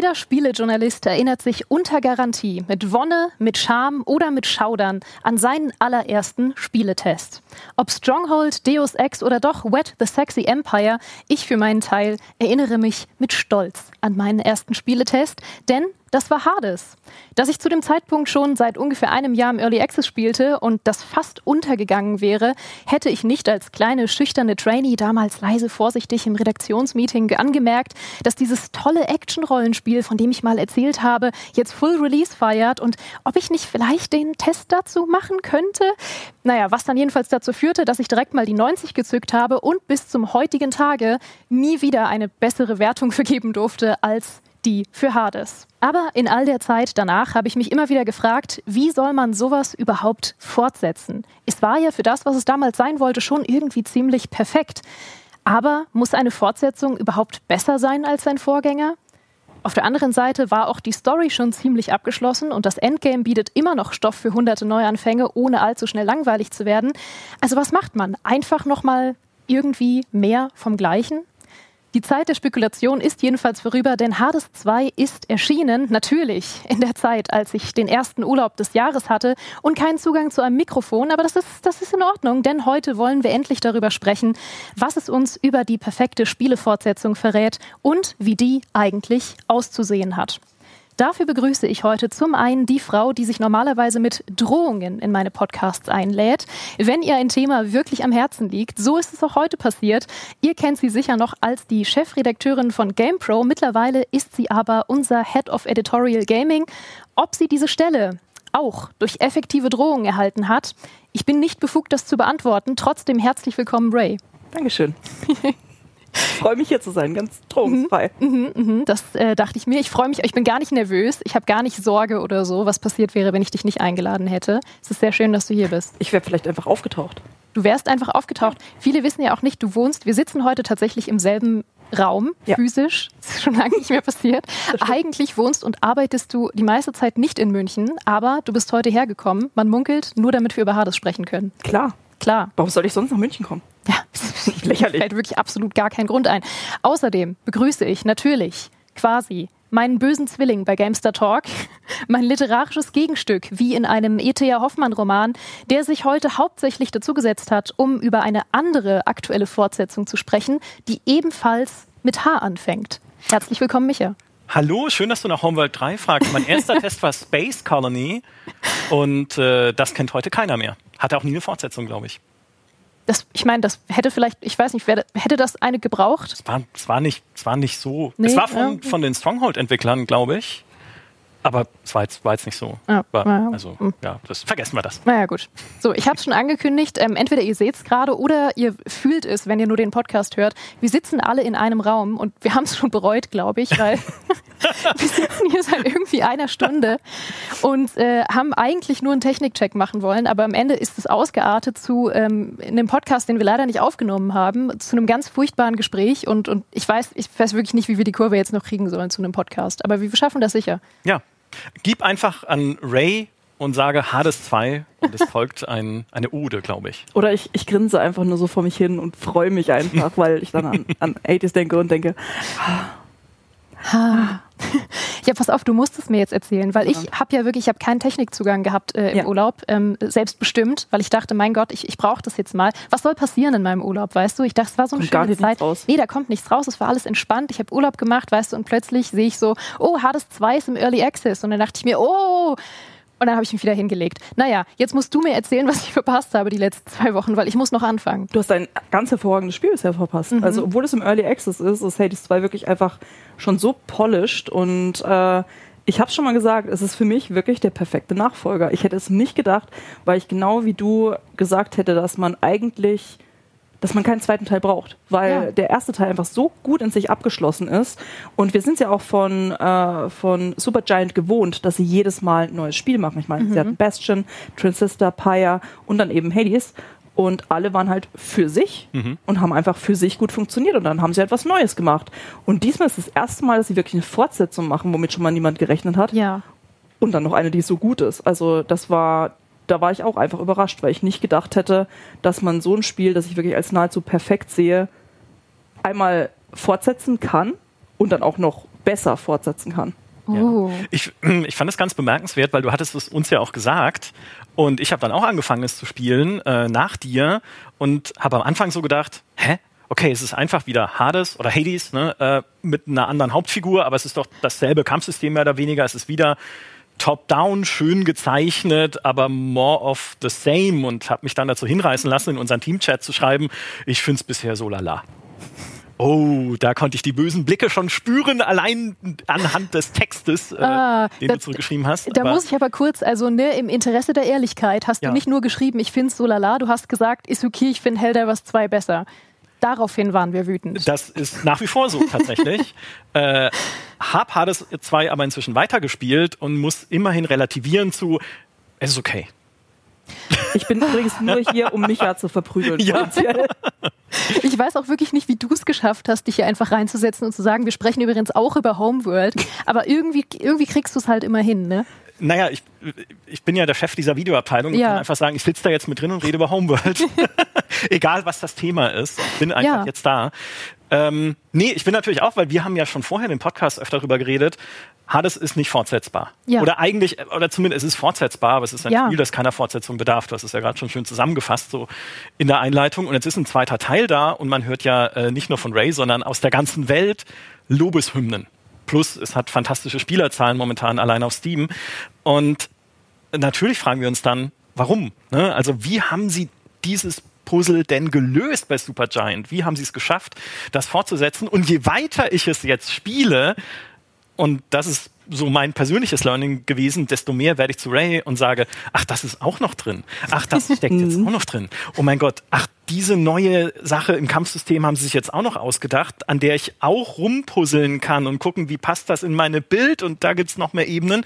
Jeder Spielejournalist erinnert sich unter Garantie mit Wonne, mit Scham oder mit Schaudern an seinen allerersten Spieletest. Ob Stronghold, Deus Ex oder doch Wet the Sexy Empire, ich für meinen Teil erinnere mich mit Stolz an meinen ersten Spieletest, denn das war Hades. Dass ich zu dem Zeitpunkt schon seit ungefähr einem Jahr im Early Access spielte und das fast untergegangen wäre, hätte ich nicht als kleine, schüchterne Trainee damals leise vorsichtig im Redaktionsmeeting angemerkt, dass dieses tolle Action-Rollenspiel, von dem ich mal erzählt habe, jetzt Full Release feiert und ob ich nicht vielleicht den Test dazu machen könnte. Naja, was dann jedenfalls dazu führte, dass ich direkt mal die 90 gezückt habe und bis zum heutigen Tage nie wieder eine bessere Wertung vergeben durfte als die für Hades. Aber in all der Zeit danach habe ich mich immer wieder gefragt, wie soll man sowas überhaupt fortsetzen? Es war ja für das, was es damals sein wollte, schon irgendwie ziemlich perfekt. Aber muss eine Fortsetzung überhaupt besser sein als sein Vorgänger? Auf der anderen Seite war auch die Story schon ziemlich abgeschlossen und das Endgame bietet immer noch Stoff für hunderte Neuanfänge, ohne allzu schnell langweilig zu werden. Also was macht man? Einfach nochmal irgendwie mehr vom Gleichen? Die Zeit der Spekulation ist jedenfalls vorüber, denn Hades 2 ist erschienen, natürlich in der Zeit, als ich den ersten Urlaub des Jahres hatte und keinen Zugang zu einem Mikrofon, aber das ist in Ordnung, denn heute wollen wir endlich darüber sprechen, was es uns über die perfekte Spielefortsetzung verrät und wie die eigentlich auszusehen hat. Dafür begrüße ich heute zum einen die Frau, die sich normalerweise mit Drohungen in meine Podcasts einlädt. Wenn ihr ein Thema wirklich am Herzen liegt, so ist es auch heute passiert. Ihr kennt sie sicher noch als die Chefredakteurin von GamePro. Mittlerweile ist sie aber unser Head of Editorial Gaming. Ob sie diese Stelle auch durch effektive Drohungen erhalten hat, ich bin nicht befugt, das zu beantworten. Trotzdem herzlich willkommen, Ray. Dankeschön. Ich freue mich hier zu sein, ganz drogenfrei. Das dachte ich mir. Ich freue mich, ich bin gar nicht nervös. Ich habe gar nicht Sorge oder so, was passiert wäre, wenn ich dich nicht eingeladen hätte. Es ist sehr schön, dass du hier bist. Ich wäre vielleicht einfach aufgetaucht. Du wärst einfach aufgetaucht. Viele wissen ja auch nicht, du wohnst, wir sitzen heute tatsächlich im selben Raum, physisch. Das ist schon lange nicht mehr passiert. Eigentlich wohnst und arbeitest du die meiste Zeit nicht in München, aber du bist heute hergekommen. Man munkelt, nur damit wir über Hades sprechen können. Klar. Warum soll ich sonst nach München kommen? Ja, lächerlich. Fällt wirklich absolut gar kein Grund ein. Außerdem begrüße ich natürlich quasi meinen bösen Zwilling bei Gamestar Talk, mein literarisches Gegenstück, wie in einem E.T.A. Hoffmann-Roman, der sich heute hauptsächlich dazugesetzt hat, um über eine andere aktuelle Fortsetzung zu sprechen, die ebenfalls mit H anfängt. Herzlich willkommen, Micha. Hallo, schön, dass du nach Homeworld 3 fragst. Mein erster Test war Space Colony und das kennt heute keiner mehr. Hatte auch nie eine Fortsetzung, glaube ich. Ich meine, das hätte vielleicht, ich weiß nicht, hätte das eine gebraucht? Es war nicht so. Nee, es war von den Stronghold-Entwicklern, glaube ich. Aber es war jetzt nicht so. Das vergessen wir das. Naja, gut. So, ich habe es schon angekündigt. Entweder ihr seht es gerade oder ihr fühlt es, wenn ihr nur den Podcast hört. Wir sitzen alle in einem Raum und wir haben es schon bereut, glaube ich, weil wir sitzen hier seit irgendwie einer Stunde und haben eigentlich nur einen Technikcheck machen wollen. Aber am Ende ist es ausgeartet zu einem Podcast, den wir leider nicht aufgenommen haben, zu einem ganz furchtbaren Gespräch. Und ich weiß wirklich nicht, wie wir die Kurve jetzt noch kriegen sollen zu einem Podcast. Aber wir schaffen das sicher. Ja. Gib einfach an Ray und sage Hades 2 und es folgt eine Ode, glaube ich. Oder ich grinse einfach nur so vor mich hin und freue mich einfach, weil ich dann an 80s denke und denke, Ja, pass auf, du musst es mir jetzt erzählen, weil ich habe keinen Technikzugang gehabt im Urlaub, selbstbestimmt, weil ich dachte, mein Gott, ich brauche das jetzt mal. Was soll passieren in meinem Urlaub, weißt du? Ich dachte, es war so eine schöne Zeit. Nee, da kommt nichts raus, es war alles entspannt. Ich habe Urlaub gemacht, weißt du, und plötzlich sehe ich so, oh, Hades 2 ist im Early Access. Und dann dachte ich mir, oh, und dann habe ich mich wieder hingelegt. Naja, jetzt musst du mir erzählen, was ich verpasst habe die letzten 2 Wochen, weil ich muss noch anfangen. Du hast ein ganz hervorragendes Spiel bisher verpasst. Also, obwohl es im Early Access ist Hades 2 wirklich einfach schon so polished und ich habe es schon mal gesagt, es ist für mich wirklich der perfekte Nachfolger. Ich hätte es nicht gedacht, weil ich genau wie du gesagt hätte, dass man keinen zweiten Teil braucht, weil der erste Teil einfach so gut in sich abgeschlossen ist und wir sind ja auch von Supergiant gewohnt, dass sie jedes Mal ein neues Spiel machen. Ich meine, sie hatten Bastion, Transistor, Pyre und dann eben Hades und alle waren halt für sich und haben einfach für sich gut funktioniert und dann haben sie halt was Neues gemacht. Und diesmal ist das erste Mal, dass sie wirklich eine Fortsetzung machen, womit schon mal niemand gerechnet hat. Ja. Und dann noch eine, die so gut ist. Also da war ich auch einfach überrascht, weil ich nicht gedacht hätte, dass man so ein Spiel, das ich wirklich als nahezu perfekt sehe, einmal fortsetzen kann und dann auch noch besser fortsetzen kann. Ja. Ich fand es ganz bemerkenswert, weil du hattest es uns ja auch gesagt und ich habe dann auch angefangen, es zu spielen nach dir und habe am Anfang so gedacht, okay, es ist einfach wieder Hades oder Hades, ne, mit einer anderen Hauptfigur, aber es ist doch dasselbe Kampfsystem mehr oder weniger, es ist wieder top-down, schön gezeichnet, aber more of the same und habe mich dann dazu hinreißen lassen, in unseren Team-Chat zu schreiben, ich finde es bisher so lala. Oh, da konnte ich die bösen Blicke schon spüren, allein anhand des Textes, den du zurückgeschrieben hast. Da muss ich aber kurz, also im Interesse der Ehrlichkeit hast du nicht nur geschrieben, ich finde es so lala, du hast gesagt, ist okay, ich finde Helldivers 2 besser. Daraufhin waren wir wütend. Das ist nach wie vor so tatsächlich. Hab Hades 2 aber inzwischen weitergespielt und muss immerhin relativieren zu, es ist okay. Ich bin übrigens nur hier, um Micha zu verprügeln. Ja. Ich weiß auch wirklich nicht, wie du es geschafft hast, dich hier einfach reinzusetzen und zu sagen, wir sprechen übrigens auch über Homeworld, aber irgendwie kriegst du es halt immer hin, ne? Naja, ich bin ja der Chef dieser Videoabteilung und kann einfach sagen, ich sitze da jetzt mit drin und rede über Homeworld. Egal, was das Thema ist. Ich bin einfach jetzt da. Nee, ich bin natürlich auch, weil wir haben ja schon vorher im Podcast öfter darüber geredet, Hades ist nicht fortsetzbar. Ja. Oder zumindest es ist fortsetzbar, aber es ist ein Spiel, das keiner Fortsetzung bedarf. Du hast es ja gerade schon schön zusammengefasst, so in der Einleitung. Und jetzt ist ein zweiter Teil da und man hört ja nicht nur von Ray, sondern aus der ganzen Welt Lobeshymnen. Plus, es hat fantastische Spielerzahlen momentan allein auf Steam. Und natürlich fragen wir uns dann, warum? Ne? Also wie haben sie dieses Puzzle denn gelöst bei Supergiant? Wie haben sie es geschafft, das fortzusetzen? Und je weiter ich es jetzt spiele, und das ist so mein persönliches Learning gewesen, desto mehr werde ich zu Ray und sage, ach, das ist auch noch drin. Ach, das steckt jetzt auch noch drin. Oh mein Gott, ach, diese neue Sache im Kampfsystem haben sie sich jetzt auch noch ausgedacht, an der ich auch rumpuzzeln kann und gucken, wie passt das in meine Bild, und da gibt's noch mehr Ebenen.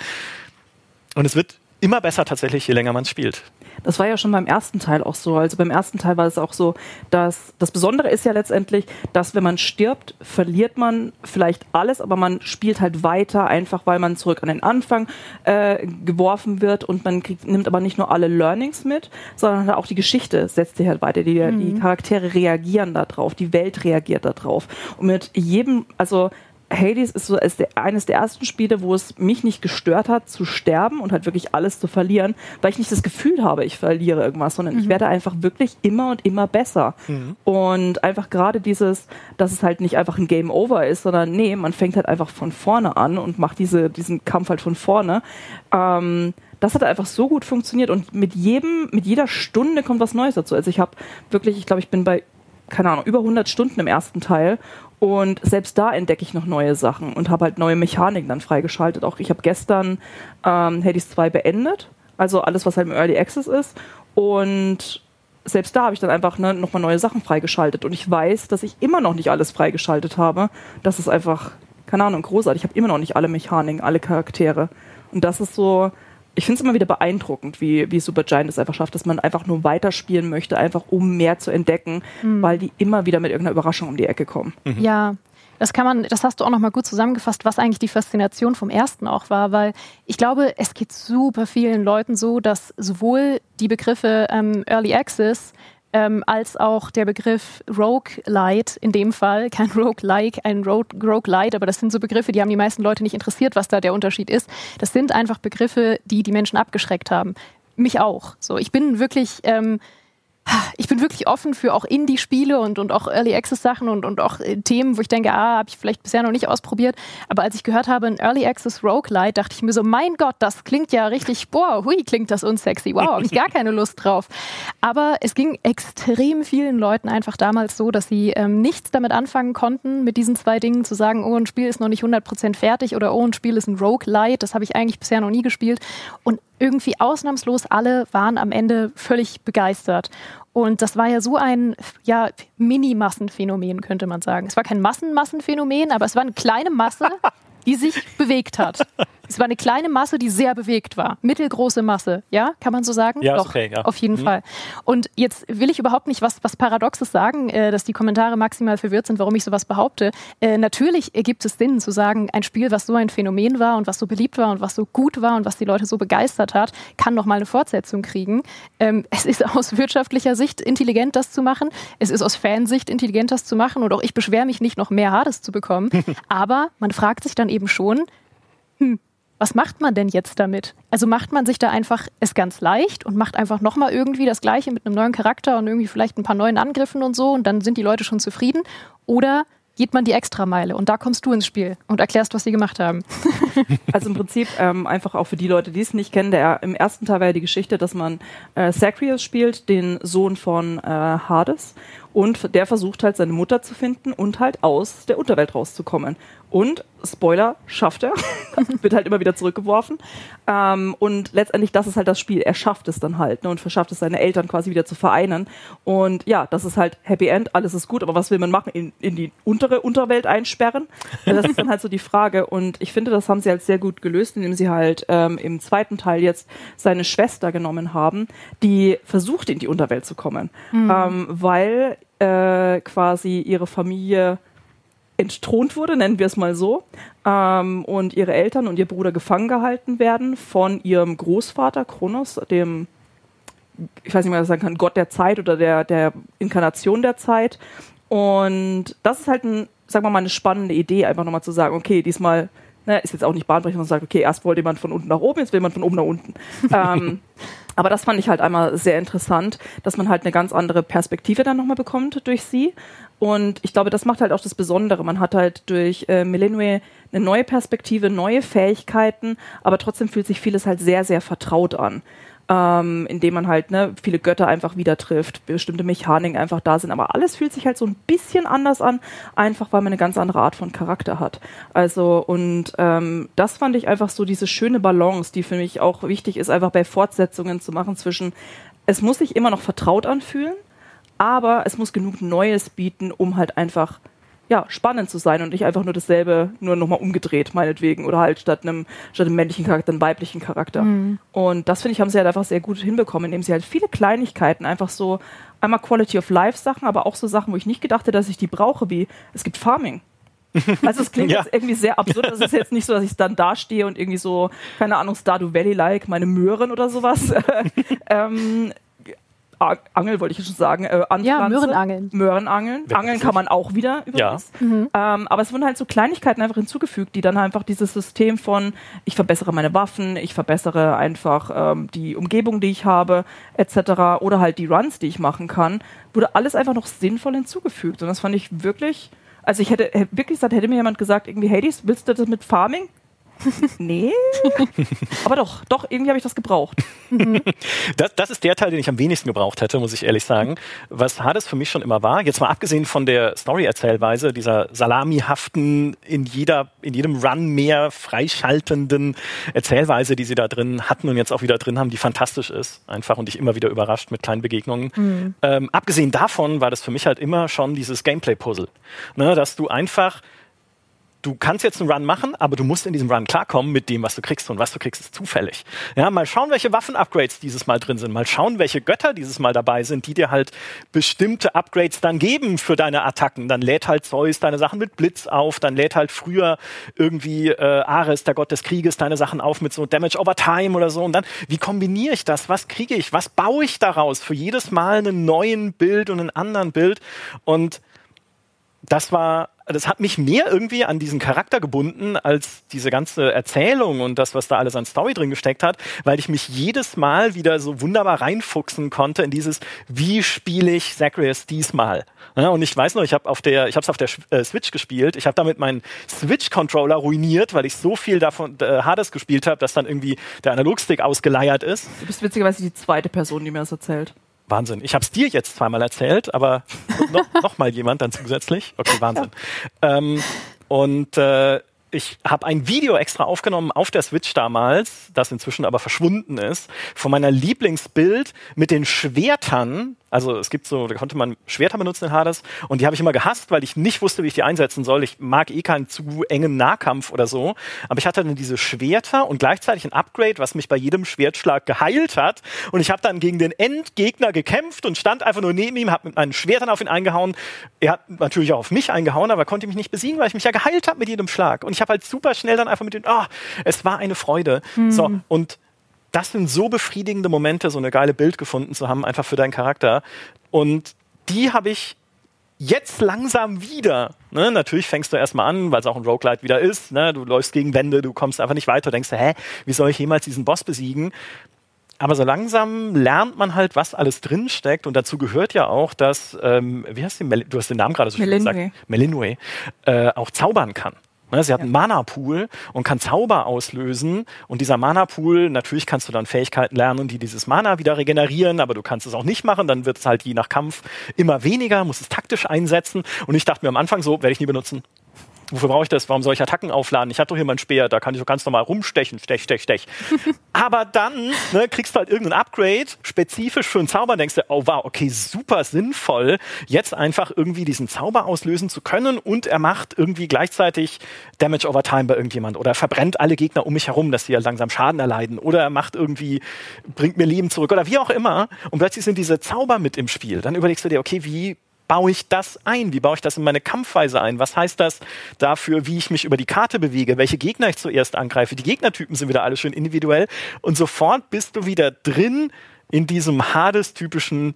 Und es wird immer besser tatsächlich, je länger man spielt. Das war ja schon beim ersten Teil auch so. Also beim ersten Teil war es auch so, dass das Besondere ist ja letztendlich, dass wenn man stirbt, verliert man vielleicht alles, aber man spielt halt weiter, einfach weil man zurück an den Anfang geworfen wird und man nimmt aber nicht nur alle Learnings mit, sondern auch die Geschichte setzt sich halt weiter. Die Charaktere reagieren da drauf, die Welt reagiert da drauf. Und mit jedem, also Hades ist so eines der ersten Spiele, wo es mich nicht gestört hat, zu sterben und halt wirklich alles zu verlieren, weil ich nicht das Gefühl habe, ich verliere irgendwas, sondern ich werde einfach wirklich immer und immer besser. Und einfach gerade dieses, dass es halt nicht einfach ein Game Over ist, sondern nee, man fängt halt einfach von vorne an und macht diesen Kampf halt von vorne. Das hat einfach so gut funktioniert und mit jeder Stunde kommt was Neues dazu. Also ich glaube, ich bin bei, keine Ahnung, über 100 Stunden im ersten Teil. Und selbst da entdecke ich noch neue Sachen und habe halt neue Mechaniken dann freigeschaltet. Auch ich habe gestern Hades 2 beendet, also alles, was halt im Early Access ist. Und selbst da habe ich dann einfach nochmal neue Sachen freigeschaltet. Und ich weiß, dass ich immer noch nicht alles freigeschaltet habe. Das ist einfach, keine Ahnung, großartig. Ich habe immer noch nicht alle Mechaniken, alle Charaktere. Und das ist so, ich finde es immer wieder beeindruckend, wie Supergiant es einfach schafft, dass man einfach nur weiterspielen möchte, einfach um mehr zu entdecken, weil die immer wieder mit irgendeiner Überraschung um die Ecke kommen. Ja, das hast du auch nochmal gut zusammengefasst, was eigentlich die Faszination vom ersten auch war, weil ich glaube, es geht super vielen Leuten so, dass sowohl die Begriffe Early Access als auch der Begriff Roguelite, in dem Fall, kein Roguelike, ein Roguelite, aber das sind so Begriffe, die haben die meisten Leute nicht interessiert, was da der Unterschied ist. Das sind einfach Begriffe, die Menschen abgeschreckt haben. Mich auch. So, ich bin wirklich offen für auch Indie-Spiele und auch Early-Access-Sachen und auch Themen, wo ich denke, habe ich vielleicht bisher noch nicht ausprobiert. Aber als ich gehört habe, ein Early-Access-Roguelite, dachte ich mir so, mein Gott, das klingt ja richtig, klingt das unsexy. Wow, habe ich gar keine Lust drauf. Aber es ging extrem vielen Leuten einfach damals so, dass sie nichts damit anfangen konnten, mit diesen zwei Dingen zu sagen, oh, ein Spiel ist noch nicht 100% fertig oder oh, ein Spiel ist ein Roguelite, das habe ich eigentlich bisher noch nie gespielt. Und irgendwie ausnahmslos alle waren am Ende völlig begeistert. Und das war ja so ein Mini-Massenphänomen, könnte man sagen. Es war kein Massenphänomen, aber es war eine kleine Masse, die sich bewegt hat. Es war eine kleine Masse, die sehr bewegt war. Mittelgroße Masse, ja? Kann man so sagen? Ja, doch, okay, ja. Auf jeden Fall. Und jetzt will ich überhaupt nicht was Paradoxes sagen, dass die Kommentare maximal verwirrt sind, warum ich sowas behaupte. Natürlich ergibt es Sinn zu sagen, ein Spiel, was so ein Phänomen war und was so beliebt war und was so gut war und was die Leute so begeistert hat, kann noch mal eine Fortsetzung kriegen. Es ist aus wirtschaftlicher Sicht intelligent, das zu machen. Es ist aus Fansicht intelligent, das zu machen. Und auch ich beschwere mich nicht, noch mehr Hades zu bekommen. Aber man fragt sich dann eben schon, was macht man denn jetzt damit? Also macht man sich da einfach es ganz leicht und macht einfach nochmal irgendwie das Gleiche mit einem neuen Charakter und irgendwie vielleicht ein paar neuen Angriffen und so und dann sind die Leute schon zufrieden? Oder geht man die Extrameile und da kommst du ins Spiel und erklärst, was sie gemacht haben? Also im Prinzip einfach auch für die Leute, die es nicht kennen, im ersten Teil war ja die Geschichte, dass man Zagreus spielt, den Sohn von Hades, und der versucht halt seine Mutter zu finden und halt aus der Unterwelt rauszukommen. Und, Spoiler, schafft er, wird halt immer wieder zurückgeworfen. Und letztendlich, das ist halt das Spiel. Er schafft es dann halt, ne, und verschafft es, seine Eltern quasi wieder zu vereinen. Und ja, das ist halt Happy End, alles ist gut, aber was will man machen? In die untere Unterwelt einsperren? Das ist dann halt so die Frage. Und ich finde, das haben sie halt sehr gut gelöst, indem sie halt im zweiten Teil jetzt seine Schwester genommen haben, die versucht, in die Unterwelt zu kommen. Weil quasi ihre Familie entthront wurde, nennen wir es mal so, und ihre Eltern und ihr Bruder gefangen gehalten werden von ihrem Großvater Kronos, dem, ich weiß nicht, wie man das sagen kann, Gott der Zeit oder der Inkarnation der Zeit. Und das ist halt sagen wir mal, eine spannende Idee, einfach nochmal zu sagen, okay, diesmal ist jetzt auch nicht bahnbrechend, man sagt, okay, erst wollte man von unten nach oben, jetzt will man von oben nach unten. Aber das fand ich halt einmal sehr interessant, dass man halt eine ganz andere Perspektive dann nochmal bekommt durch sie. Und ich glaube, das macht halt auch das Besondere. Man hat halt durch Millennium eine neue Perspektive, neue Fähigkeiten, aber trotzdem fühlt sich vieles halt sehr, sehr vertraut an. Indem man halt viele Götter einfach wieder trifft, bestimmte Mechaniken einfach da sind. Aber alles fühlt sich halt so ein bisschen anders an, einfach weil man eine ganz andere Art von Charakter hat. Also und das fand ich einfach so diese schöne Balance, die für mich auch wichtig ist, einfach bei Fortsetzungen zu machen zwischen, es muss sich immer noch vertraut anfühlen, aber es muss genug Neues bieten, um halt einfach spannend zu sein und nicht einfach nur dasselbe, nur nochmal umgedreht, meinetwegen, oder halt statt einem männlichen Charakter einen weiblichen Charakter. Und das, finde ich, haben sie halt einfach sehr gut hinbekommen, indem sie halt viele Kleinigkeiten, einfach so einmal Quality of Life Sachen, aber auch so Sachen, wo ich nicht gedacht hätte, dass ich die brauche, wie es gibt Farming. Also es klingt jetzt irgendwie sehr absurd, es ist jetzt nicht so, dass ich dann dastehe und irgendwie so, keine Ahnung, Stardew Valley-like, meine Möhren oder sowas Angel wollte ich schon sagen, anpflanze. Ja, Möhrenangeln. Angeln kann man auch wieder übrigens. Ja. Aber es wurden halt so Kleinigkeiten einfach hinzugefügt, die dann einfach dieses System von, ich verbessere meine Waffen, ich verbessere einfach die Umgebung, die ich habe, etc. oder halt die Runs, die ich machen kann, wurde alles einfach noch sinnvoll hinzugefügt. Und das fand ich wirklich, also ich hätte wirklich gesagt, hätte mir jemand gesagt, irgendwie, Hades, willst du das mit Farming? Nee, aber doch, irgendwie habe ich das gebraucht. Das ist der Teil, den ich am wenigsten gebraucht hätte, muss ich ehrlich sagen. Was Hades für mich schon immer war, jetzt mal abgesehen von der Story-Erzählweise, dieser salamihaften, in jedem Run mehr freischaltenden Erzählweise, die sie da drin hatten und jetzt auch wieder drin haben, die fantastisch ist, einfach, und dich immer wieder überrascht mit kleinen Begegnungen. Abgesehen davon war das für mich halt immer schon dieses Gameplay-Puzzle, dass du einfach, du kannst jetzt einen Run machen, aber du musst in diesem Run klarkommen mit dem, was du kriegst. Und was du kriegst, ist zufällig. Ja, mal schauen, welche Waffen-Upgrades dieses Mal drin sind. Mal schauen, welche Götter dieses Mal dabei sind, die dir halt bestimmte Upgrades dann geben für deine Attacken. Dann lädt halt Zeus deine Sachen mit Blitz auf. Dann lädt halt früher irgendwie Ares, der Gott des Krieges, deine Sachen auf mit so Damage over Time oder so. Und dann, wie kombiniere ich das? Was kriege ich? Was baue ich daraus? Für jedes Mal einen neuen Bild und einen anderen Bild. Und das hat mich mehr irgendwie an diesen Charakter gebunden, als diese ganze Erzählung und das, was da alles an Story drin gesteckt hat, weil ich mich jedes Mal wieder so wunderbar reinfuchsen konnte in dieses, wie spiele ich Zagreus diesmal? Ja, und ich weiß noch, ich habe es auf der Switch gespielt, ich habe damit meinen Switch-Controller ruiniert, weil ich so viel davon Hades gespielt habe, dass dann irgendwie der Analogstick ausgeleiert ist. Du bist witzigerweise die zweite Person, die mir das erzählt. Wahnsinn. Ich habe es dir jetzt zweimal erzählt, aber noch mal jemand dann zusätzlich. Okay, Wahnsinn. Ja. Ich habe ein Video extra aufgenommen auf der Switch damals, das inzwischen aber verschwunden ist, von meiner Lieblingsbild mit den Schwertern Also es gibt so, da konnte man Schwerter benutzen in Hades und die habe ich immer gehasst, weil ich nicht wusste, wie ich die einsetzen soll. Ich mag keinen zu engen Nahkampf oder so. Aber ich hatte dann diese Schwerter und gleichzeitig ein Upgrade, was mich bei jedem Schwertschlag geheilt hat. Und ich habe dann gegen den Endgegner gekämpft und stand einfach nur neben ihm, habe mit meinen Schwertern auf ihn eingehauen. Er hat natürlich auch auf mich eingehauen, aber konnte mich nicht besiegen, weil ich mich ja geheilt habe mit jedem Schlag. Und ich habe halt super schnell dann einfach mit dem, es war eine Freude. So, und das sind so befriedigende Momente, so eine geile Bild gefunden zu haben, einfach für deinen Charakter. Und die habe ich jetzt langsam wieder. Ne? Natürlich fängst du erstmal an, weil es auch ein Roguelite wieder ist. Ne? Du läufst gegen Wände, du kommst einfach nicht weiter, denkst du, wie soll ich jemals diesen Boss besiegen? Aber so langsam lernt man halt, was alles drinsteckt. Und dazu gehört ja auch, dass, wie heißt die? Du hast den Namen gerade so schön gesagt. Melinwe. Auch zaubern kann. Sie hat einen Mana-Pool und kann Zauber auslösen. Und dieser Mana-Pool, natürlich kannst du dann Fähigkeiten lernen, die dieses Mana wieder regenerieren, aber du kannst es auch nicht machen. Dann wird es halt je nach Kampf immer weniger, musst es taktisch einsetzen. Und ich dachte mir am Anfang so, werde ich nie benutzen. Wofür brauche ich das? Warum soll ich Attacken aufladen? Ich habe doch hier meinen Speer, da kann ich doch ganz normal rumstechen, stech. Aber dann kriegst du halt irgendein Upgrade, spezifisch für einen Zauber, denkst du, oh wow, okay, super sinnvoll, jetzt einfach irgendwie diesen Zauber auslösen zu können und er macht irgendwie gleichzeitig Damage over Time bei irgendjemand oder verbrennt alle Gegner um mich herum, dass die halt langsam Schaden erleiden oder er macht irgendwie, bringt mir Leben zurück oder wie auch immer und plötzlich sind diese Zauber mit im Spiel. Dann überlegst du dir, okay, wie baue ich das ein? Wie baue ich das in meine Kampfweise ein? Was heißt das dafür, wie ich mich über die Karte bewege? Welche Gegner ich zuerst angreife? Die Gegnertypen sind wieder alle schön individuell. Und sofort bist du wieder drin in diesem Hades-typischen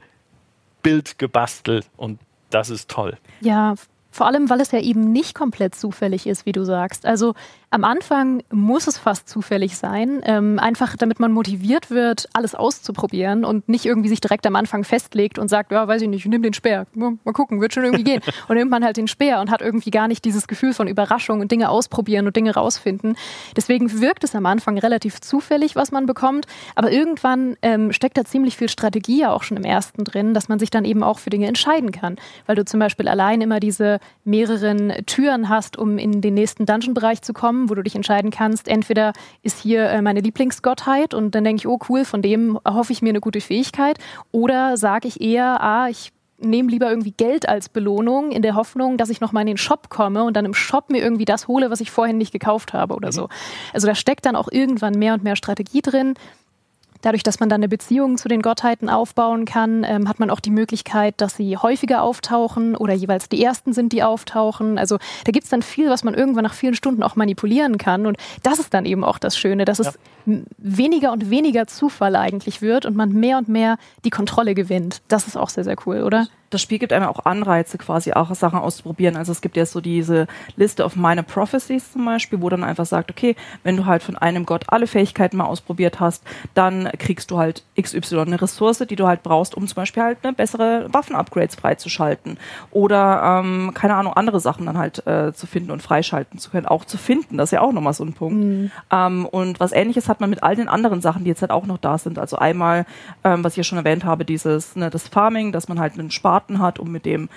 Bild gebastelt. Und das ist toll. Ja, vor allem, weil es ja eben nicht komplett zufällig ist, wie du sagst. Also am Anfang muss es fast zufällig sein, einfach damit man motiviert wird, alles auszuprobieren und nicht irgendwie sich direkt am Anfang festlegt und sagt, ja, weiß ich nicht, ich nehme den Speer, mal gucken, wird schon irgendwie gehen. Und nimmt man halt den Speer und hat irgendwie gar nicht dieses Gefühl von Überraschung und Dinge ausprobieren und Dinge rausfinden. Deswegen wirkt es am Anfang relativ zufällig, was man bekommt, aber irgendwann steckt da ziemlich viel Strategie ja auch schon im ersten drin, dass man sich dann eben auch für Dinge entscheiden kann, weil du zum Beispiel allein immer diese mehreren Türen hast, um in den nächsten Dungeon-Bereich zu kommen, wo du dich entscheiden kannst, entweder ist hier meine Lieblingsgottheit und dann denke ich, oh cool, von dem erhoffe ich mir eine gute Fähigkeit, oder sage ich eher, ich nehme lieber irgendwie Geld als Belohnung in der Hoffnung, dass ich noch mal in den Shop komme und dann im Shop mir irgendwie das hole, was ich vorhin nicht gekauft habe oder so. Also da steckt dann auch irgendwann mehr und mehr Strategie drin. Dadurch, dass man dann eine Beziehung zu den Gottheiten aufbauen kann, hat man auch die Möglichkeit, dass sie häufiger auftauchen oder jeweils die ersten sind, die auftauchen. Also da gibt es dann viel, was man irgendwann nach vielen Stunden auch manipulieren kann. Und das ist dann eben auch das Schöne, dass es weniger und weniger Zufall eigentlich wird und man mehr und mehr die Kontrolle gewinnt. Das ist auch sehr, sehr cool, oder? Das Spiel gibt einem auch Anreize, quasi auch Sachen auszuprobieren. Also es gibt ja so diese Liste of Minor Prophecies zum Beispiel, wo dann einfach sagt, okay, wenn du halt von einem Gott alle Fähigkeiten mal ausprobiert hast, dann kriegst du halt XY, eine Ressource, die du halt brauchst, um zum Beispiel halt eine bessere Waffen-Upgrades freizuschalten. Oder, keine Ahnung, andere Sachen dann halt zu finden und freischalten zu können. Auch zu finden, das ist ja auch nochmal so ein Punkt. Und was Ähnliches hat man mit all den anderen Sachen, die jetzt halt auch noch da sind. Also einmal, was ich ja schon erwähnt habe, das Farming, dass man halt einen Spaten hat, um mit dem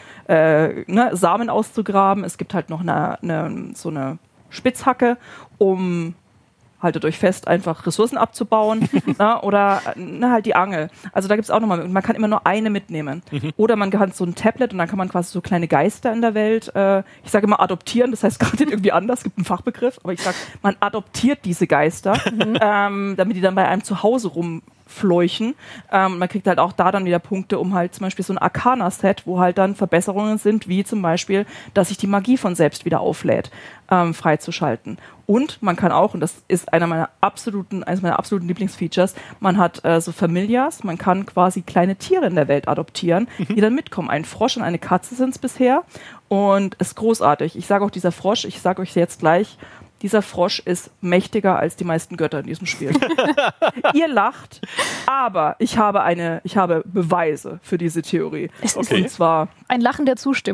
Samen auszugraben. Es gibt halt noch so eine Spitzhacke, um haltet euch fest, einfach Ressourcen abzubauen oder halt die Angel. Also da gibt es auch nochmal, man kann immer nur eine mitnehmen. Oder man hat so ein Tablet und dann kann man quasi so kleine Geister in der Welt, ich sage immer adoptieren, das heißt gerade irgendwie anders, es gibt einen Fachbegriff, aber ich sage, man adoptiert diese Geister, damit die dann bei einem zu Hause rumfleuchen. Man kriegt halt auch da dann wieder Punkte, um halt zum Beispiel so ein Arcana-Set, wo halt dann Verbesserungen sind, wie zum Beispiel, dass sich die Magie von selbst wieder auflädt, freizuschalten. Und man kann auch, und das ist eines meiner absoluten Lieblingsfeatures, man hat so Familias, man kann quasi kleine Tiere in der Welt adoptieren, die dann mitkommen. Ein Frosch und eine Katze sind es bisher und ist großartig. Ich sage auch, dieser Frosch, ich sage euch jetzt gleich, dieser Frosch ist mächtiger als die meisten Götter in diesem Spiel. Ihr lacht, aber ich habe Beweise für diese Theorie. Und zwar ein Lachen der Zustimmung.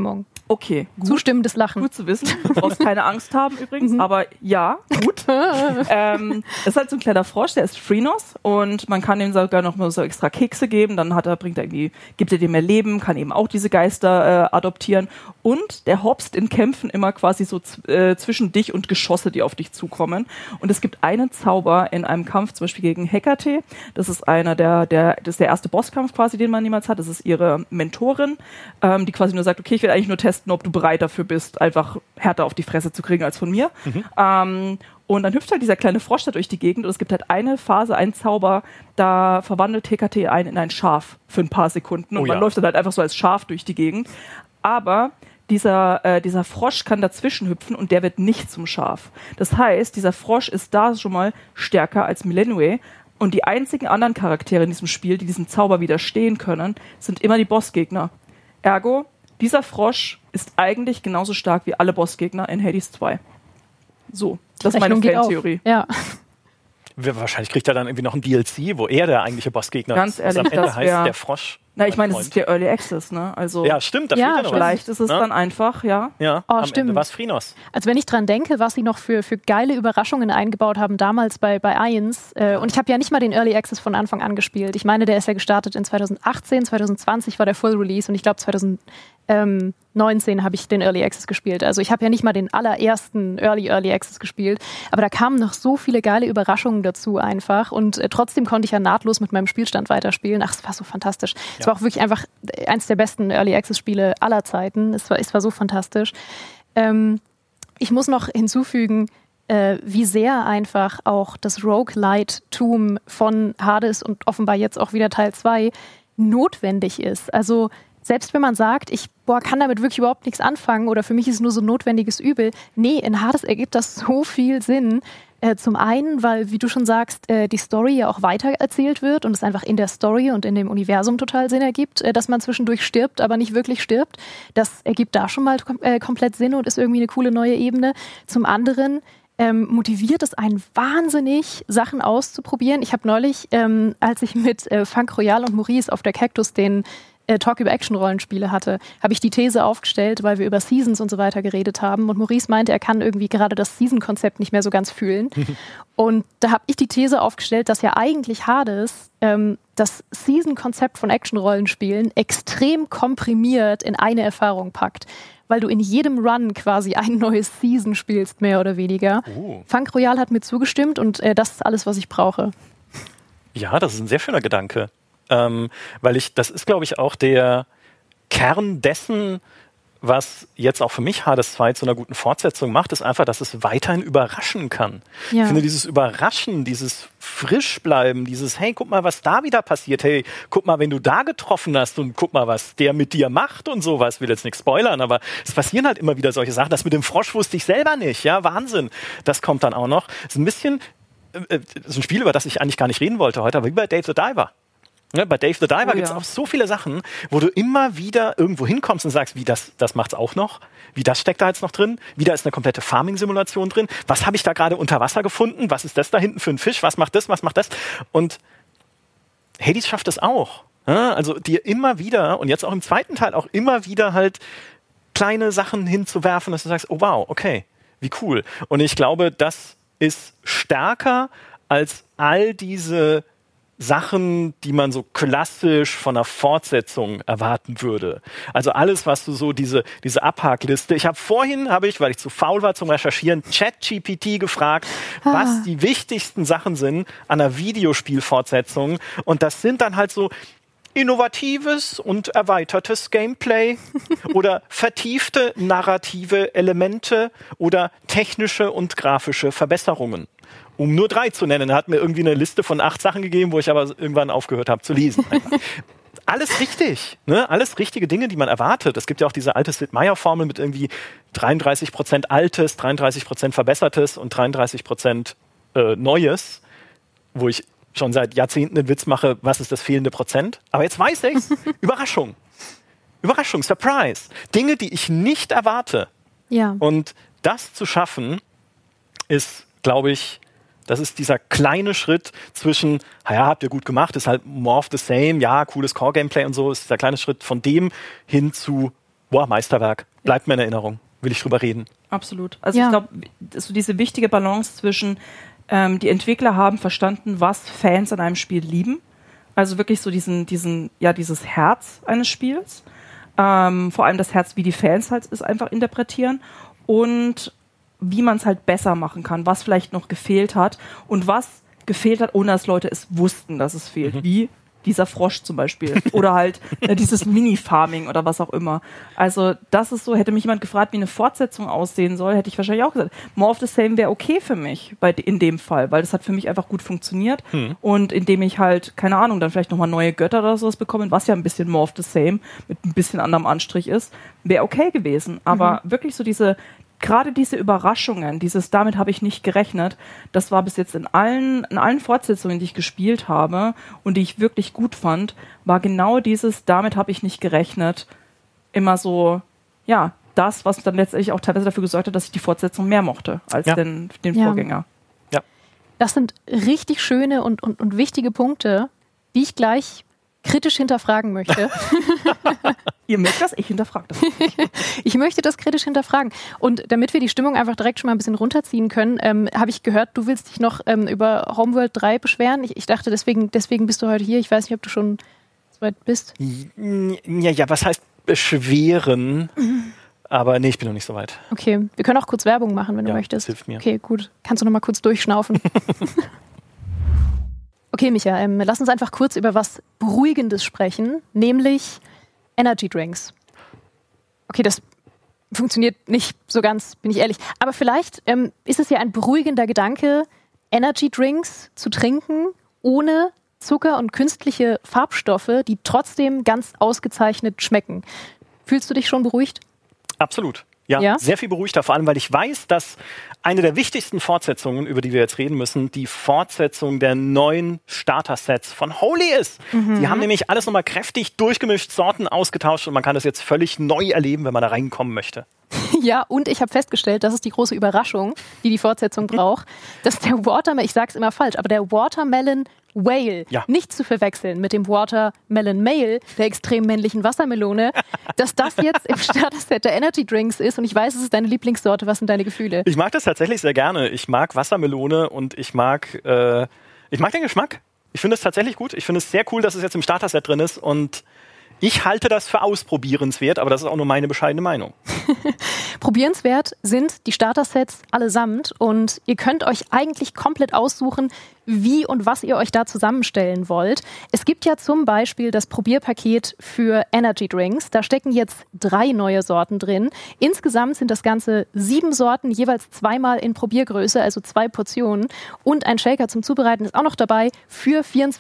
Okay, gut. Zustimmendes Lachen. Gut zu wissen. Du brauchst keine Angst haben übrigens, aber ja, gut. Das ist halt so ein kleiner Frosch, der ist Phrynos und man kann ihm sogar noch mal so extra Kekse geben, dann gibt er dir mehr Leben, kann eben auch diese Geister adoptieren und der hopst in Kämpfen immer quasi so zwischen dich und Geschosse, die auf dich zukommen. Und es gibt einen Zauber in einem Kampf, zum Beispiel gegen Hekate. Das ist das ist der erste Bosskampf quasi, den man niemals hat. Das ist ihre Mentorin, die quasi nur sagt, okay, ich will eigentlich nur testen, ob du bereit dafür bist, einfach härter auf die Fresse zu kriegen als von mir. Und dann hüpft halt dieser kleine Frosch da durch die Gegend und es gibt halt eine Phase, einen Zauber, da verwandelt Hekate einen in ein Schaf für ein paar Sekunden und man läuft dann halt einfach so als Schaf durch die Gegend. Aber dieser Frosch kann dazwischen hüpfen und der wird nicht zum Schaf. Das heißt, dieser Frosch ist da schon mal stärker als Milenue. Und die einzigen anderen Charaktere in diesem Spiel, die diesem Zauber widerstehen können, sind immer die Bossgegner. Ergo, dieser Frosch ist eigentlich genauso stark wie alle Bossgegner in Hades 2. So, das ist meine Fan-Theorie. Ja. Wahrscheinlich kriegt er dann irgendwie noch ein DLC, wo er der eigentliche Bossgegner ist. Ganz ehrlich, am Ende heißt der Frosch. Na, ich meine, das ist der Early Access, ne? Also ja, stimmt, da fehlt ja noch vielleicht ist es dann einfach, Ja, am stimmt. Ende war es Phrynos. Also wenn ich dran denke, was sie noch für geile Überraschungen eingebaut haben damals bei 1, und ich habe ja nicht mal den Early Access von Anfang an gespielt. Ich meine, der ist ja gestartet in 2018, 2020 war der Full Release und ich glaube 2019 habe ich den Early Access gespielt. Also ich habe ja nicht mal den allerersten Early Access gespielt, aber da kamen noch so viele geile Überraschungen dazu einfach und trotzdem konnte ich ja nahtlos mit meinem Spielstand weiterspielen. Ach, es war so fantastisch. Es war auch wirklich einfach eins der besten Early Access Spiele aller Zeiten. Es war so fantastisch. Ich muss noch hinzufügen, wie sehr einfach auch das Roguelite-Tum von Hades und offenbar jetzt auch wieder Teil 2 notwendig ist. Also selbst wenn man sagt, ich kann damit wirklich überhaupt nichts anfangen oder für mich ist es nur so ein notwendiges Übel. Nee, in Hades ergibt das so viel Sinn. Zum einen, weil, wie du schon sagst, die Story ja auch weiter erzählt wird und es einfach in der Story und in dem Universum total Sinn ergibt, dass man zwischendurch stirbt, aber nicht wirklich stirbt. Das ergibt da schon mal komplett Sinn und ist irgendwie eine coole neue Ebene. Zum anderen motiviert es einen wahnsinnig, Sachen auszuprobieren. Ich habe neulich, als ich mit Funk Royal und Maurice auf der Cactus den Talk über Action-Rollenspiele hatte, habe ich die These aufgestellt, weil wir über Seasons und so weiter geredet haben und Maurice meinte, er kann irgendwie gerade das Season-Konzept nicht mehr so ganz fühlen. Und da habe ich die These aufgestellt, dass ja eigentlich Hades das Season-Konzept von Action-Rollenspielen extrem komprimiert in eine Erfahrung packt, weil du in jedem Run quasi ein neues Season spielst, mehr oder weniger. Funk Royal hat mir zugestimmt und das ist alles, was ich brauche. Ja, das ist ein sehr schöner Gedanke. Weil das ist, glaube ich, auch der Kern dessen, was jetzt auch für mich Hades 2 zu einer guten Fortsetzung macht, ist einfach, dass es weiterhin überraschen kann. Ja. Ich finde dieses Überraschen, dieses Frischbleiben, dieses hey, guck mal, was da wieder passiert, hey, guck mal, wenn du da getroffen hast und guck mal, was der mit dir macht und sowas. Ich will jetzt nichts spoilern, aber es passieren halt immer wieder solche Sachen. Das mit dem Frosch wusste ich selber nicht, ja, Wahnsinn. Das kommt dann auch noch. Das ist ein bisschen, das ist ein Spiel, über das ich eigentlich gar nicht reden wollte heute, aber wie bei Dave the Diver. Ja, bei Dave the Diver gibt es auch so viele Sachen, wo du immer wieder irgendwo hinkommst und sagst, wie das macht's auch noch, wie das steckt da jetzt noch drin, wie da ist eine komplette Farming-Simulation drin, was habe ich da gerade unter Wasser gefunden, was ist das da hinten für ein Fisch, was macht das. Und Hades schafft es auch. Ja, also dir immer wieder und jetzt auch im zweiten Teil auch immer wieder halt kleine Sachen hinzuwerfen, dass du sagst, oh wow, okay, wie cool. Und ich glaube, das ist stärker als all diese Sachen, die man so klassisch von einer Fortsetzung erwarten würde. Also alles, was du so, diese Abhakliste. Weil ich zu faul war zum Recherchieren, ChatGPT gefragt, was die wichtigsten Sachen sind an einer Videospielfortsetzung. Und das sind dann halt so innovatives und erweitertes Gameplay oder vertiefte narrative Elemente oder technische und grafische Verbesserungen. Um nur 3 zu nennen. Er hat mir irgendwie eine Liste von 8 Sachen gegeben, wo ich aber irgendwann aufgehört habe zu lesen. Alles richtig, ne? Alles richtige Dinge, die man erwartet. Es gibt ja auch diese alte Sid Meier-Formel mit irgendwie 33% Altes, 33% Verbessertes und 33% Neues, wo ich schon seit Jahrzehnten den Witz mache, was ist das fehlende Prozent? Aber jetzt weiß ich's. Überraschung, Surprise. Dinge, die ich nicht erwarte. Ja. Und das zu schaffen, ist, glaube ich, das ist dieser kleine Schritt zwischen, habt ihr gut gemacht, ist halt more of the same, ja, cooles Core-Gameplay und so, ist der kleine Schritt von dem hin zu boah, Meisterwerk, bleibt mir in Erinnerung, will ich drüber reden. Absolut. Also ich glaube, so diese wichtige Balance zwischen, die Entwickler haben verstanden, was Fans an einem Spiel lieben. Also wirklich so dieses Herz eines Spiels. Vor allem das Herz, wie die Fans halt es einfach interpretieren. Und wie man es halt besser machen kann, was vielleicht noch gefehlt hat und was gefehlt hat, ohne dass Leute es wussten, dass es fehlt. Wie dieser Frosch zum Beispiel. Oder halt dieses Mini-Farming oder was auch immer. Also das ist so, hätte mich jemand gefragt, wie eine Fortsetzung aussehen soll, hätte ich wahrscheinlich auch gesagt, More of the Same wäre okay für mich in dem Fall, weil das hat für mich einfach gut funktioniert. Und indem ich halt, keine Ahnung, dann vielleicht nochmal neue Götter oder sowas bekomme, was ja ein bisschen More of the Same mit ein bisschen anderem Anstrich ist, wäre okay gewesen. Aber wirklich so gerade diese Überraschungen, damit habe ich nicht gerechnet, das war bis jetzt in allen Fortsetzungen, die ich gespielt habe und die ich wirklich gut fand, war genau damit habe ich nicht gerechnet, immer so, ja, das, was dann letztendlich auch teilweise dafür gesorgt hat, dass ich die Fortsetzung mehr mochte als den Vorgänger. Ja. Das sind richtig schöne und wichtige Punkte, die ich gleich kritisch hinterfragen möchte. Ihr mögt das? Ich hinterfrage das. Ich möchte das kritisch hinterfragen. Und damit wir die Stimmung einfach direkt schon mal ein bisschen runterziehen können, habe ich gehört, du willst dich noch über Homeworld 3 beschweren. Ich dachte, deswegen bist du heute hier. Ich weiß nicht, ob du schon so weit bist. Ja, was heißt beschweren? Aber nee, ich bin noch nicht so weit. Okay, wir können auch kurz Werbung machen, wenn du möchtest. Das hilft mir. Okay, gut. Kannst du noch mal kurz durchschnaufen? Okay, Micha, lass uns einfach kurz über was Beruhigendes sprechen, nämlich Energy Drinks. Okay, das funktioniert nicht so ganz, bin ich ehrlich. Aber vielleicht ist es ja ein beruhigender Gedanke, Energy Drinks zu trinken, ohne Zucker und künstliche Farbstoffe, die trotzdem ganz ausgezeichnet schmecken. Fühlst du dich schon beruhigt? Absolut. Ja, sehr viel beruhigter, vor allem, weil ich weiß, dass eine der wichtigsten Fortsetzungen, über die wir jetzt reden müssen, die Fortsetzung der neuen Starter-Sets von Holy ist. Die haben nämlich alles nochmal kräftig durchgemischt, Sorten ausgetauscht und man kann das jetzt völlig neu erleben, wenn man da reinkommen möchte. Ja, und ich habe festgestellt, das ist die große Überraschung, die Fortsetzung braucht, dass der Watermelon, ich sag's immer falsch, aber der Watermelon Whale, nicht zu verwechseln mit dem Watermelon Male, der extrem männlichen Wassermelone, dass das jetzt im Starter-Set der Energy Drinks ist und ich weiß, es ist deine Lieblingssorte. Was sind deine Gefühle? Ich mag das tatsächlich sehr gerne. Ich mag Wassermelone und ich mag den Geschmack. Ich finde es tatsächlich gut. Ich finde es sehr cool, dass es jetzt im Starter-Set drin ist und ich halte das für ausprobierenswert, aber das ist auch nur meine bescheidene Meinung. Probierenswert sind die Starter-Sets allesamt und ihr könnt euch eigentlich komplett aussuchen, wie und was ihr euch da zusammenstellen wollt. Es gibt ja zum Beispiel das Probierpaket für Energy Drinks. Da stecken jetzt 3 neue Sorten drin. Insgesamt sind das Ganze 7 Sorten, jeweils 2-mal in Probiergröße, also 2 Portionen. Und ein Shaker zum Zubereiten ist auch noch dabei für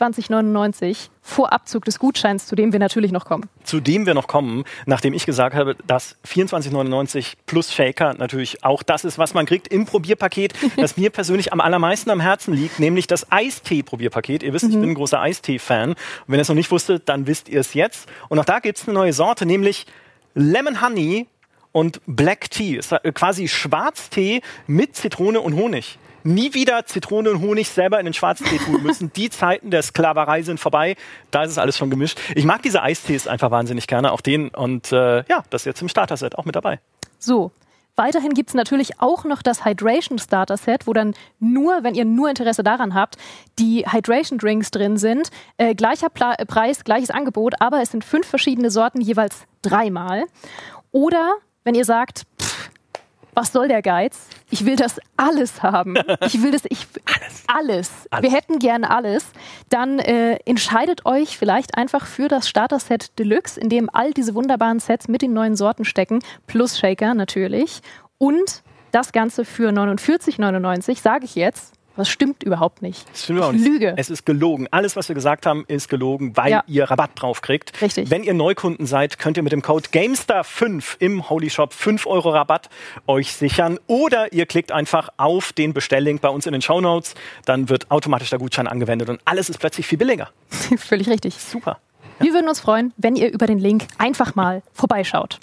24,99 vor Abzug des Gutscheins, zu dem wir natürlich noch kommen. Zu dem wir noch kommen, nachdem ich gesagt habe, dass 24,99 plus Shaker natürlich auch das ist, was man kriegt im Probierpaket, das mir persönlich am allermeisten am Herzen liegt, nämlich das Eistee-Probierpaket. Ihr wisst, ich bin ein großer Eistee-Fan. Und wenn ihr es noch nicht wusstet, dann wisst ihr es jetzt. Und auch da gibt es eine neue Sorte, nämlich Lemon Honey und Black Tea. Es ist quasi Schwarztee mit Zitrone und Honig. Nie wieder Zitrone und Honig selber in den Schwarztee tun müssen. Die Zeiten der Sklaverei sind vorbei. Da ist es alles schon gemischt. Ich mag diese Eistees einfach wahnsinnig gerne, auch den. Und das ist jetzt im Starter-Set auch mit dabei. So. Weiterhin gibt es natürlich auch noch das Hydration Starter Set, wo dann nur, wenn ihr nur Interesse daran habt, die Hydration Drinks drin sind. Gleicher Preis, gleiches Angebot, aber es sind 5 verschiedene Sorten, jeweils 3-mal. Oder wenn ihr sagt, was soll der Geiz? Ich will das alles haben. Ich will das, alles. Wir hätten gerne alles. Dann entscheidet euch vielleicht einfach für das Starter-Set Deluxe, in dem all diese wunderbaren Sets mit den neuen Sorten stecken, plus Shaker natürlich. Und das Ganze für 49,99, sage ich jetzt. Das stimmt überhaupt nicht. Das stimmt überhaupt nicht. Lüge. Es ist gelogen. Alles, was wir gesagt haben, ist gelogen, weil ihr Rabatt drauf kriegt. Richtig. Wenn ihr Neukunden seid, könnt ihr mit dem Code GameStar5 im Holy Shop 5 € Rabatt euch sichern. Oder ihr klickt einfach auf den Bestelllink bei uns in den Shownotes. Dann wird automatisch der Gutschein angewendet und alles ist plötzlich viel billiger. Völlig richtig. Super. Wir würden uns freuen, wenn ihr über den Link einfach mal vorbeischaut.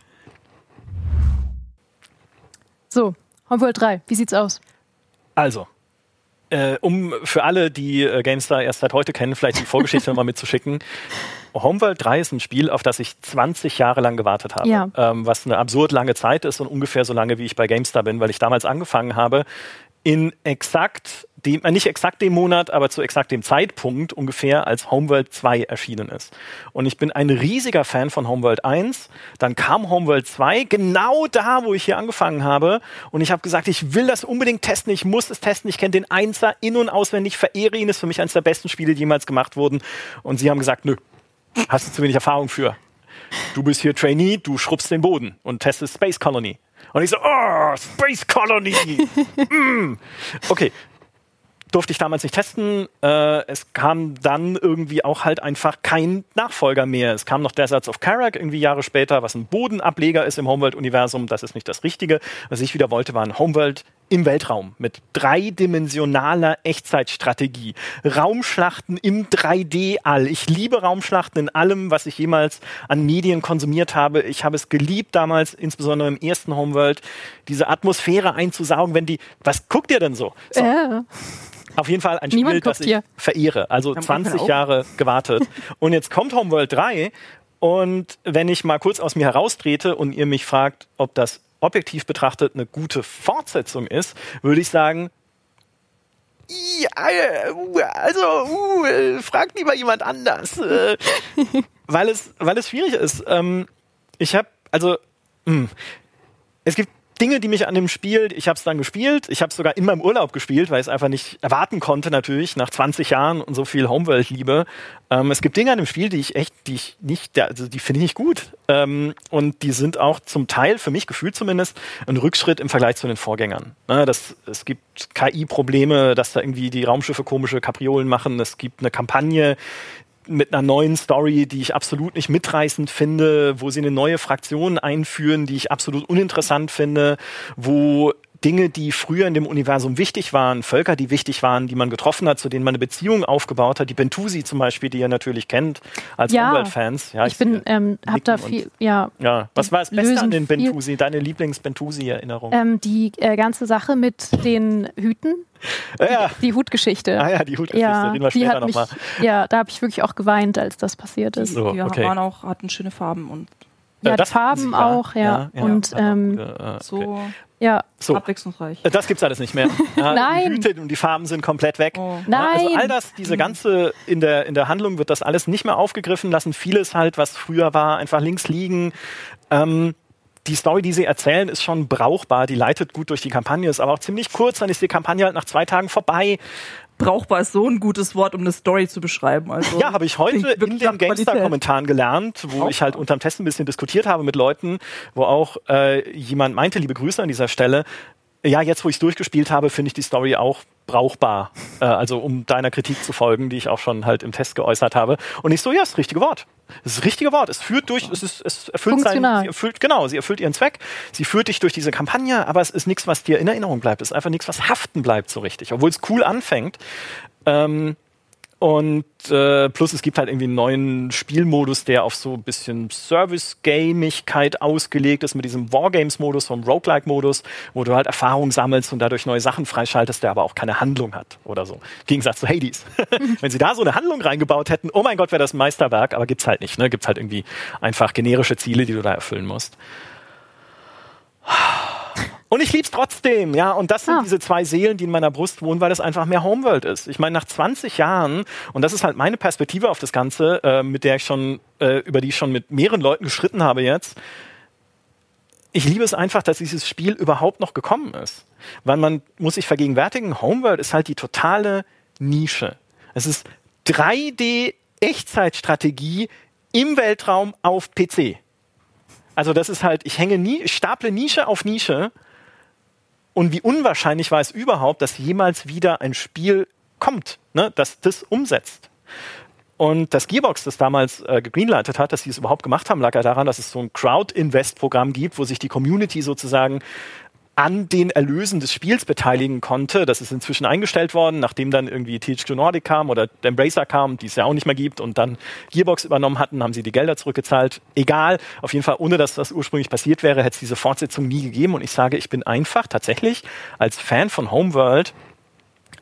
So, Homeworld 3, wie sieht's aus? Also, um für alle, die GameStar erst seit heute kennen, vielleicht die Vorgeschichte nochmal mitzuschicken. Homeworld 3 ist ein Spiel, auf das ich 20 Jahre lang gewartet habe. Was eine absurd lange Zeit ist und ungefähr so lange, wie ich bei GameStar bin, weil ich damals angefangen habe, in nicht exakt dem Monat, aber zu exakt dem Zeitpunkt ungefähr, als Homeworld 2 erschienen ist. Und ich bin ein riesiger Fan von Homeworld 1. Dann kam Homeworld 2, genau da, wo ich hier angefangen habe. Und ich habe gesagt, ich will das unbedingt testen, ich muss es testen. Ich kenne den Einser in- und auswendig, verehre ihn, ist für mich eines der besten Spiele, die jemals gemacht wurden. Und sie haben gesagt, nö, hast du zu wenig Erfahrung für. Du bist hier Trainee, du schrubbst den Boden und testest Space Colony. Und ich so, oh, Space Colony! Okay. Durfte ich damals nicht testen. Es kam dann irgendwie auch halt einfach kein Nachfolger mehr. Es kam noch Deserts of Karak irgendwie Jahre später, was ein Bodenableger ist im Homeworld-Universum. Das ist nicht das Richtige. Was ich wieder wollte, war ein Homeworld im Weltraum mit dreidimensionaler Echtzeitstrategie. Raumschlachten im 3D-All. Ich liebe Raumschlachten in allem, was ich jemals an Medien konsumiert habe. Ich habe es geliebt damals, insbesondere im ersten Homeworld, diese Atmosphäre einzusaugen, was guckt ihr denn so? Auf jeden Fall ein Spiel, das ich verehre. Also 20 Jahre gewartet. Und jetzt kommt Homeworld 3 und wenn ich mal kurz aus mir heraustrete und ihr mich fragt, ob das objektiv betrachtet eine gute Fortsetzung ist, würde ich sagen, fragt lieber jemand anders. Weil es schwierig ist. Es gibt Dinge, die mich an dem Spiel, ich habe es dann gespielt, ich habe es sogar in meinem Urlaub gespielt, weil ich es einfach nicht erwarten konnte natürlich, nach 20 Jahren und so viel Homeworld-Liebe. Es gibt Dinge an dem Spiel, die finde ich nicht gut. Und die sind auch zum Teil, für mich gefühlt zumindest, ein Rückschritt im Vergleich zu den Vorgängern. Es gibt KI-Probleme, dass da irgendwie die Raumschiffe komische Kapriolen machen, es gibt eine Kampagne mit einer neuen Story, die ich absolut nicht mitreißend finde, wo sie eine neue Fraktion einführen, die ich absolut uninteressant finde, wo Dinge, die früher in dem Universum wichtig waren, Völker, die wichtig waren, die man getroffen hat, zu denen man eine Beziehung aufgebaut hat, die Bentusi zum Beispiel, die ihr natürlich kennt als Umweltfans. Ja, habe da viel, Was war das Beste an den Bentusi, deine Lieblings-Bentusi-Erinnerung? Die ganze Sache mit den Hüten. Die Hutgeschichte. Die Hutgeschichte, reden wir später nochmal. Ja, da habe ich wirklich auch geweint, als das passiert ist. Die hatten schöne Farben und die Farben auch, und abwechslungsreich. Das gibt's alles nicht mehr. Nein. Die Hüte und die Farben sind komplett weg. Nein. Also all das, diese ganze, in der Handlung wird das alles nicht mehr aufgegriffen, lassen vieles halt, was früher war, einfach links liegen. Die Story, die sie erzählen, ist schon brauchbar, die leitet gut durch die Kampagne, ist aber auch ziemlich kurz, dann ist die Kampagne halt nach 2 Tagen vorbei. Brauchbar ist so ein gutes Wort, um eine Story zu beschreiben. Also habe ich heute in den GameStar-Kommentaren gelernt, wo ich halt unterm Test ein bisschen diskutiert habe mit Leuten, wo auch jemand meinte, liebe Grüße an dieser Stelle, jetzt wo ich es durchgespielt habe, finde ich die Story auch brauchbar. Also um deiner Kritik zu folgen, die ich auch schon halt im Test geäußert habe. Und ich so, das ist das richtige Wort. Das ist das richtige Wort. Es führt durch, es erfüllt sie erfüllt ihren Zweck. Sie führt dich durch diese Kampagne, aber es ist nichts, was dir in Erinnerung bleibt. Es ist einfach nichts, was haften bleibt so richtig. Obwohl es cool anfängt. Und plus es gibt halt irgendwie einen neuen Spielmodus, der auf so ein bisschen Service-Gamigkeit ausgelegt ist, mit diesem Wargames-Modus, vom Roguelike-Modus, wo du halt Erfahrung sammelst und dadurch neue Sachen freischaltest, der aber auch keine Handlung hat oder so. Im Gegensatz zu Hades. Wenn sie da so eine Handlung reingebaut hätten, oh mein Gott, wäre das ein Meisterwerk, aber gibt's halt nicht. Ne? Gibt's halt irgendwie einfach generische Ziele, die du da erfüllen musst. Und ich lieb's trotzdem, und das sind diese 2 Seelen, die in meiner Brust wohnen, weil das einfach mehr Homeworld ist. Ich meine, nach 20 Jahren, und das ist halt meine Perspektive auf das Ganze, mit der ich schon, über die ich schon mit mehreren Leuten geschritten habe jetzt, ich liebe es einfach, dass dieses Spiel überhaupt noch gekommen ist. Weil man muss sich vergegenwärtigen, Homeworld ist halt die totale Nische. Es ist 3D-Echtzeitstrategie im Weltraum auf PC. Also das ist halt, ich staple Nische auf Nische. Und wie unwahrscheinlich war es überhaupt, dass jemals wieder ein Spiel kommt, das das umsetzt. Und dass Gearbox das damals gegreenlightet hat, dass sie es überhaupt gemacht haben, lag ja daran, dass es so ein Crowd-Invest-Programm gibt, wo sich die Community sozusagen an den Erlösen des Spiels beteiligen konnte. Das ist inzwischen eingestellt worden, nachdem dann irgendwie THQ Nordic kam oder Embracer kam, die es ja auch nicht mehr gibt, und dann Gearbox übernommen hatten, haben sie die Gelder zurückgezahlt. Egal, auf jeden Fall, ohne dass das ursprünglich passiert wäre, hätte es diese Fortsetzung nie gegeben. Und ich sage, ich bin einfach tatsächlich als Fan von Homeworld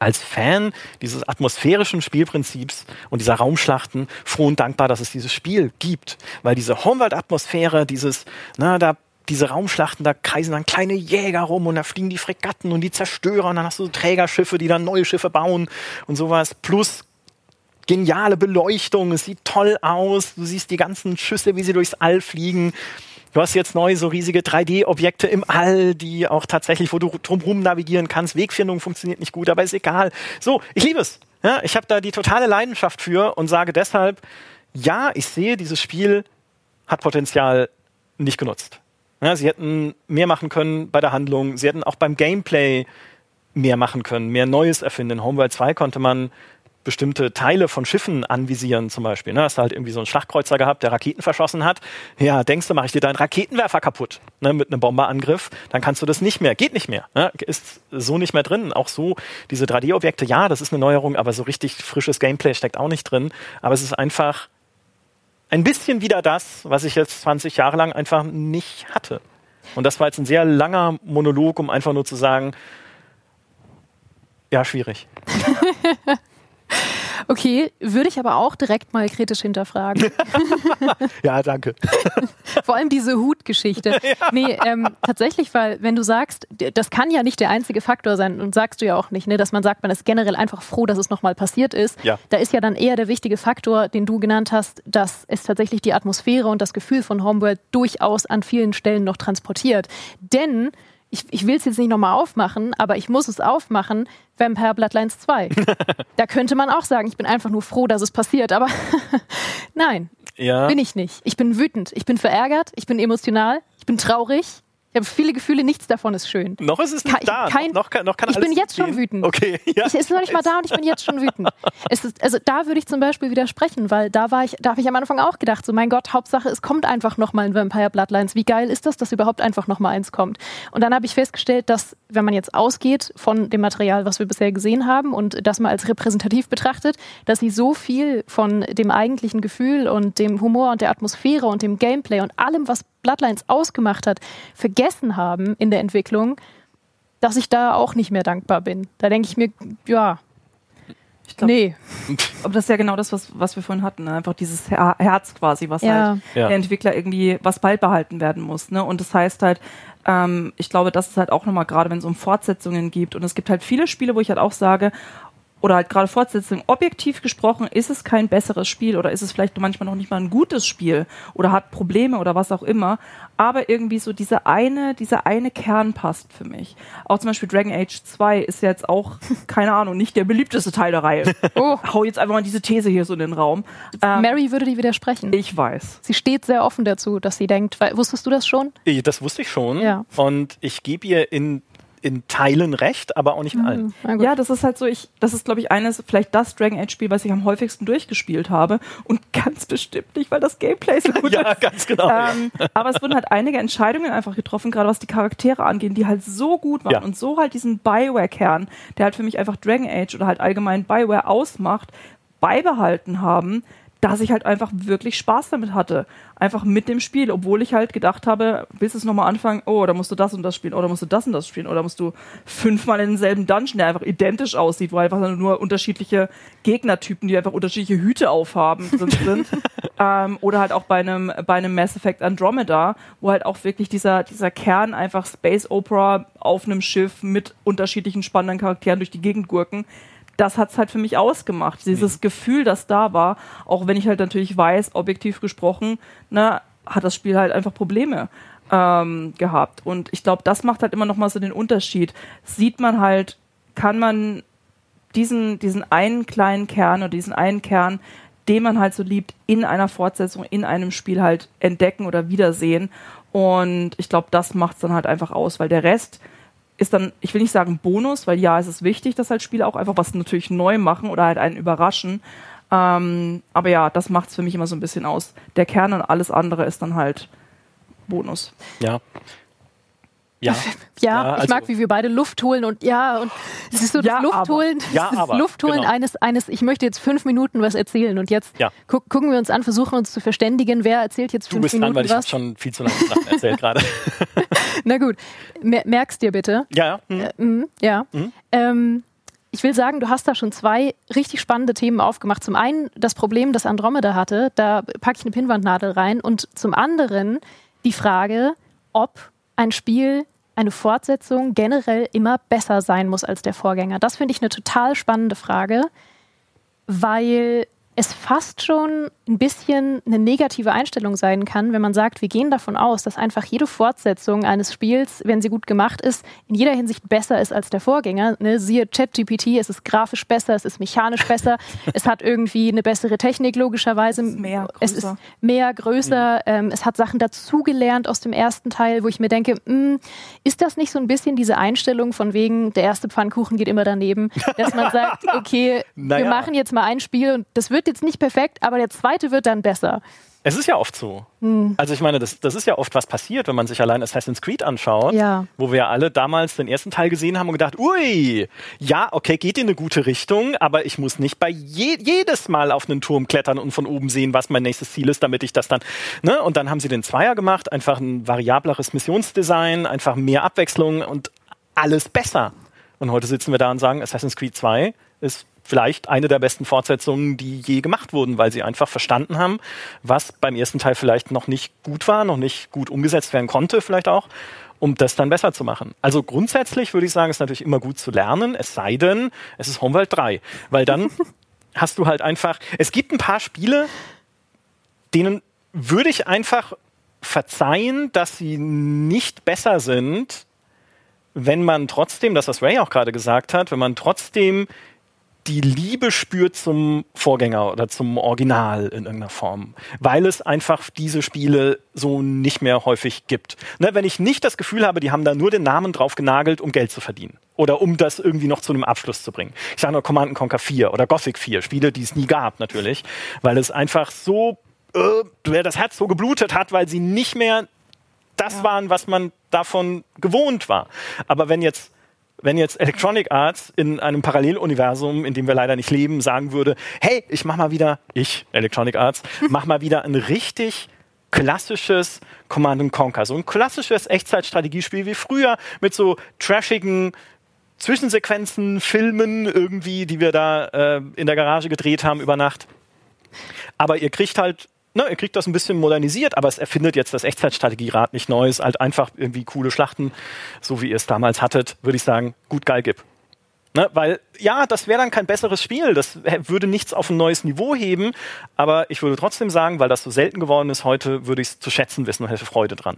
als Fan dieses atmosphärischen Spielprinzips und dieser Raumschlachten froh und dankbar, dass es dieses Spiel gibt. Weil diese Homeworld-Atmosphäre, diese Raumschlachten, da kreisen dann kleine Jäger rum und da fliegen die Fregatten und die Zerstörer und dann hast du Trägerschiffe, die dann neue Schiffe bauen und sowas. Plus geniale Beleuchtung, es sieht toll aus, du siehst die ganzen Schüsse, wie sie durchs All fliegen. Du hast jetzt neu so riesige 3D-Objekte im All, die auch tatsächlich, wo du drumherum navigieren kannst. Wegfindung funktioniert nicht gut, aber ist egal. So, ich liebe es. Ja, ich habe da die totale Leidenschaft für und sage deshalb, ja, ich sehe, dieses Spiel hat Potenzial nicht genutzt. Ja, sie hätten mehr machen können bei der Handlung. Sie hätten auch beim Gameplay mehr machen können, mehr Neues erfinden. In Homeworld 2 konnte man bestimmte Teile von Schiffen anvisieren zum Beispiel. Ne? Hast du halt irgendwie so einen Schlachtkreuzer gehabt, der Raketen verschossen hat. Ja, denkst du, mache ich dir deinen Raketenwerfer kaputt, ne? Mit einem Bomberangriff. Dann kannst du das nicht mehr. Geht nicht mehr. Ne? Ist so nicht mehr drin. Auch so diese 3D-Objekte, ja, das ist eine Neuerung, aber so richtig frisches Gameplay steckt auch nicht drin. Aber es ist einfach ein bisschen wieder das, was ich jetzt 20 Jahre lang einfach nicht hatte. Und das war jetzt ein sehr langer Monolog, um einfach nur zu sagen, ja, schwierig. Okay, würde ich aber auch direkt mal kritisch hinterfragen. Ja, danke. Vor allem diese Hutgeschichte. Ja. Nee, tatsächlich, weil wenn du sagst, das kann ja nicht der einzige Faktor sein, und sagst du ja auch nicht, ne, dass man sagt, man ist generell einfach froh, dass es nochmal passiert ist. Ja. Da ist ja dann eher der wichtige Faktor, den du genannt hast, dass es tatsächlich die Atmosphäre und das Gefühl von Homeworld durchaus an vielen Stellen noch transportiert. Denn ich will es jetzt nicht nochmal aufmachen, aber ich muss es aufmachen, Vampire Bloodlines 2. Da könnte man auch sagen, ich bin einfach nur froh, dass es passiert, aber nein, bin ich nicht. Ich bin wütend, ich bin verärgert, ich bin emotional, ich bin traurig. Ich habe viele Gefühle, nichts davon ist schön. Noch ist es nicht da. Noch kann ich bin jetzt schon wütend. Okay, ja, es ist noch nicht mal da und ich bin jetzt schon wütend. Also da würde ich zum Beispiel widersprechen, weil da habe ich am Anfang auch gedacht, so mein Gott, Hauptsache es kommt einfach nochmal ein Vampire Bloodlines. Wie geil ist das, dass überhaupt einfach nochmal eins kommt? Und dann habe ich festgestellt, dass, wenn man jetzt ausgeht von dem Material, was wir bisher gesehen haben und das mal als repräsentativ betrachtet, dass sie so viel von dem eigentlichen Gefühl und dem Humor und der Atmosphäre und dem Gameplay und allem, was Bloodlines ausgemacht hat, vergessen haben in der Entwicklung, dass ich da auch nicht mehr dankbar bin. Da denke ich mir, ja, ich glaub, nee. Aber das ist ja genau das, was wir vorhin hatten. Ne? Einfach dieses Herz quasi, was halt der Entwickler irgendwie, was beibehalten werden muss. Ne? Und das heißt halt, ich glaube, das ist halt auch nochmal, gerade wenn es um Fortsetzungen gibt. Und es gibt halt viele Spiele, wo ich halt auch sage, oder halt gerade Fortsetzung, objektiv gesprochen, ist es kein besseres Spiel oder ist es vielleicht manchmal noch nicht mal ein gutes Spiel oder hat Probleme oder was auch immer, aber irgendwie so dieser eine Kern passt für mich. Auch zum Beispiel Dragon Age 2 ist jetzt auch, keine Ahnung, nicht der beliebteste Teil der Reihe. Hau jetzt einfach mal diese These hier so in den Raum. Mary würde die widersprechen. Ich weiß. Sie steht sehr offen dazu, dass sie denkt, wusstest du das schon? Das wusste ich schon und ich gebe ihr in Teilen recht, aber auch nicht in allen. Ja, das ist halt so, das ist, glaube ich, vielleicht das Dragon Age Spiel, was ich am häufigsten durchgespielt habe und ganz bestimmt nicht, weil das Gameplay so gut ist. Ja, ganz genau. Aber es wurden halt einige Entscheidungen einfach getroffen, gerade was die Charaktere angeht, die halt so gut waren und so halt diesen BioWare-Kern, der halt für mich einfach Dragon Age oder halt allgemein BioWare ausmacht, beibehalten haben, dass ich halt einfach wirklich Spaß damit hatte. Einfach mit dem Spiel, obwohl ich halt gedacht habe, willst du es nochmal anfangen? Oh, da musst du das und das spielen, oder musst du das und das spielen, oder musst du 5-mal in denselben Dungeon, der einfach identisch aussieht, wo einfach nur unterschiedliche Gegnertypen, die einfach unterschiedliche Hüte aufhaben, sind. Oder halt auch bei einem Mass Effect Andromeda, wo halt auch wirklich dieser Kern einfach Space Opera auf einem Schiff mit unterschiedlichen spannenden Charakteren durch die Gegend gurken. Das hat es halt für mich ausgemacht. Dieses Gefühl, das da war, auch wenn ich halt natürlich weiß, objektiv gesprochen, hat das Spiel halt einfach Probleme gehabt. Und ich glaube, das macht halt immer noch mal so den Unterschied. Sieht man halt, kann man diesen einen kleinen Kern oder diesen einen Kern, den man halt so liebt, in einer Fortsetzung, in einem Spiel halt entdecken oder wiedersehen. Und ich glaube, das macht es dann halt einfach aus, weil der Rest ist dann, ich will nicht sagen Bonus, weil ja, es ist wichtig, dass halt Spiele auch einfach was natürlich neu machen oder halt einen überraschen. Aber ja, das macht es für mich immer so ein bisschen aus. Der Kern und alles andere ist dann halt Bonus. Ja. Ja, ich mag, wie wir beide Luft holen und es ist so das Luftholen eines, ich möchte jetzt 5 Minuten was erzählen und jetzt gucken wir uns an, versuchen uns zu verständigen, wer erzählt jetzt 5 Minuten was. Du bist dran, weil ich habe schon viel zu lange Sachen erzählt gerade. Na gut, merkst dir bitte. Ja. ich will sagen, du hast da schon 2 richtig spannende Themen aufgemacht. Zum einen das Problem, das Andromeda hatte, da packe ich eine Pinnwandnadel rein. Und zum anderen die Frage, ob ein Spiel, eine Fortsetzung generell immer besser sein muss als der Vorgänger. Das finde ich eine total spannende Frage, weil es fast schon ein bisschen eine negative Einstellung sein kann, wenn man sagt, wir gehen davon aus, dass einfach jede Fortsetzung eines Spiels, wenn sie gut gemacht ist, in jeder Hinsicht besser ist als der Vorgänger. Ne? Siehe ChatGPT, es ist grafisch besser, es ist mechanisch besser, es hat irgendwie eine bessere Technik logischerweise. Es ist mehr, größer, es hat Sachen dazugelernt aus dem ersten Teil, wo ich mir denke, ist das nicht so ein bisschen diese Einstellung von wegen, der erste Pfannkuchen geht immer daneben, dass man sagt, okay, wir machen jetzt mal ein Spiel und das wird jetzt nicht perfekt, aber der zweite wird dann besser. Es ist ja oft so. Also ich meine, das ist ja oft was passiert, wenn man sich allein Assassin's Creed anschaut, wo wir alle damals den ersten Teil gesehen haben und gedacht, ui, ja, okay, geht in eine gute Richtung, aber ich muss nicht bei jedes Mal auf einen Turm klettern und von oben sehen, was mein nächstes Ziel ist, damit ich das dann, ne? Und dann haben sie den Zweier gemacht, einfach ein variableres Missionsdesign, einfach mehr Abwechslung und alles besser. Und heute sitzen wir da und sagen, Assassin's Creed 2 ist vielleicht eine der besten Fortsetzungen, die je gemacht wurden, weil sie einfach verstanden haben, was beim ersten Teil vielleicht noch nicht gut war, noch nicht gut umgesetzt werden konnte vielleicht auch, um das dann besser zu machen. Also grundsätzlich würde ich sagen, ist natürlich immer gut zu lernen, es sei denn, es ist Homeworld 3, weil dann hast du halt einfach, es gibt ein paar Spiele, denen würde ich einfach verzeihen, dass sie nicht besser sind, wenn man trotzdem, das was Ray auch gerade gesagt hat, wenn man trotzdem die Liebe spürt zum Vorgänger oder zum Original in irgendeiner Form, weil es einfach diese Spiele so nicht mehr häufig gibt. Ne, wenn ich nicht das Gefühl habe, die haben da nur den Namen drauf genagelt, um Geld zu verdienen oder um das irgendwie noch zu einem Abschluss zu bringen. Ich sage nur Command & Conquer 4 oder Gothic 4, Spiele, die es nie gab natürlich, weil es einfach so das Herz so geblutet hat, weil sie nicht mehr das waren, was man davon gewohnt war. Aber wenn jetzt Electronic Arts in einem Paralleluniversum, in dem wir leider nicht leben, sagen würde, hey, Electronic Arts, mach mal wieder ein richtig klassisches Command & Conquer, so ein klassisches Echtzeitstrategiespiel wie früher mit so trashigen Zwischensequenzen, Filmen irgendwie, die wir da in der Garage gedreht haben über Nacht. Aber ihr kriegt das ein bisschen modernisiert, aber es erfindet jetzt das Echtzeitstrategierad nicht neu, es ist halt einfach irgendwie coole Schlachten, so wie ihr es damals hattet, würde ich sagen, gut, geil, gib. Ne? Weil, ja, das wäre dann kein besseres Spiel, das würde nichts auf ein neues Niveau heben, aber ich würde trotzdem sagen, weil das so selten geworden ist heute, würde ich es zu schätzen wissen und hätte Freude dran.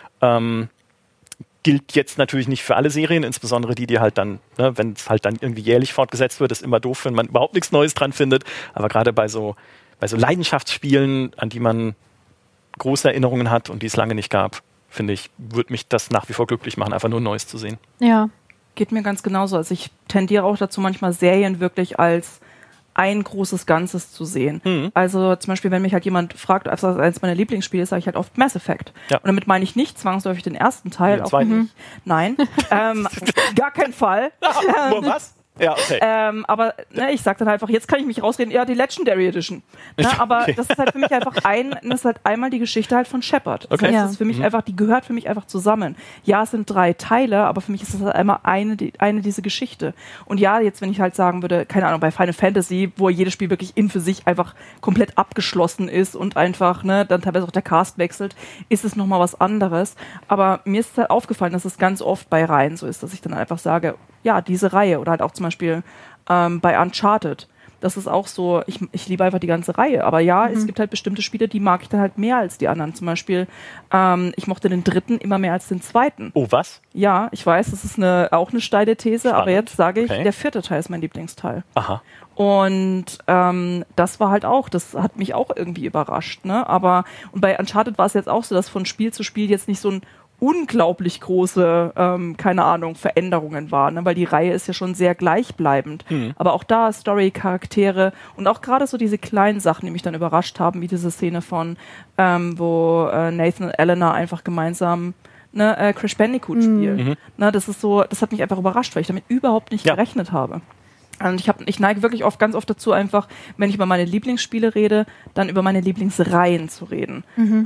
Gilt jetzt natürlich nicht für alle Serien, insbesondere die halt dann, ne, wenn es halt dann irgendwie jährlich fortgesetzt wird, ist immer doof, wenn man überhaupt nichts Neues dran findet, aber gerade bei so Leidenschaftsspielen, an die man große Erinnerungen hat und die es lange nicht gab, finde ich, würde mich das nach wie vor glücklich machen, einfach nur Neues zu sehen. Ja. Geht mir ganz genauso. Also ich tendiere auch dazu, manchmal Serien wirklich als ein großes Ganzes zu sehen. Also zum Beispiel, wenn mich halt jemand fragt, was eines meiner Lieblingsspiele ist, sage ich halt oft Mass Effect. Ja. Und damit meine ich nicht zwangsläufig den ersten Teil. Den zweiten nicht. Nein, gar keinen Fall. Nur was? Ja, okay. Aber ich sag dann einfach, jetzt kann ich mich rausreden, ja, die Legendary Edition. Aber okay. Das ist halt für mich einfach einmal die Geschichte halt von Shepard. Okay. Das heißt, das ist für mich einfach, die gehört für mich einfach zusammen. Ja, es sind 3 Teile, aber für mich ist das halt einmal eine diese Geschichte. Und ja, jetzt, wenn ich halt sagen würde, keine Ahnung, bei Final Fantasy, wo jedes Spiel wirklich in für sich einfach komplett abgeschlossen ist und einfach, dann teilweise auch der Cast wechselt, ist es nochmal was anderes. Aber mir ist halt aufgefallen, dass es ganz oft bei Reihen so ist, dass ich dann einfach sage, ja, diese Reihe oder halt auch zum Beispiel bei Uncharted. Das ist auch so, ich liebe einfach die ganze Reihe. Aber ja, es gibt halt bestimmte Spiele, die mag ich dann halt mehr als die anderen. Zum Beispiel, ich mochte den 3. immer mehr als den 2. Oh, was? Ja, ich weiß, das ist auch eine steile These, aber jetzt sage ich, der 4. Teil ist mein Lieblingsteil. Aha. Und das war halt auch, das hat mich auch irgendwie überrascht. Ne? Und bei Uncharted war es jetzt auch so, dass von Spiel zu Spiel jetzt nicht so ein unglaublich große, keine Ahnung, Veränderungen waren, ne? Weil die Reihe ist ja schon sehr gleichbleibend. Aber auch da Story, Charaktere und auch gerade so diese kleinen Sachen, die mich dann überrascht haben, wie diese Szene von, wo Nathan und Eleanor einfach gemeinsam Crash Bandicoot spielen. Das ist so, das hat mich einfach überrascht, weil ich damit überhaupt nicht gerechnet habe. Und ich neige wirklich ganz oft dazu, einfach, wenn ich über meine Lieblingsspiele rede, dann über meine Lieblingsreihen zu reden.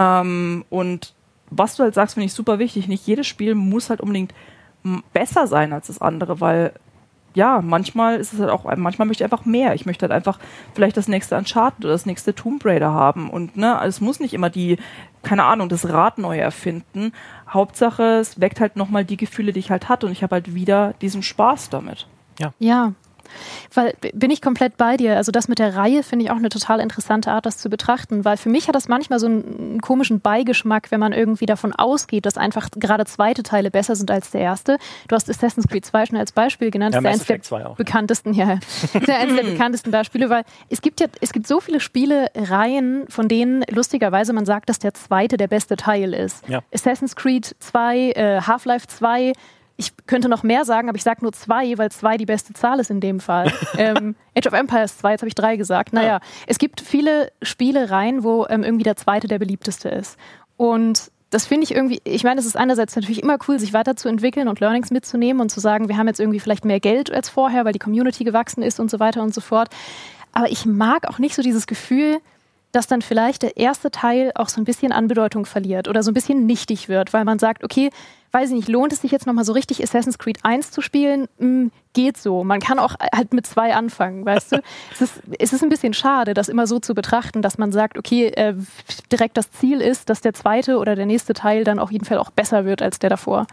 Und was du halt sagst, finde ich super wichtig. Nicht jedes Spiel muss halt unbedingt besser sein als das andere, weil ja, manchmal ist es halt auch, manchmal möchte ich einfach mehr. Ich möchte halt einfach vielleicht das nächste Uncharted oder das nächste Tomb Raider haben. Und ne, es muss nicht immer keine Ahnung, das Rad neu erfinden. Hauptsache, es weckt halt nochmal die Gefühle, die ich halt hatte. Und ich habe halt wieder diesen Spaß damit. Ja. Weil, bin ich komplett bei dir. Also das mit der Reihe finde ich auch eine total interessante Art, das zu betrachten, weil für mich hat das manchmal so einen komischen Beigeschmack, wenn man irgendwie davon ausgeht, dass einfach gerade zweite Teile besser sind als der erste. Du hast Assassin's Creed 2 schon als Beispiel genannt. Ja, das ist eines der bekanntesten, eines der bekanntesten Beispiele, weil es gibt so viele Spielereihen, von denen lustigerweise man sagt, dass der zweite der beste Teil ist. Ja. Assassin's Creed 2, Half-Life 2, ich könnte noch mehr sagen, aber ich sage nur 2, weil 2 die beste Zahl ist in dem Fall. Age of Empires 2, jetzt habe ich 3 gesagt. Naja, es gibt viele Spielereien, wo irgendwie der zweite der beliebteste ist. Und das finde ich irgendwie, ich meine, es ist einerseits natürlich immer cool, sich weiterzuentwickeln und Learnings mitzunehmen und zu sagen, wir haben jetzt irgendwie vielleicht mehr Geld als vorher, weil die Community gewachsen ist und so weiter und so fort. Aber ich mag auch nicht so dieses Gefühl, dass dann vielleicht der erste Teil auch so ein bisschen an Bedeutung verliert oder so ein bisschen nichtig wird, weil man sagt, okay, weiß ich nicht, lohnt es sich jetzt nochmal so richtig Assassin's Creed 1 zu spielen? Geht so. Man kann auch halt mit 2 anfangen, weißt du? Es ist ein bisschen schade, das immer so zu betrachten, dass man sagt, okay, direkt das Ziel ist, dass der zweite oder der nächste Teil dann auf jeden Fall auch besser wird als der davor.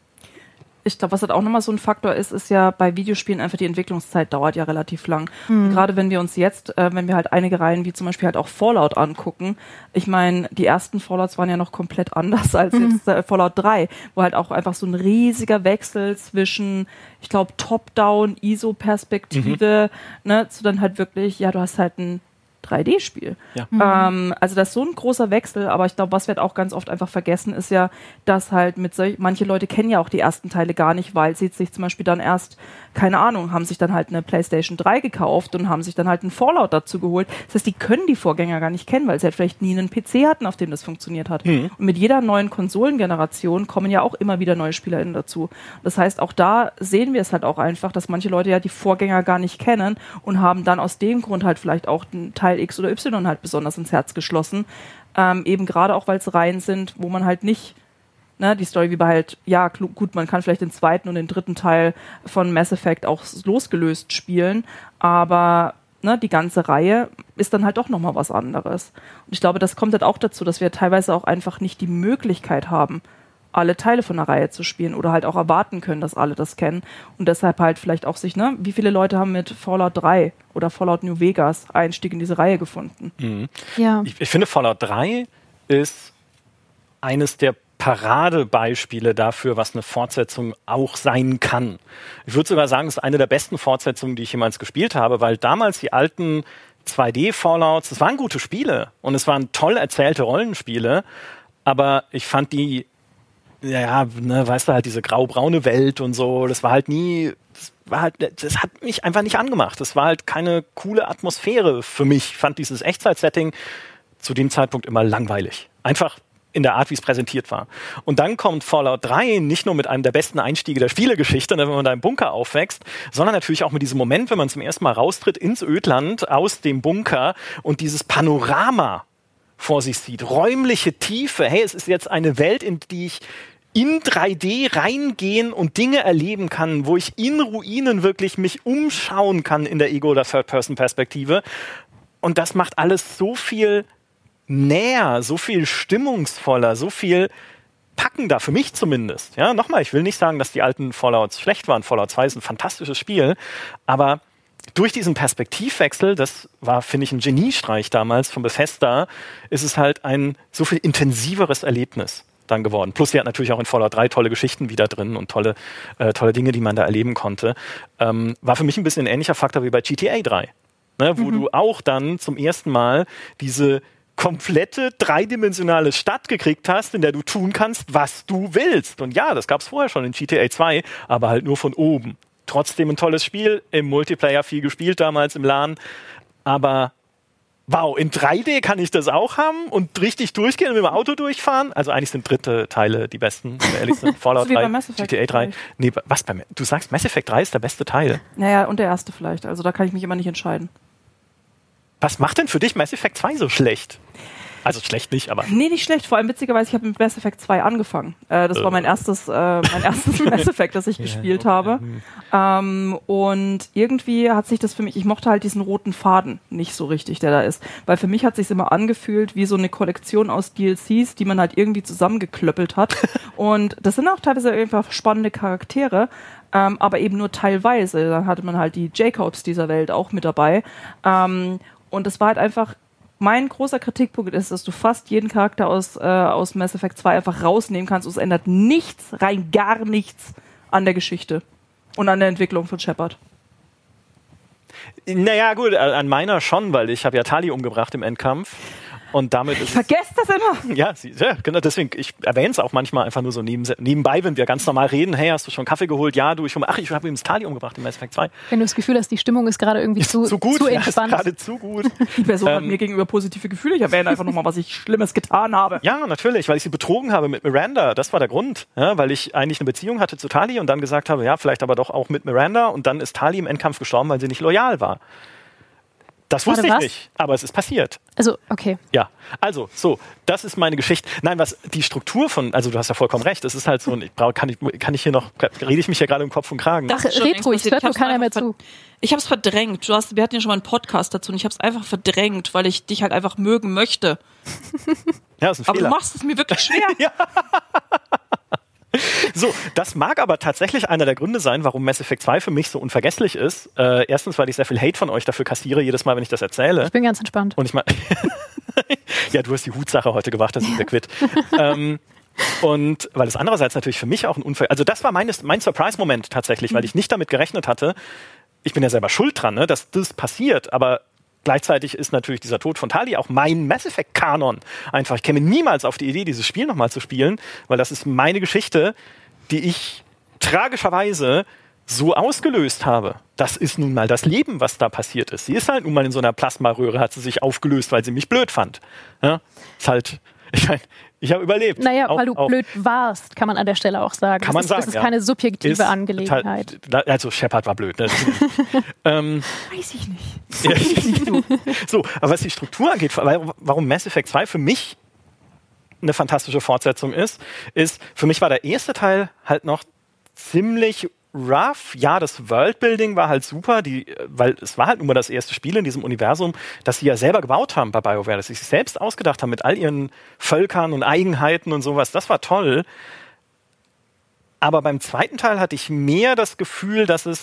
Ich glaube, was halt auch nochmal so ein Faktor ist ja bei Videospielen einfach die Entwicklungszeit dauert ja relativ lang. Gerade wenn wir uns jetzt, wenn wir halt einige Reihen wie zum Beispiel halt auch Fallout angucken, ich meine, die ersten Fallouts waren ja noch komplett anders als jetzt Fallout 3, wo halt auch einfach so ein riesiger Wechsel zwischen, ich glaube, Top-Down, ISO-Perspektive, ne, zu dann halt wirklich, ja, du hast halt ein 3D-Spiel. Ja. Also das ist so ein großer Wechsel, aber ich glaube, was wir halt auch ganz oft einfach vergessen, ist ja, dass halt manche Leute kennen ja auch die ersten Teile gar nicht, weil sie sich zum Beispiel dann erst, keine Ahnung, haben sich dann halt eine PlayStation 3 gekauft und haben sich dann halt einen Fallout dazu geholt. Das heißt, die können die Vorgänger gar nicht kennen, weil sie halt vielleicht nie einen PC hatten, auf dem das funktioniert hat. Und mit jeder neuen Konsolengeneration kommen ja auch immer wieder neue SpielerInnen dazu. Das heißt, auch da sehen wir es halt auch einfach, dass manche Leute ja die Vorgänger gar nicht kennen und haben dann aus dem Grund halt vielleicht auch einen Teil X oder Y halt besonders ins Herz geschlossen. Eben gerade auch, weil es Reihen sind, wo man halt nicht, ne, die Story wie bei halt, ja gut, man kann vielleicht den zweiten und den dritten Teil von Mass Effect auch losgelöst spielen, aber ne, die ganze Reihe ist dann halt doch nochmal was anderes. Und ich glaube, das kommt halt auch dazu, dass wir teilweise auch einfach nicht die Möglichkeit haben, alle Teile von der Reihe zu spielen oder halt auch erwarten können, dass alle das kennen und deshalb halt vielleicht auch sich, ne, wie viele Leute haben mit Fallout 3 oder Fallout New Vegas Einstieg in diese Reihe gefunden? Ja. Ich finde, Fallout 3 ist eines der Paradebeispiele dafür, was eine Fortsetzung auch sein kann. Ich würde sogar sagen, es ist eine der besten Fortsetzungen, die ich jemals gespielt habe, weil damals die alten 2D-Fallouts, das waren gute Spiele und es waren toll erzählte Rollenspiele, aber ich fand die, weißt du, halt diese grau-braune Welt und so, das hat mich einfach nicht angemacht. Das war halt keine coole Atmosphäre für mich. Ich fand dieses Echtzeit-Setting zu dem Zeitpunkt immer langweilig. Einfach in der Art, wie es präsentiert war. Und dann kommt Fallout 3 nicht nur mit einem der besten Einstiege der Spielegeschichte, wenn man da im Bunker aufwächst, sondern natürlich auch mit diesem Moment, wenn man zum ersten Mal raustritt ins Ödland aus dem Bunker und dieses Panorama vor sich sieht. Räumliche Tiefe. Hey, es ist jetzt eine Welt, in die ich in 3D reingehen und Dinge erleben kann, wo ich in Ruinen wirklich mich umschauen kann in der Ego- oder Third-Person-Perspektive. Und das macht alles so viel näher, so viel stimmungsvoller, so viel packender, für mich zumindest. Ja, nochmal, ich will nicht sagen, dass die alten Fallouts schlecht waren. Fallout 2 ist ein fantastisches Spiel, aber durch diesen Perspektivwechsel, das war, finde ich, ein Geniestreich damals von Bethesda, ist es halt ein so viel intensiveres Erlebnis dann geworden. Plus, sie hat natürlich auch in Fallout 3 tolle Geschichten wieder drin und tolle Dinge, die man da erleben konnte. War für mich ein bisschen ein ähnlicher Faktor wie bei GTA 3, ne, wo du auch dann zum ersten Mal diese komplette dreidimensionale Stadt gekriegt hast, in der du tun kannst, was du willst. Und ja, das gab es vorher schon in GTA 2, aber halt nur von oben. Trotzdem ein tolles Spiel, im Multiplayer viel gespielt damals im LAN, aber wow, in 3D kann ich das auch haben und richtig durchgehen und mit dem Auto durchfahren? Also eigentlich sind dritte Teile die besten, wenn wir ehrlich sind. Fallout 3, GTA 3. Nee, du sagst, Mass Effect 3 ist der beste Teil. Naja, und der erste vielleicht, also da kann ich mich immer nicht entscheiden. Was macht denn für dich Mass Effect 2 so schlecht? Also schlecht nicht, aber... Nee, nicht schlecht. Vor allem witzigerweise, ich habe mit Mass Effect 2 angefangen. Das war mein erstes Mass Effect, das ich gespielt habe. Und irgendwie hat sich das für mich, ich mochte halt diesen roten Faden nicht so richtig, der da ist. Weil für mich hat es sich immer angefühlt wie so eine Kollektion aus DLCs, die man halt irgendwie zusammengeklöppelt hat. Und das sind auch teilweise einfach spannende Charaktere, aber eben nur teilweise. Dann hatte man halt die Jacobs dieser Welt auch mit dabei. Und das war halt einfach... Mein großer Kritikpunkt ist, dass du fast jeden Charakter aus Mass Effect 2 einfach rausnehmen kannst und es ändert nichts, rein gar nichts an der Geschichte und an der Entwicklung von Shepard. Naja, gut, an meiner schon, weil ich habe ja Tali umgebracht im Endkampf. Und damit ist vergesst das immer! Ja, genau, deswegen, ich erwähne es auch manchmal einfach nur so nebenbei, wenn wir ganz normal reden. Hey, hast du schon Kaffee geholt? Ja, ich habe übrigens Tali umgebracht im Mass Effect 2. Wenn du das Gefühl hast, die Stimmung ist gerade irgendwie zu gut, entspannt. Ja, ist gerade zu gut. Die Person hat mir gegenüber positive Gefühle. Ich erwähne einfach nochmal, was ich Schlimmes getan habe. Ja, natürlich, weil ich sie betrogen habe mit Miranda. Das war der Grund. Ja, weil ich eigentlich eine Beziehung hatte zu Tali und dann gesagt habe, ja, vielleicht aber doch auch mit Miranda. Und dann ist Tali im Endkampf gestorben, weil sie nicht loyal war. Das wusste ich nicht, aber es ist passiert. Also, okay. Ja, also, so, das ist meine Geschichte. Nein, was die Struktur von, also du hast ja vollkommen recht, es ist halt so, kann ich hier noch, rede ich mich ja gerade im Kopf und Kragen. Ach, red ruhig, hört nur keiner mehr zu. Ich habe es verdrängt. Wir hatten ja schon mal einen Podcast dazu und ich habe es einfach verdrängt, weil ich dich halt einfach mögen möchte. Ja, das ist ein Fehler. Aber du machst es mir wirklich schwer. Ja. So, das mag aber tatsächlich einer der Gründe sein, warum Mass Effect 2 für mich so unvergesslich ist. Erstens, weil ich sehr viel Hate von euch dafür kassiere, jedes Mal, wenn ich das erzähle. Ich bin ganz entspannt. Und ich meine, ja, du hast die Hutsache heute gemacht, das ist der Quitt. Und weil es andererseits natürlich für mich auch ein Unfall, also das war mein Surprise-Moment tatsächlich, weil ich nicht damit gerechnet hatte. Ich bin ja selber schuld dran, ne, dass das passiert, aber gleichzeitig ist natürlich dieser Tod von Tali auch mein Mass Effect-Kanon. Einfach, ich käme niemals auf die Idee, dieses Spiel nochmal zu spielen, weil das ist meine Geschichte, die ich tragischerweise so ausgelöst habe. Das ist nun mal das Leben, was da passiert ist. Sie ist halt nun mal in so einer Plasmaröhre, hat sie sich aufgelöst, weil sie mich blöd fand. Ja? Ist halt, ich habe überlebt. Naja, weil du blöd warst, kann man an der Stelle auch sagen. Kann man sagen, das ist keine subjektive Angelegenheit. Also Shepard war blöd. Ne? Weiß ich nicht. So, aber was die Struktur angeht, warum Mass Effect 2 für mich eine fantastische Fortsetzung ist, für mich war der erste Teil halt noch ziemlich rough. Ja, das Worldbuilding war halt super, weil es war halt nun mal das erste Spiel in diesem Universum, das sie ja selber gebaut haben bei BioWare, das sie sich selbst ausgedacht haben mit all ihren Völkern und Eigenheiten und sowas. Das war toll. Aber beim zweiten Teil hatte ich mehr das Gefühl, dass es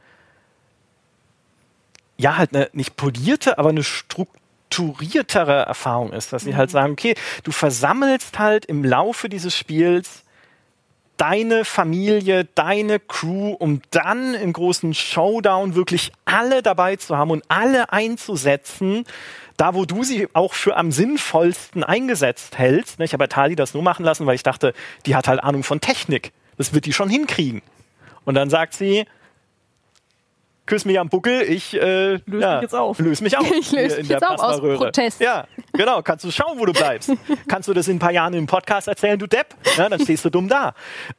nicht polierte, aber eine strukturiertere Erfahrung ist. Dass sie halt sagen, okay, du versammelst halt im Laufe dieses Spiels deine Familie, deine Crew, um dann im großen Showdown wirklich alle dabei zu haben und alle einzusetzen, da wo du sie auch für am sinnvollsten eingesetzt hältst. Ich habe bei Tali das nur machen lassen, weil ich dachte, die hat halt Ahnung von Technik. Das wird die schon hinkriegen. Und dann sagt sie, küss mich am Buckel, ich löse mich jetzt auf. Ich löse mich jetzt auf aus Protest. Ja, genau. Kannst du schauen, wo du bleibst. Kannst du das in ein paar Jahren im Podcast erzählen, du Depp? Ja, dann stehst du dumm da.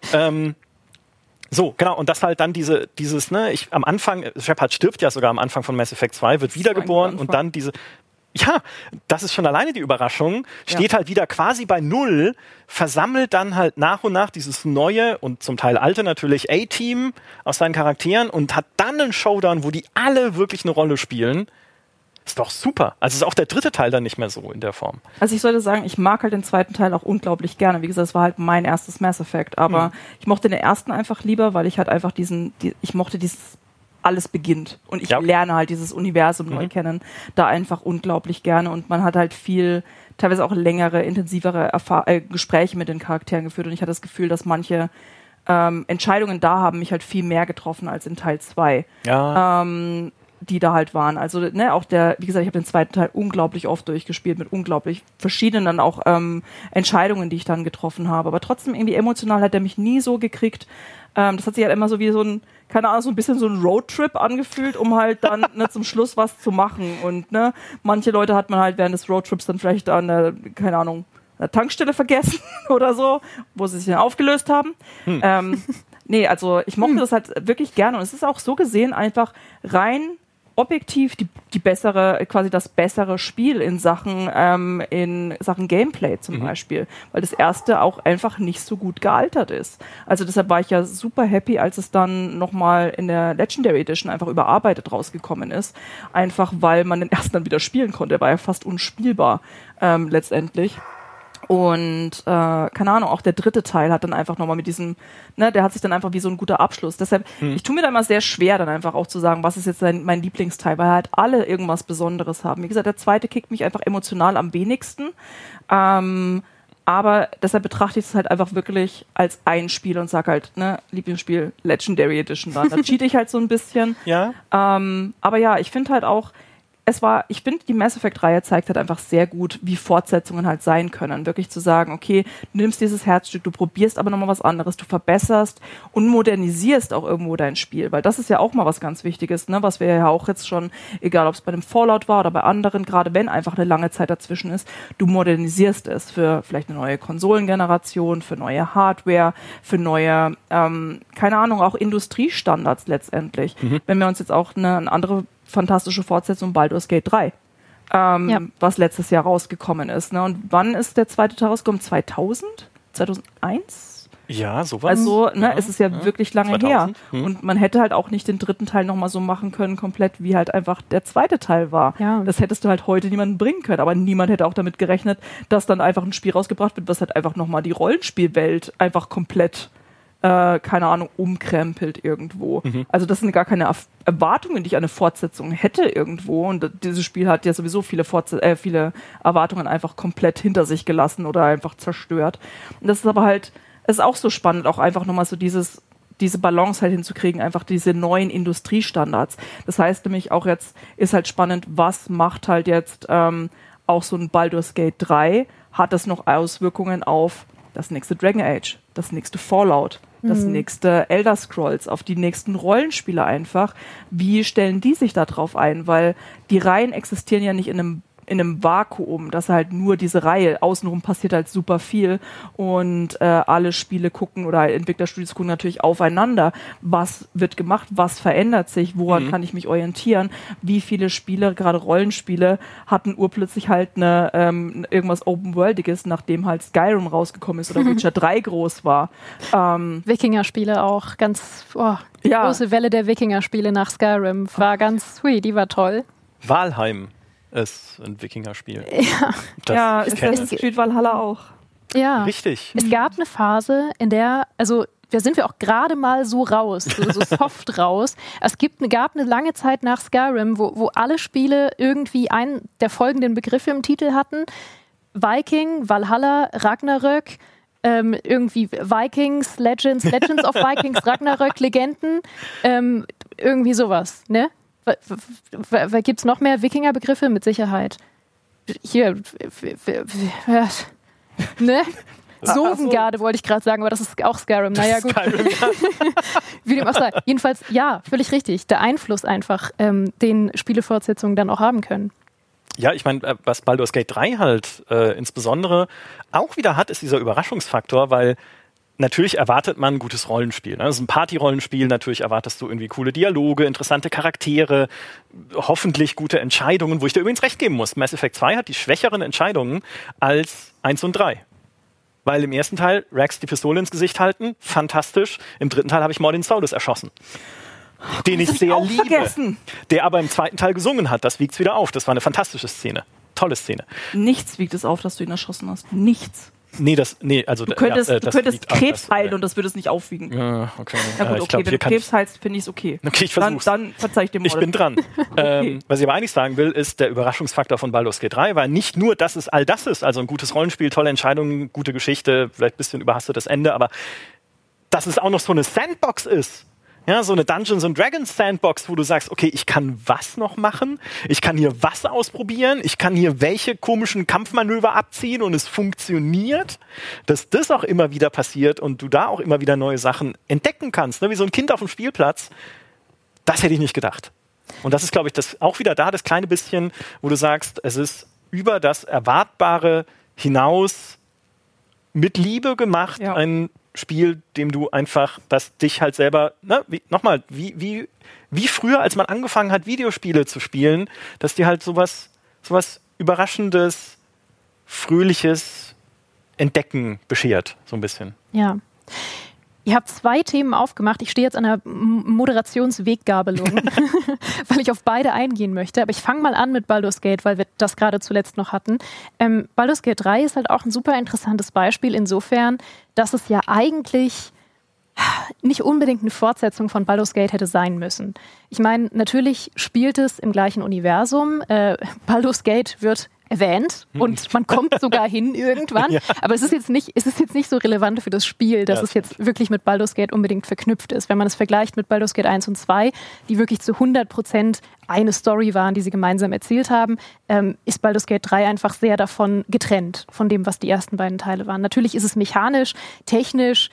So, genau. Und das halt dann am Anfang, Shepard stirbt ja sogar am Anfang von Mass Effect 2, wird wiedergeboren und dann ja, das ist schon alleine die Überraschung, steht halt wieder quasi bei Null, versammelt dann halt nach und nach dieses neue und zum Teil alte natürlich A-Team aus seinen Charakteren und hat dann einen Showdown, wo die alle wirklich eine Rolle spielen. Ist doch super. Also ist auch der dritte Teil dann nicht mehr so in der Form. Also ich sollte sagen, ich mag halt den zweiten Teil auch unglaublich gerne. Wie gesagt, es war halt mein erstes Mass Effect, aber ich mochte den ersten einfach lieber, weil ich halt einfach ich mochte dieses alles beginnt. Und ich lerne halt dieses Universum neu kennen, da einfach unglaublich gerne. Und man hat halt viel, teilweise auch längere, intensivere Gespräche mit den Charakteren geführt. Und ich hatte das Gefühl, dass manche Entscheidungen da haben mich halt viel mehr getroffen als in Teil 2. Ja. Die da halt waren. Also, auch wie gesagt, ich habe den zweiten Teil unglaublich oft durchgespielt, mit unglaublich verschiedenen dann auch Entscheidungen, die ich dann getroffen habe. Aber trotzdem irgendwie emotional hat er mich nie so gekriegt. Das hat sich halt immer so wie so ein, keine Ahnung, so ein bisschen so ein Roadtrip angefühlt, um halt dann zum Schluss was zu machen. Und manche Leute hat man halt während des Roadtrips dann vielleicht an der, keine Ahnung, der Tankstelle vergessen oder so, wo sie sich dann aufgelöst haben. Nee, also ich mochte das halt wirklich gerne. Und es ist auch so gesehen einfach rein objektiv die bessere, quasi das bessere Spiel in Sachen Gameplay zum Beispiel, weil das erste auch einfach nicht so gut gealtert ist. Also deshalb war ich ja super happy, als es dann nochmal in der Legendary Edition einfach überarbeitet rausgekommen ist, einfach weil man den ersten dann wieder spielen konnte. Der war ja fast unspielbar letztendlich. Und keine Ahnung, auch der dritte Teil hat dann einfach nochmal mit diesem, der hat sich dann einfach wie so ein guter Abschluss. Deshalb, ich tue mir da immer sehr schwer, dann einfach auch zu sagen, was ist jetzt mein Lieblingsteil, weil halt alle irgendwas Besonderes haben. Wie gesagt, der zweite kickt mich einfach emotional am wenigsten. Aber deshalb betrachte ich es halt einfach wirklich als ein Spiel und sage halt, Lieblingsspiel Legendary Edition dann. Da cheat ich halt so ein bisschen. Ja. Aber ja, ich finde halt auch, ich finde, die Mass Effect-Reihe zeigt halt einfach sehr gut, wie Fortsetzungen halt sein können. Wirklich zu sagen, okay, du nimmst dieses Herzstück, du probierst aber nochmal was anderes, du verbesserst und modernisierst auch irgendwo dein Spiel. Weil das ist ja auch mal was ganz Wichtiges, was wir ja auch jetzt schon, egal ob es bei dem Fallout war oder bei anderen, gerade wenn einfach eine lange Zeit dazwischen ist, du modernisierst es für vielleicht eine neue Konsolengeneration, für neue Hardware, für neue, keine Ahnung, auch Industriestandards letztendlich. Wenn wir uns jetzt auch eine andere fantastische Fortsetzung Baldur's Gate 3, was letztes Jahr rausgekommen ist. Und wann ist der zweite Teil rausgekommen? 2000? 2001? Ja, sowas. Also, es ist ja wirklich lange 2000. Her. Und man hätte halt auch nicht den dritten Teil nochmal so machen können, komplett, wie halt einfach der zweite Teil war. Ja. Das hättest du halt heute niemandem bringen können. Aber niemand hätte auch damit gerechnet, dass dann einfach ein Spiel rausgebracht wird, was halt einfach nochmal die Rollenspielwelt einfach komplett keine Ahnung, umkrempelt irgendwo. Also das sind gar keine Erwartungen, die ich an eine Fortsetzung hätte irgendwo. Und dieses Spiel hat ja sowieso viele Erwartungen einfach komplett hinter sich gelassen oder einfach zerstört. Und das ist aber halt, es ist auch so spannend, auch einfach nochmal so diese Balance halt hinzukriegen, einfach diese neuen Industriestandards. Das heißt nämlich auch jetzt, ist halt spannend, was macht halt jetzt auch so ein Baldur's Gate 3, hat das noch Auswirkungen auf das nächste Dragon Age, das nächste Fallout, das nächste Elder Scrolls, auf die nächsten Rollenspiele einfach. Wie stellen die sich da drauf ein? Weil die Reihen existieren ja nicht in einem Vakuum, dass halt nur diese Reihe, außenrum passiert halt super viel und alle Spiele gucken oder Entwicklerstudios gucken natürlich aufeinander. Was wird gemacht? Was verändert sich? Woran kann ich mich orientieren? Wie viele Spiele, gerade Rollenspiele, hatten urplötzlich halt irgendwas Open-Worldiges, nachdem halt Skyrim rausgekommen ist oder Witcher 3 groß war. Wikinger-Spiele auch, ganz große Welle der Wikinger-Spiele nach Skyrim. War ganz sweet, die war toll. Valheim ist ein Wikinger-Spiel. Ja, Assassin's Creed Valhalla auch. Ja, richtig. Es gab eine Phase, in der, also da sind wir auch gerade mal so raus, so soft raus. Gab eine lange Zeit nach Skyrim, wo alle Spiele irgendwie einen der folgenden Begriffe im Titel hatten. Viking, Valhalla, Ragnarök, irgendwie Vikings, Legends of Vikings, Ragnarök, Legenden, irgendwie sowas, ne? Gibt es noch mehr Wikinger-Begriffe? Mit Sicherheit. Hier, ne? Sovengarde wollte ich gerade sagen, aber das ist auch Skyrim. Naja, gut. Skyrim, ja. Wie dem auch sei. Jedenfalls, ja, völlig richtig. Der Einfluss einfach, den Spielefortsetzungen dann auch haben können. Ja, ich meine, was Baldur's Gate 3 halt insbesondere auch wieder hat, ist dieser Überraschungsfaktor, weil natürlich erwartet man ein gutes Rollenspiel. Ne? Das ist ein Party-Rollenspiel, natürlich erwartest du irgendwie coole Dialoge, interessante Charaktere, hoffentlich gute Entscheidungen, wo ich dir übrigens recht geben muss. Mass Effect 2 hat die schwächeren Entscheidungen als 1 und 3. Weil im ersten Teil Rex die Pistole ins Gesicht halten, fantastisch. Im dritten Teil habe ich Mordin Solus erschossen. Den ich sehr liebe. Vergessen. Der aber im zweiten Teil gesungen hat. Das wiegt's wieder auf. Das war eine fantastische Szene. Tolle Szene. Nichts wiegt es auf, dass du ihn erschossen hast. Nichts. Also du könntest Krebs heilen und das würde es nicht aufwiegen. Ja, okay. Ja, gut, okay, wenn du Krebs heilst, finde ich es okay. Okay, ich versuch's. Dann verzeih ich dem Mord. Ich bin dran. Okay. Was ich aber eigentlich sagen will, ist, der Überraschungsfaktor von Baldur's Gate 3 war nicht nur, dass es all das ist, also ein gutes Rollenspiel, tolle Entscheidungen, gute Geschichte, vielleicht ein bisschen überhastetes Ende, aber dass es auch noch so eine Sandbox ist. Ja, so eine Dungeons & Dragons Sandbox, wo du sagst, okay, ich kann was noch machen? Ich kann hier was ausprobieren? Ich kann hier welche komischen Kampfmanöver abziehen und es funktioniert? Dass das auch immer wieder passiert und du da auch immer wieder neue Sachen entdecken kannst, ne? Wie so ein Kind auf dem Spielplatz. Das hätte ich nicht gedacht. Und das ist, glaube ich, das auch wieder da, das kleine bisschen, wo du sagst, es ist über das Erwartbare hinaus mit Liebe gemacht, ein Spiel, dem du einfach, das dich halt selber, ne, wie früher, als man angefangen hat, Videospiele zu spielen, dass dir halt sowas Überraschendes, Fröhliches Entdecken beschert, so ein bisschen. Ja. Ihr habt 2 Themen aufgemacht. Ich stehe jetzt an der Moderationsweggabelung, weil ich auf beide eingehen möchte. Aber ich fange mal an mit Baldur's Gate, weil wir das gerade zuletzt noch hatten. Baldur's Gate 3 ist halt auch ein super interessantes Beispiel insofern, dass es ja eigentlich nicht unbedingt eine Fortsetzung von Baldur's Gate hätte sein müssen. Ich meine, natürlich spielt es im gleichen Universum. Baldur's Gate wird erwähnt und man kommt sogar hin irgendwann. Ja. Aber es ist jetzt nicht so relevant für das Spiel, dass es jetzt wirklich mit Baldur's Gate unbedingt verknüpft ist. Wenn man es vergleicht mit Baldur's Gate 1 und 2, die wirklich zu 100% eine Story waren, die sie gemeinsam erzählt haben, ist Baldur's Gate 3 einfach sehr davon getrennt, von dem, was die ersten beiden Teile waren. Natürlich ist es mechanisch, technisch,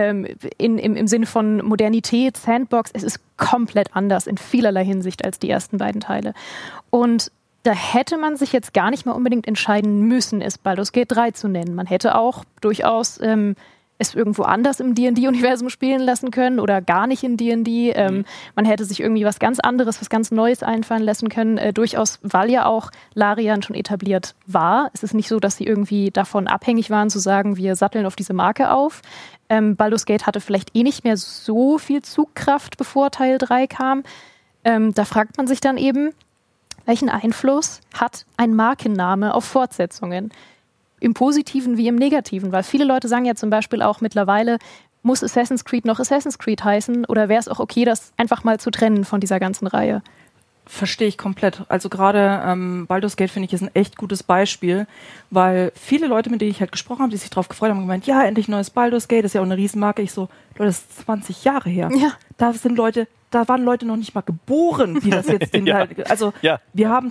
im Sinne von Modernität, Sandbox, es ist komplett anders in vielerlei Hinsicht als die ersten beiden Teile. Und da hätte man sich jetzt gar nicht mal unbedingt entscheiden müssen, es Baldur's Gate 3 zu nennen. Man hätte auch durchaus es irgendwo anders im D&D-Universum spielen lassen können oder gar nicht in D&D. Man hätte sich irgendwie was ganz anderes, was ganz Neues einfallen lassen können. Durchaus, weil ja auch Larian schon etabliert war. Es ist nicht so, dass sie irgendwie davon abhängig waren, zu sagen, wir satteln auf diese Marke auf. Baldur's Gate hatte vielleicht nicht mehr so viel Zugkraft, bevor Teil 3 kam. Da fragt man sich dann eben, welchen Einfluss hat ein Markenname auf Fortsetzungen? Im Positiven wie im Negativen, weil viele Leute sagen ja zum Beispiel auch mittlerweile, muss Assassin's Creed noch Assassin's Creed heißen oder wäre es auch okay, das einfach mal zu trennen von dieser ganzen Reihe? Verstehe ich komplett. Also gerade Baldur's Gate, finde ich, ist ein echt gutes Beispiel, weil viele Leute, mit denen ich halt gesprochen habe, die sich darauf gefreut haben, gemeint, ja, endlich neues Baldur's Gate, das ist ja auch eine Riesenmarke. Ich so, Leute, das ist 20 Jahre her. Ja. Da waren Leute noch nicht mal geboren, die das jetzt wir haben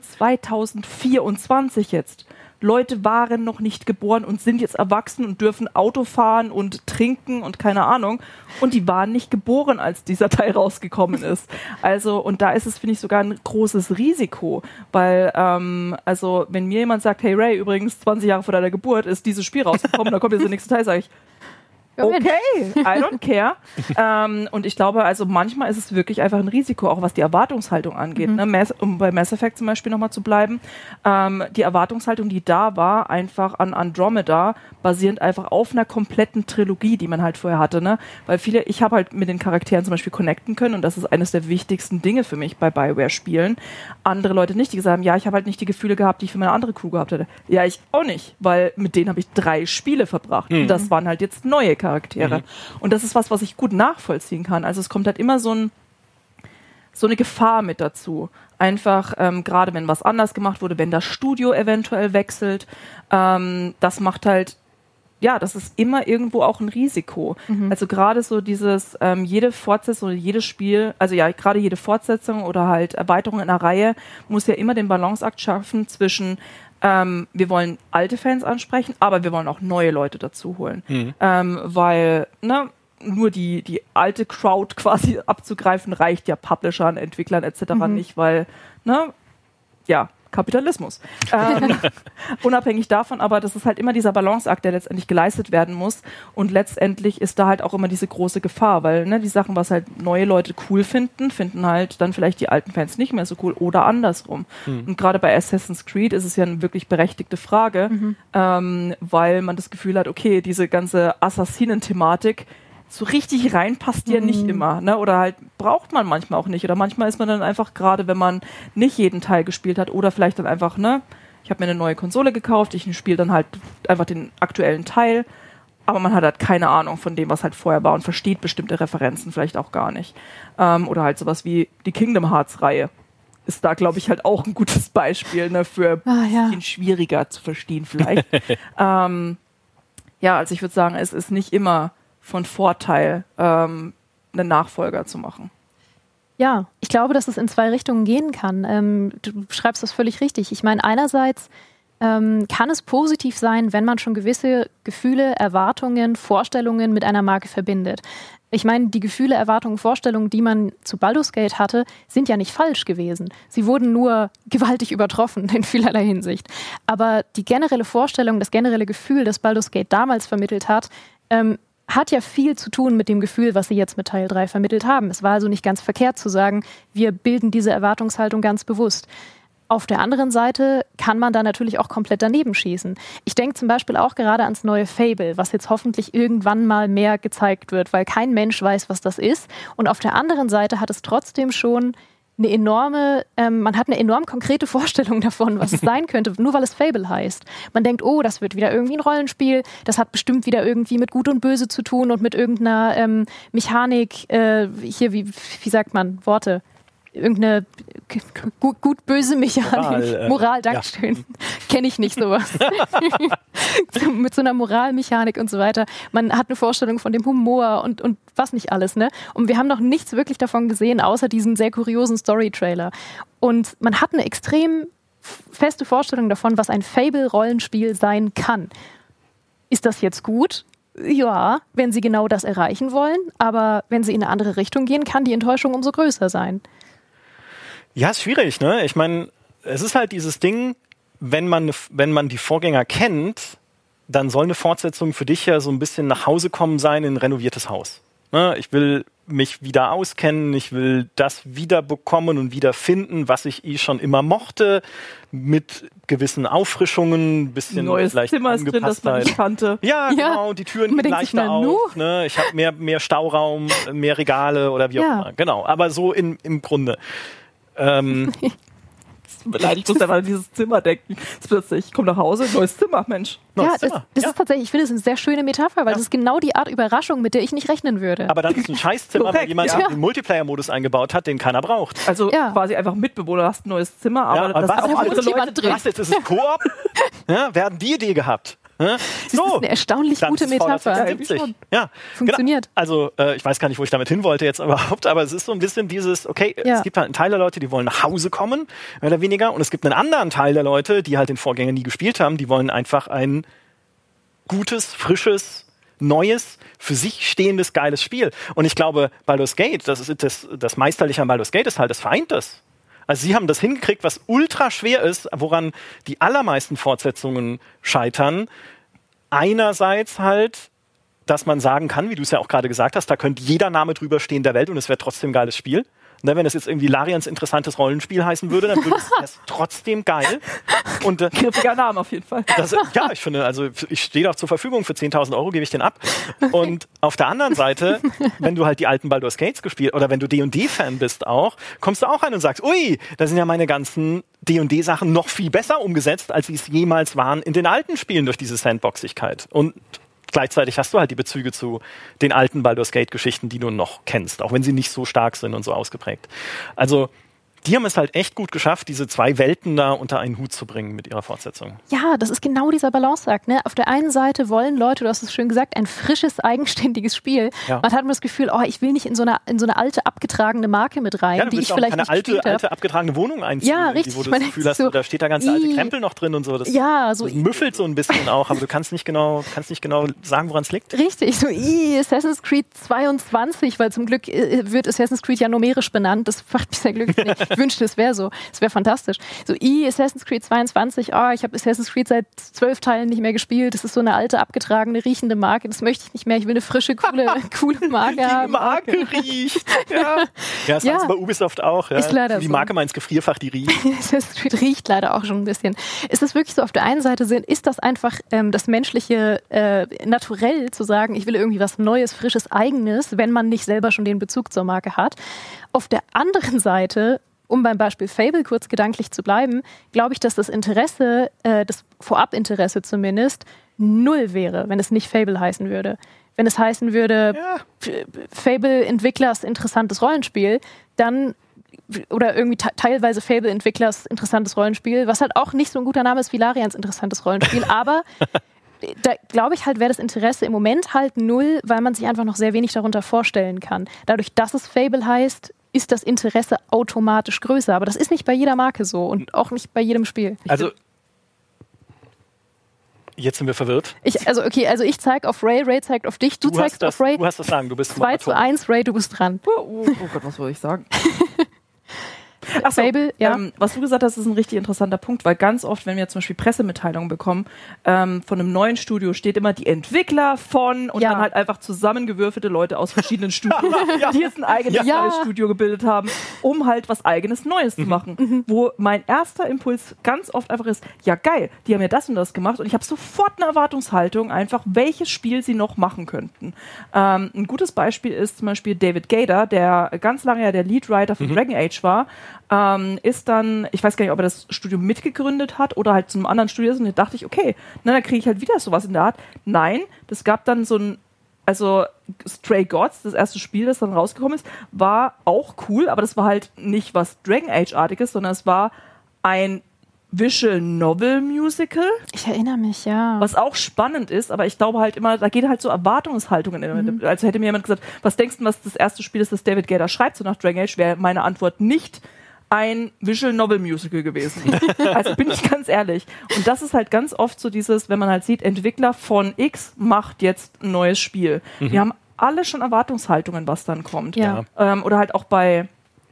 2024 jetzt. Leute waren noch nicht geboren und sind jetzt erwachsen und dürfen Auto fahren und trinken und keine Ahnung. Und die waren nicht geboren, als dieser Teil rausgekommen ist. Also, und da ist es, finde ich, sogar ein großes Risiko. Weil, wenn mir jemand sagt, hey Ray, übrigens 20 Jahre vor deiner Geburt ist dieses Spiel rausgekommen, dann kommt jetzt der nächste Teil, sage ich, okay, I don't care. Und ich glaube, also manchmal ist es wirklich einfach ein Risiko, auch was die Erwartungshaltung angeht. Ne? Um bei Mass Effect zum Beispiel nochmal zu bleiben. Die Erwartungshaltung, die da war, einfach an Andromeda, basierend einfach auf einer kompletten Trilogie, die man halt vorher hatte. Ne? Weil ich habe halt mit den Charakteren zum Beispiel connecten können und das ist eines der wichtigsten Dinge für mich bei BioWare-Spielen. Andere Leute nicht, die gesagt haben, ja, ich habe halt nicht die Gefühle gehabt, die ich für meine andere Crew gehabt hätte. Ja, ich auch nicht, weil mit denen habe ich 3 Spiele verbracht. Und das waren halt jetzt neue Charaktere. Und das ist was ich gut nachvollziehen kann. Also es kommt halt immer so eine Gefahr mit dazu. Einfach, gerade wenn was anders gemacht wurde, wenn das Studio eventuell wechselt, das macht halt, ja, das ist immer irgendwo auch ein Risiko. Also gerade so dieses, jede Fortsetzung oder jedes Spiel, also ja, gerade jede Fortsetzung oder halt Erweiterung in einer Reihe muss ja immer den Balanceakt schaffen zwischen wir wollen alte Fans ansprechen, aber wir wollen auch neue Leute dazu holen. Weil, ne, nur die alte Crowd quasi abzugreifen, reicht ja Publishern, Entwicklern etc. nicht, weil, ne, ja, Kapitalismus. Unabhängig davon, aber das ist halt immer dieser Balanceakt, der letztendlich geleistet werden muss und letztendlich ist da halt auch immer diese große Gefahr, weil ne, die Sachen, was halt neue Leute cool finden halt dann vielleicht die alten Fans nicht mehr so cool oder andersrum. Und gerade bei Assassin's Creed ist es ja eine wirklich berechtigte Frage, weil man das Gefühl hat, okay, diese ganze Assassinen-Thematik so richtig reinpasst ja nicht immer, ne? Oder halt braucht man manchmal auch nicht. Oder manchmal ist man dann einfach, gerade wenn man nicht jeden Teil gespielt hat oder vielleicht dann einfach, ne, ich habe mir eine neue Konsole gekauft, ich spiele dann halt einfach den aktuellen Teil, aber man hat halt keine Ahnung von dem, was halt vorher war und versteht bestimmte Referenzen vielleicht auch gar nicht. Oder halt sowas wie die Kingdom Hearts-Reihe ist da, glaube ich, halt auch ein gutes Beispiel, ne, für ein bisschen schwieriger zu verstehen vielleicht. Ja, also ich würde sagen, es ist nicht immer von Vorteil, einen Nachfolger zu machen. Ja, ich glaube, dass es in 2 Richtungen gehen kann. Du schreibst das völlig richtig. Ich meine, einerseits kann es positiv sein, wenn man schon gewisse Gefühle, Erwartungen, Vorstellungen mit einer Marke verbindet. Ich meine, die Gefühle, Erwartungen, Vorstellungen, die man zu Baldur's Gate hatte, sind ja nicht falsch gewesen. Sie wurden nur gewaltig übertroffen in vielerlei Hinsicht. Aber die generelle Vorstellung, das generelle Gefühl, das Baldur's Gate damals vermittelt hat, hat ja viel zu tun mit dem Gefühl, was sie jetzt mit Teil 3 vermittelt haben. Es war also nicht ganz verkehrt zu sagen, wir bilden diese Erwartungshaltung ganz bewusst. Auf der anderen Seite kann man da natürlich auch komplett daneben schießen. Ich denke zum Beispiel auch gerade ans neue Fable, was jetzt hoffentlich irgendwann mal mehr gezeigt wird, weil kein Mensch weiß, was das ist. Und auf der anderen Seite hat es trotzdem schon eine enorme, man hat eine enorm konkrete Vorstellung davon, was es sein könnte, nur weil es Fable heißt. Man denkt, oh, das wird wieder irgendwie ein Rollenspiel, das hat bestimmt wieder irgendwie mit Gut und Böse zu tun und mit irgendeiner Mechanik, hier, wie sagt man, Worte? Irgendeine gut-böse Mechanik. Moral, Dankeschön. Ja. Kenne ich nicht sowas. Mit so einer Moralmechanik und so weiter. Man hat eine Vorstellung von dem Humor und was nicht alles, ne? Und wir haben noch nichts wirklich davon gesehen, außer diesen sehr kuriosen Story-Trailer. Und man hat eine extrem feste Vorstellung davon, was ein Fable-Rollenspiel sein kann. Ist das jetzt gut? Ja, wenn sie genau das erreichen wollen. Aber wenn sie in eine andere Richtung gehen, kann die Enttäuschung umso größer sein. Ja, ist schwierig, ne? Ich meine, es ist halt dieses Ding, wenn man die Vorgänger kennt, dann soll eine Fortsetzung für dich ja so ein bisschen nach Hause kommen sein in ein renoviertes Haus. Ne? Ich will mich wieder auskennen, ich will das wiederbekommen und wiederfinden, was ich schon immer mochte, mit gewissen Auffrischungen, ein bisschen neues vielleicht Zimmer ist drin, das man nicht kannte. Ja, genau, die Türen gehen leichter auf, ne? Ich habe mehr Stauraum, mehr Regale oder wie auch immer. Genau, aber so im Grunde. Ich muss einfach an dieses Zimmer denken. Plötzlich, ich komme nach Hause, neues Zimmer, Mensch. Ja, das ist tatsächlich, ich finde es eine sehr schöne Metapher, weil das ist genau die Art Überraschung, mit der ich nicht rechnen würde. Aber dann ist ein Scheißzimmer, weil jemand den Multiplayer-Modus eingebaut hat, den keiner braucht. Also quasi einfach Mitbewohner, hast ein neues Zimmer, aber das ist auch andere Leute drin. Was jetzt, ist es Koop? Wer hat die Idee gehabt? Das ist eine erstaunlich gute Metapher. Ja, funktioniert. Genau. Also ich weiß gar nicht, wo ich damit hin wollte jetzt überhaupt, aber es ist so ein bisschen dieses, okay, es gibt halt einen Teil der Leute, die wollen nach Hause kommen, mehr oder weniger, und es gibt einen anderen Teil der Leute, die halt den Vorgänger nie gespielt haben, die wollen einfach ein gutes, frisches, neues, für sich stehendes, geiles Spiel. Und ich glaube, Baldur's Gate, das Meisterliche an Baldur's Gate ist halt, das vereint das. Also sie haben das hingekriegt, was ultra schwer ist, woran die allermeisten Fortsetzungen scheitern. Einerseits halt, dass man sagen kann, wie du es ja auch gerade gesagt hast, da könnte jeder Name drüber stehen der Welt und es wäre trotzdem ein geiles Spiel. Ne, wenn es jetzt irgendwie Larians interessantes Rollenspiel heißen würde, dann würde es trotzdem geil. Und griffiger Name auf jeden Fall. Ja, ich finde, also ich stehe doch zur Verfügung, für 10.000 Euro gebe ich den ab. Und auf der anderen Seite, wenn du halt die alten Baldur's Gates gespielt, oder wenn du D&D-Fan bist auch, kommst du auch rein und sagst, ui, da sind ja meine ganzen D&D-Sachen noch viel besser umgesetzt, als sie es jemals waren in den alten Spielen durch diese Sandboxigkeit. Und gleichzeitig hast du halt die Bezüge zu den alten Baldur's Gate-Geschichten, die du noch kennst, auch wenn sie nicht so stark sind und so ausgeprägt. Also die haben es halt echt gut geschafft, diese zwei Welten da unter einen Hut zu bringen mit ihrer Fortsetzung. Ja, das ist genau dieser Balanceakt. Ne? Auf der einen Seite wollen Leute, du hast es schön gesagt, ein frisches, eigenständiges Spiel. Ja. Man hat immer das Gefühl, ich will nicht in so eine alte, abgetragene Marke mit rein, die ich vielleicht nicht gespielt habe. Alte, abgetragene Wohnung einziehen, ja, richtig, wo du das Gefühl hast, da steht der ganze alte Krempel noch drin und so. Das müffelt so ein bisschen auch, aber du kannst nicht genau sagen, woran es liegt. Richtig, so Assassin's Creed 22, weil zum Glück wird Assassin's Creed ja numerisch benannt. Das macht mich sehr glücklich. Ich wünschte, es wäre so. Es wäre fantastisch. So, Assassin's Creed 22, ich habe Assassin's Creed seit 12 Teilen nicht mehr gespielt. Das ist so eine alte, abgetragene, riechende Marke. Das möchte ich nicht mehr. Ich will eine frische, coole Marke haben. Die Marke riecht. Ja, das sagen sie bei Ubisoft auch. Ja. Ist leider die so. Marke mal ins Gefrierfach, die riecht. Assassin's Creed riecht leider auch schon ein bisschen. Ist das wirklich so, auf der einen Seite ist das einfach das menschliche Naturell zu sagen, ich will irgendwie was Neues, Frisches, Eigenes, wenn man nicht selber schon den Bezug zur Marke hat. Auf der anderen Seite, um beim Beispiel Fable kurz gedanklich zu bleiben, glaube ich, dass das Interesse, das Vorabinteresse zumindest, null wäre, wenn es nicht Fable heißen würde. Wenn es heißen würde, Fable-Entwicklers interessantes Rollenspiel, dann, oder irgendwie teilweise Fable-Entwicklers interessantes Rollenspiel, was halt auch nicht so ein guter Name ist wie Larians interessantes Rollenspiel, aber da glaube ich halt, wäre das Interesse im Moment halt null, weil man sich einfach noch sehr wenig darunter vorstellen kann. Dadurch, dass es Fable heißt, ist das Interesse automatisch größer. Aber das ist nicht bei jeder Marke so und auch nicht bei jedem Spiel. Also, jetzt sind wir verwirrt. Ich zeige auf Ray, Ray zeigt auf dich, du zeigst auf Ray. Du hast das Sagen, du bist 2:1, Ray, du bist dran. Oh Gott, was soll ich sagen? Fable, ja. Was du gesagt hast, ist ein richtig interessanter Punkt, weil ganz oft, wenn wir zum Beispiel Pressemitteilungen bekommen, von einem neuen Studio steht immer die Entwickler von und dann halt einfach zusammengewürfelte Leute aus verschiedenen Studien, die jetzt ein eigenes neues Studio gebildet haben, um halt was eigenes Neues zu machen. Wo mein erster Impuls ganz oft einfach ist, ja geil, die haben ja das und das gemacht und ich habe sofort eine Erwartungshaltung einfach, welches Spiel sie noch machen könnten. Ein gutes Beispiel ist zum Beispiel David Gaider, der ganz lange ja der Leadwriter von Dragon Age war, ist dann, ich weiß gar nicht, ob er das Studio mitgegründet hat oder halt zu einem anderen Studio ist und da dachte ich, okay, dann kriege ich halt wieder sowas in der Art. Nein, das gab dann so ein, also Stray Gods, das erste Spiel, das dann rausgekommen ist, war auch cool, aber das war halt nicht was Dragon Age-artiges, sondern es war ein Visual Novel Musical. Ich erinnere mich, ja. Was auch spannend ist, aber ich glaube halt immer, da geht halt so Erwartungshaltungen in. Also hätte mir jemand gesagt, was denkst du, was das erste Spiel ist, das David Gaider schreibt, so nach Dragon Age, wäre meine Antwort nicht ein Visual Novel Musical gewesen. Also bin ich ganz ehrlich. Und das ist halt ganz oft so dieses, wenn man halt sieht, Entwickler von X macht jetzt ein neues Spiel. Wir haben alle schon Erwartungshaltungen, was dann kommt. Ja. Oder halt auch bei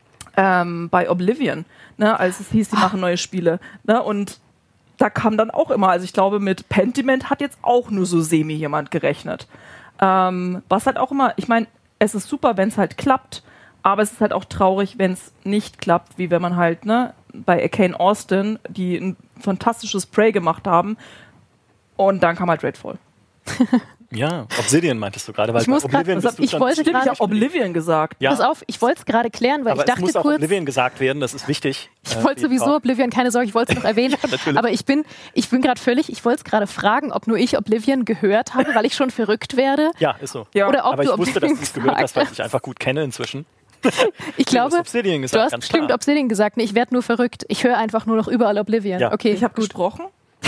Oblivion, ne, als es hieß, die machen neue Spiele. Ne, und da kam dann auch immer, also ich glaube, mit Pentiment hat jetzt auch nur so semi jemand gerechnet. Was halt auch immer, ich meine, es ist super, wenn es halt klappt, aber es ist halt auch traurig, wenn es nicht klappt, wie wenn man halt, ne, bei Arcane Austin, die ein fantastisches Prey gemacht haben und dann kam halt Redfall. Ja, Obsidian meintest du gerade, weil ich muss Oblivion grad, ich wollte gerade, ich habe Oblivion gesagt. Ja. Pass auf, ich wollte es gerade klären, weil aber ich dachte es muss auch kurz, Oblivion gesagt werden, das ist wichtig. Ich wollte sowieso Oblivion, keine Sorge, ich wollte es noch erwähnen. Ja, aber ich bin gerade völlig, ich wollte es gerade fragen, ob nur ich Oblivion gehört habe, weil ich schon verrückt werde. Ja, ist so. Ja. Oder ob aber du ich wusste, dass du es gehört hast, weil ich hast. dich einfach gut kenne inzwischen. Ich glaube, Obsidian gesagt, du hast ganz bestimmt klar. Obsidian gesagt. Nee, ich werde nur verrückt. Ich höre einfach nur noch überall Oblivion. Ja. Okay, Ich habe gut. gesprochen.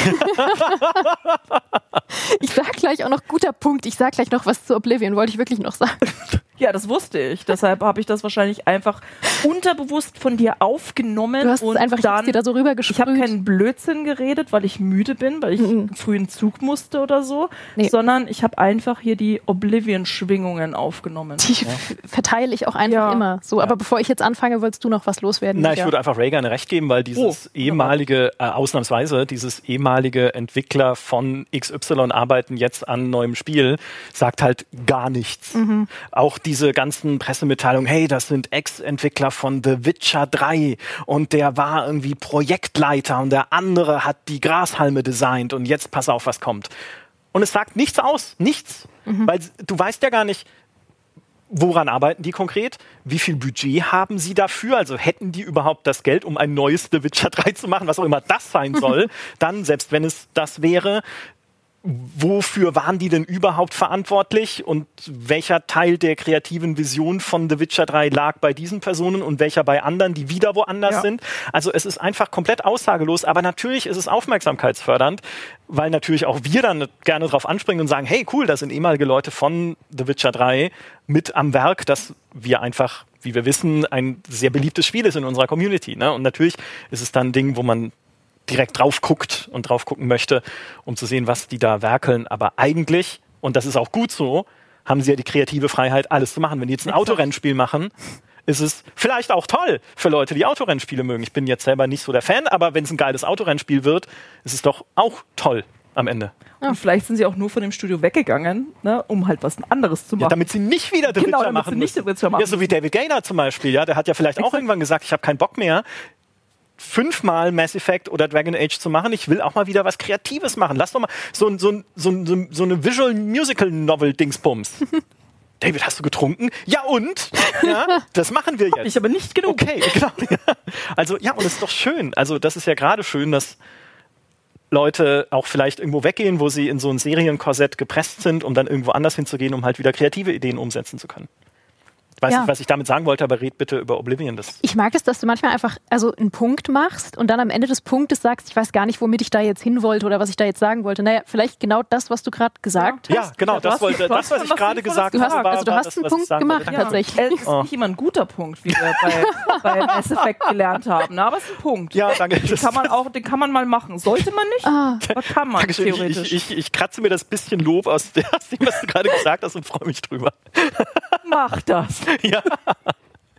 Ich sag gleich auch noch, guter Punkt, ich sag gleich noch was zu Oblivion, wollte ich wirklich noch sagen. Ja, das wusste ich. Deshalb habe ich das wahrscheinlich einfach unterbewusst von dir aufgenommen. Du hast es einfach, ich hab's dir da so Ich habe rübergesprüht. keinen Blödsinn geredet, weil ich müde bin, weil ich einen frühen Zug musste oder so, Nee. sondern ich habe einfach hier die Oblivion-Schwingungen aufgenommen. Die verteile ich auch einfach immer. So, aber bevor ich jetzt anfange, wolltest du noch was loswerden? Na, ich würde einfach Ray gerne recht geben, weil dieses ausnahmsweise, dieses ehemalige Entwickler von XY arbeiten jetzt an neuem Spiel, sagt halt gar nichts. Auch diese ganzen Pressemitteilungen, hey, das sind Ex-Entwickler von The Witcher 3 und der war irgendwie Projektleiter und der andere hat die Grashalme designt und jetzt pass auf, was kommt. Und es sagt nichts aus, nichts. Weil du weißt ja gar nicht, woran arbeiten die konkret? Wie viel Budget haben sie dafür? Also hätten die überhaupt das Geld, um ein neues The Witcher 3 zu machen, was auch immer das sein soll? Dann, selbst wenn es das wäre, wofür waren die denn überhaupt verantwortlich und welcher Teil der kreativen Vision von The Witcher 3 lag bei diesen Personen und welcher bei anderen, die wieder woanders sind? Also es ist einfach komplett aussagelos, aber natürlich ist es aufmerksamkeitsfördernd, weil natürlich auch wir dann gerne drauf anspringen und sagen, hey cool, das sind ehemalige Leute von The Witcher 3 mit am Werk, dass wir einfach, wie wir wissen, ein sehr beliebtes Spiel ist in unserer Community. Ne? Und natürlich ist es dann ein Ding, wo man direkt drauf guckt und drauf gucken möchte, um zu sehen, was die da werkeln. Aber eigentlich, und das ist auch gut so, haben sie ja die kreative Freiheit, alles zu machen. Wenn die jetzt ein Autorennspiel machen, ist es vielleicht auch toll für Leute, die Autorennspiele mögen. Ich bin jetzt selber nicht so der Fan, aber wenn es ein geiles Autorennspiel wird, ist es doch auch toll am Ende. Und vielleicht sind sie auch nur von dem Studio weggegangen, ne, um halt was anderes zu machen. Ja, damit sie nicht wieder The Witcher machen nicht The Witcher machen. Ja, so wie David Gaider zum Beispiel. Ja, der hat ja vielleicht auch irgendwann gesagt, ich habe keinen Bock mehr, 5-mal Mass Effect oder Dragon Age zu machen. Ich will auch mal wieder was Kreatives machen. Lass doch mal so eine Visual Musical Novel Dingsbums. David, hast du getrunken? Ja und? Ja, das machen wir jetzt. Ich aber nicht genug. Okay, genau. Also ja, und es ist doch schön. Also das ist ja gerade schön, dass Leute auch vielleicht irgendwo weggehen, wo sie in so ein Serienkorsett gepresst sind, um dann irgendwo anders hinzugehen, um halt wieder kreative Ideen umsetzen zu können. Ich weiß nicht, was ich damit sagen wollte, aber red bitte über Oblivion. Ich mag es, dass du manchmal einfach einen Punkt machst und dann am Ende des Punktes sagst, ich weiß gar nicht, womit ich da jetzt hin wollte oder was ich da jetzt sagen wollte. Naja, vielleicht genau das, was du gerade gesagt hast. Ja, genau, das, was ich gerade gesagt habe. Also du hast einen Punkt gemacht, tatsächlich. Es ist nicht immer ein guter Punkt, wie wir bei Mass Effect gelernt haben, aber es ist ein Punkt. Ja, danke. Den kann man mal machen. Sollte man nicht, aber kann man theoretisch. Ich kratze mir das bisschen Lob aus dem, was du gerade gesagt hast und freue mich drüber. Mach das. Ja.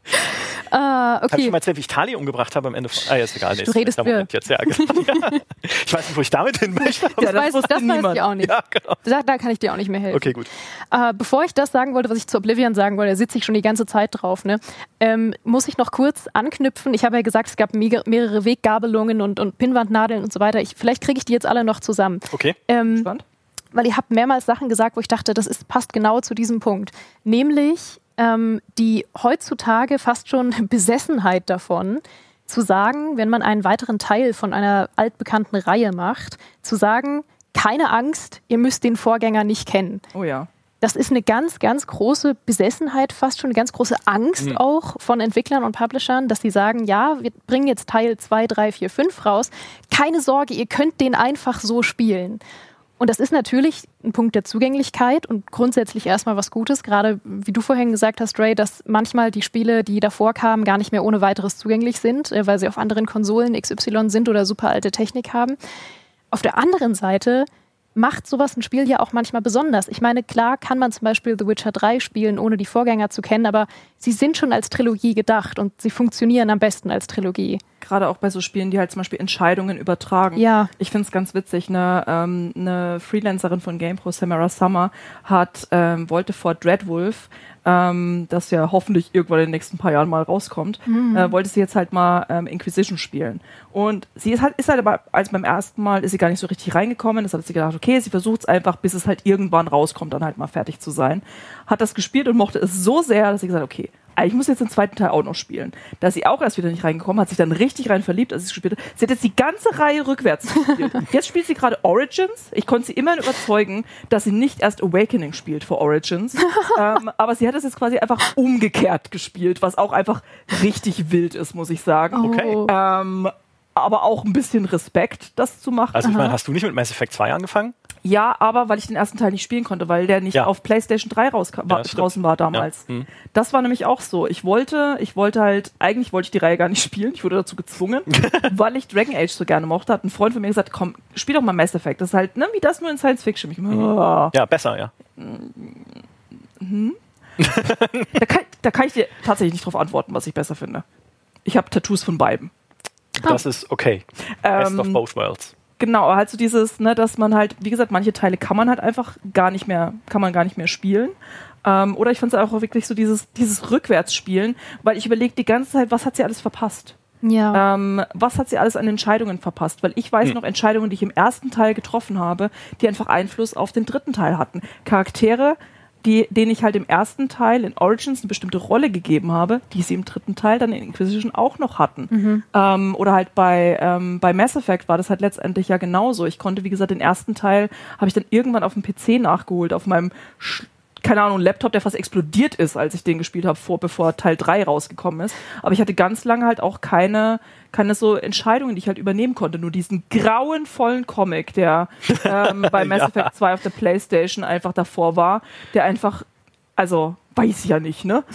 Okay. Hab ich schon mal erzählt, wie ich Tali umgebracht habe am Ende von... ist egal. Du redest jetzt. Ja, genau. Ich weiß nicht, wo ich damit hin möchte. Das weiß ich auch nicht. Ja, genau. Da kann ich dir auch nicht mehr helfen. Okay, gut. Bevor ich das sagen wollte, was ich zu Oblivion sagen wollte, da sitze ich schon die ganze Zeit drauf, ne? Muss ich noch kurz anknüpfen. Ich habe ja gesagt, es gab mehrere Weggabelungen und Pinnwandnadeln und so weiter. Vielleicht kriege ich die jetzt alle noch zusammen. Okay, spannend. Weil ihr habt mehrmals Sachen gesagt, wo ich dachte, passt genau zu diesem Punkt. Nämlich die heutzutage fast schon Besessenheit davon, zu sagen, wenn man einen weiteren Teil von einer altbekannten Reihe macht, zu sagen, keine Angst, ihr müsst den Vorgänger nicht kennen. Oh ja. Das ist eine ganz, ganz große Besessenheit, fast schon eine ganz große Angst auch von Entwicklern und Publishern, dass sie sagen, ja, wir bringen jetzt Teil 2, 3, 4, 5 raus. Keine Sorge, ihr könnt den einfach so spielen. Und das ist natürlich ein Punkt der Zugänglichkeit und grundsätzlich erstmal was Gutes, gerade wie du vorhin gesagt hast, Ray, dass manchmal die Spiele, die davor kamen, gar nicht mehr ohne weiteres zugänglich sind, weil sie auf anderen Konsolen XY sind oder super alte Technik haben. Auf der anderen Seite macht sowas ein Spiel ja auch manchmal besonders. Ich meine, klar kann man zum Beispiel The Witcher 3 spielen, ohne die Vorgänger zu kennen, aber sie sind schon als Trilogie gedacht und sie funktionieren am besten als Trilogie. Gerade auch bei so Spielen, die halt zum Beispiel Entscheidungen übertragen. Ja. Ich finde es ganz witzig, eine Freelancerin von GamePro, Samara Summer, wollte vor Dreadwolf, das ja hoffentlich irgendwann in den nächsten paar Jahren mal rauskommt, wollte sie jetzt halt mal Inquisition spielen. Und sie ist halt aber, als beim ersten Mal ist sie gar nicht so richtig reingekommen. Das hat sie gedacht, okay, sie versucht es einfach, bis es halt irgendwann rauskommt, dann halt mal fertig zu sein. Hat das gespielt und mochte es so sehr, dass sie gesagt hat, okay, ich muss jetzt den zweiten Teil auch noch spielen. Da ist sie auch erst wieder nicht reingekommen, hat sich dann richtig rein verliebt, als sie es gespielt hat. Sie hat jetzt die ganze Reihe rückwärts gespielt. Jetzt spielt sie gerade Origins. Ich konnte sie immer überzeugen, dass sie nicht erst Awakening spielt vor Origins. Aber sie hat es jetzt quasi einfach umgekehrt gespielt, was auch einfach richtig wild ist, muss ich sagen. Okay. Aber auch ein bisschen Respekt, das zu machen. Also ich meine, hast du nicht mit Mass Effect 2 angefangen? Ja, aber weil ich den ersten Teil nicht spielen konnte, weil der nicht auf PlayStation 3 draußen war damals. Ja. Das war nämlich auch so. Eigentlich wollte ich die Reihe gar nicht spielen. Ich wurde dazu gezwungen, weil ich Dragon Age so gerne mochte. Hat ein Freund von mir gesagt, komm, spiel doch mal Mass Effect. Das ist halt, wie das nur in Science Fiction. Ja, besser, ja. Da kann ich dir tatsächlich nicht drauf antworten, was ich besser finde. Ich habe Tattoos von beiden. Das ist okay. Best of both worlds. Genau, halt so dieses, dass man halt, wie gesagt, manche Teile kann man gar nicht mehr spielen. Oder ich fand es auch wirklich so dieses Rückwärtsspielen, weil ich überlege die ganze Zeit, was hat sie alles verpasst? Ja. Was hat sie alles an Entscheidungen verpasst? Weil ich weiß noch Entscheidungen, die ich im ersten Teil getroffen habe, die einfach Einfluss auf den dritten Teil hatten. Charaktere, denen ich halt im ersten Teil in Origins eine bestimmte Rolle gegeben habe, die sie im dritten Teil dann in Inquisition auch noch hatten. Oder halt bei Mass Effect war das halt letztendlich ja genauso. Ich konnte, wie gesagt, den ersten Teil habe ich dann irgendwann auf dem PC nachgeholt, auf meinem Laptop, der fast explodiert ist, als ich den gespielt habe, bevor Teil 3 rausgekommen ist. Aber ich hatte ganz lange halt auch keine so Entscheidungen, die ich halt übernehmen konnte. Nur diesen grauenvollen Comic, der bei Mass Effect 2 auf der PlayStation einfach davor war, der einfach, also weiß ich ja nicht, ne?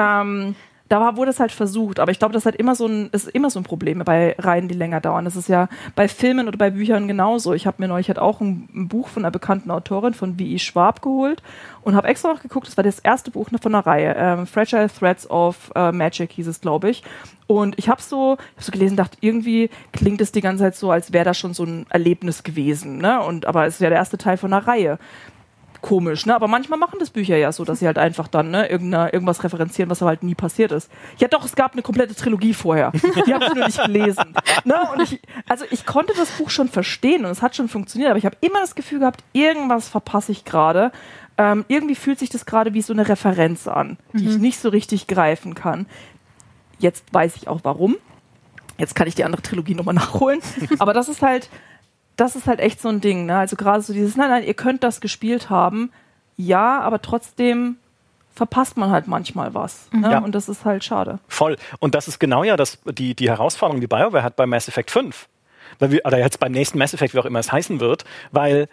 Wurde es halt versucht, aber ich glaube, das ist immer so ein Problem bei Reihen, die länger dauern. Das ist ja bei Filmen oder bei Büchern genauso. Ich habe mir neulich halt auch ein Buch von einer bekannten Autorin von V.E. Schwab geholt und habe extra noch geguckt, das war das erste Buch von einer Reihe, Fragile Threads of Magic hieß es, glaube ich. Und ich habe so gelesen, dachte, irgendwie klingt es die ganze Zeit so, als wäre das schon so ein Erlebnis gewesen, ne? Aber es ist ja der erste Teil von einer Reihe. Komisch, ne? Aber manchmal machen das Bücher ja so, dass sie halt einfach dann irgendwas referenzieren, was aber halt nie passiert ist. Ja doch, es gab eine komplette Trilogie vorher. Die habe ich nur nicht gelesen. Ne? Und ich konnte das Buch schon verstehen und es hat schon funktioniert, aber ich habe immer das Gefühl gehabt, irgendwas verpasse ich gerade. Irgendwie fühlt sich das gerade wie so eine Referenz an, die ich nicht so richtig greifen kann. Jetzt weiß ich auch warum. Jetzt kann ich die andere Trilogie nochmal nachholen. Aber das ist halt echt so ein Ding, ne? Also gerade so dieses, nein, ihr könnt das gespielt haben, ja, aber trotzdem verpasst man halt manchmal was. Ne? Ja. Und das ist halt schade. Voll. Und das ist genau ja die Herausforderung, die BioWare hat bei Mass Effect 5. Oder jetzt beim nächsten Mass Effect, wie auch immer es heißen wird, weil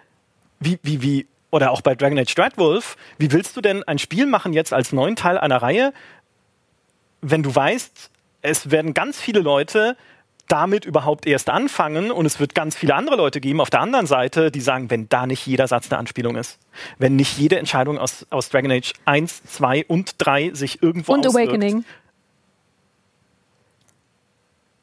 oder auch bei Dragon Age Dreadwolf, wie willst du denn ein Spiel machen jetzt als neuen Teil einer Reihe, wenn du weißt, es werden ganz viele Leute damit überhaupt erst anfangen und es wird ganz viele andere Leute geben auf der anderen Seite, die sagen, wenn da nicht jeder Satz eine Anspielung ist, wenn nicht jede Entscheidung aus Dragon Age 1, 2 und 3 sich irgendwo auswirkt. Und Awakening.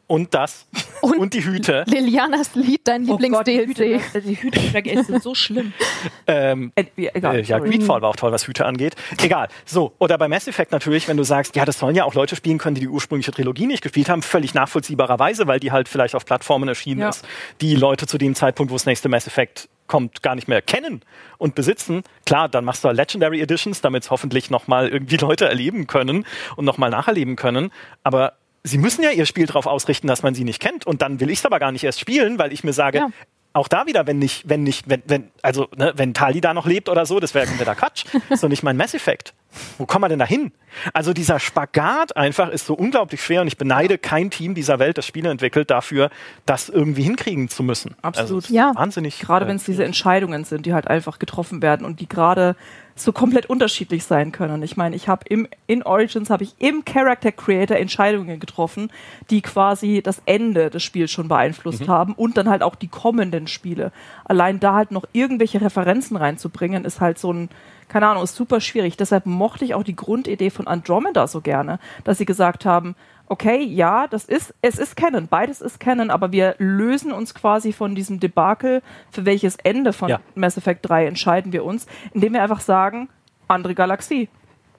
Und das. Und die Hüte. Lilianas Lied, dein Lieblings-DLC. Die Hüte sind so schlimm. Egal. Greedfall war auch toll, was Hüte angeht. Egal. So, oder bei Mass Effect natürlich, wenn du sagst, ja, das sollen ja auch Leute spielen können, die ursprüngliche Trilogie nicht gespielt haben, völlig nachvollziehbarerweise, weil die halt vielleicht auf Plattformen erschienen ist, die Leute zu dem Zeitpunkt, wo das nächste Mass Effect kommt, gar nicht mehr kennen und besitzen. Klar, dann machst du Legendary Editions, damit es hoffentlich nochmal irgendwie Leute erleben können und nochmal nacherleben können. Aber sie müssen ja ihr Spiel darauf ausrichten, dass man sie nicht kennt. Und dann will ich es aber gar nicht erst spielen, weil ich mir sage, auch da wieder, wenn Tali da noch lebt oder so, das wäre wieder Quatsch. Das ist doch nicht mein Mass Effect. Wo kommen wir denn da hin? Also dieser Spagat einfach ist so unglaublich schwer und ich beneide kein Team dieser Welt, das Spiele entwickelt, dafür, das irgendwie hinkriegen zu müssen. Absolut. Also, wahnsinnig. Gerade wenn es diese Entscheidungen sind, die halt einfach getroffen werden und die gerade so komplett unterschiedlich sein können. Ich meine, ich habe in Origins habe ich im Character Creator Entscheidungen getroffen, die quasi das Ende des Spiels schon beeinflusst haben und dann halt auch die kommenden Spiele. Allein da halt noch irgendwelche Referenzen reinzubringen, ist halt so ein, keine Ahnung, ist super schwierig. Deshalb mochte ich auch die Grundidee von Andromeda so gerne, dass sie gesagt haben, okay, ja, es ist Canon, beides ist Canon, aber wir lösen uns quasi von diesem Debakel, für welches Ende von Mass Effect 3 entscheiden wir uns, indem wir einfach sagen, andere Galaxie.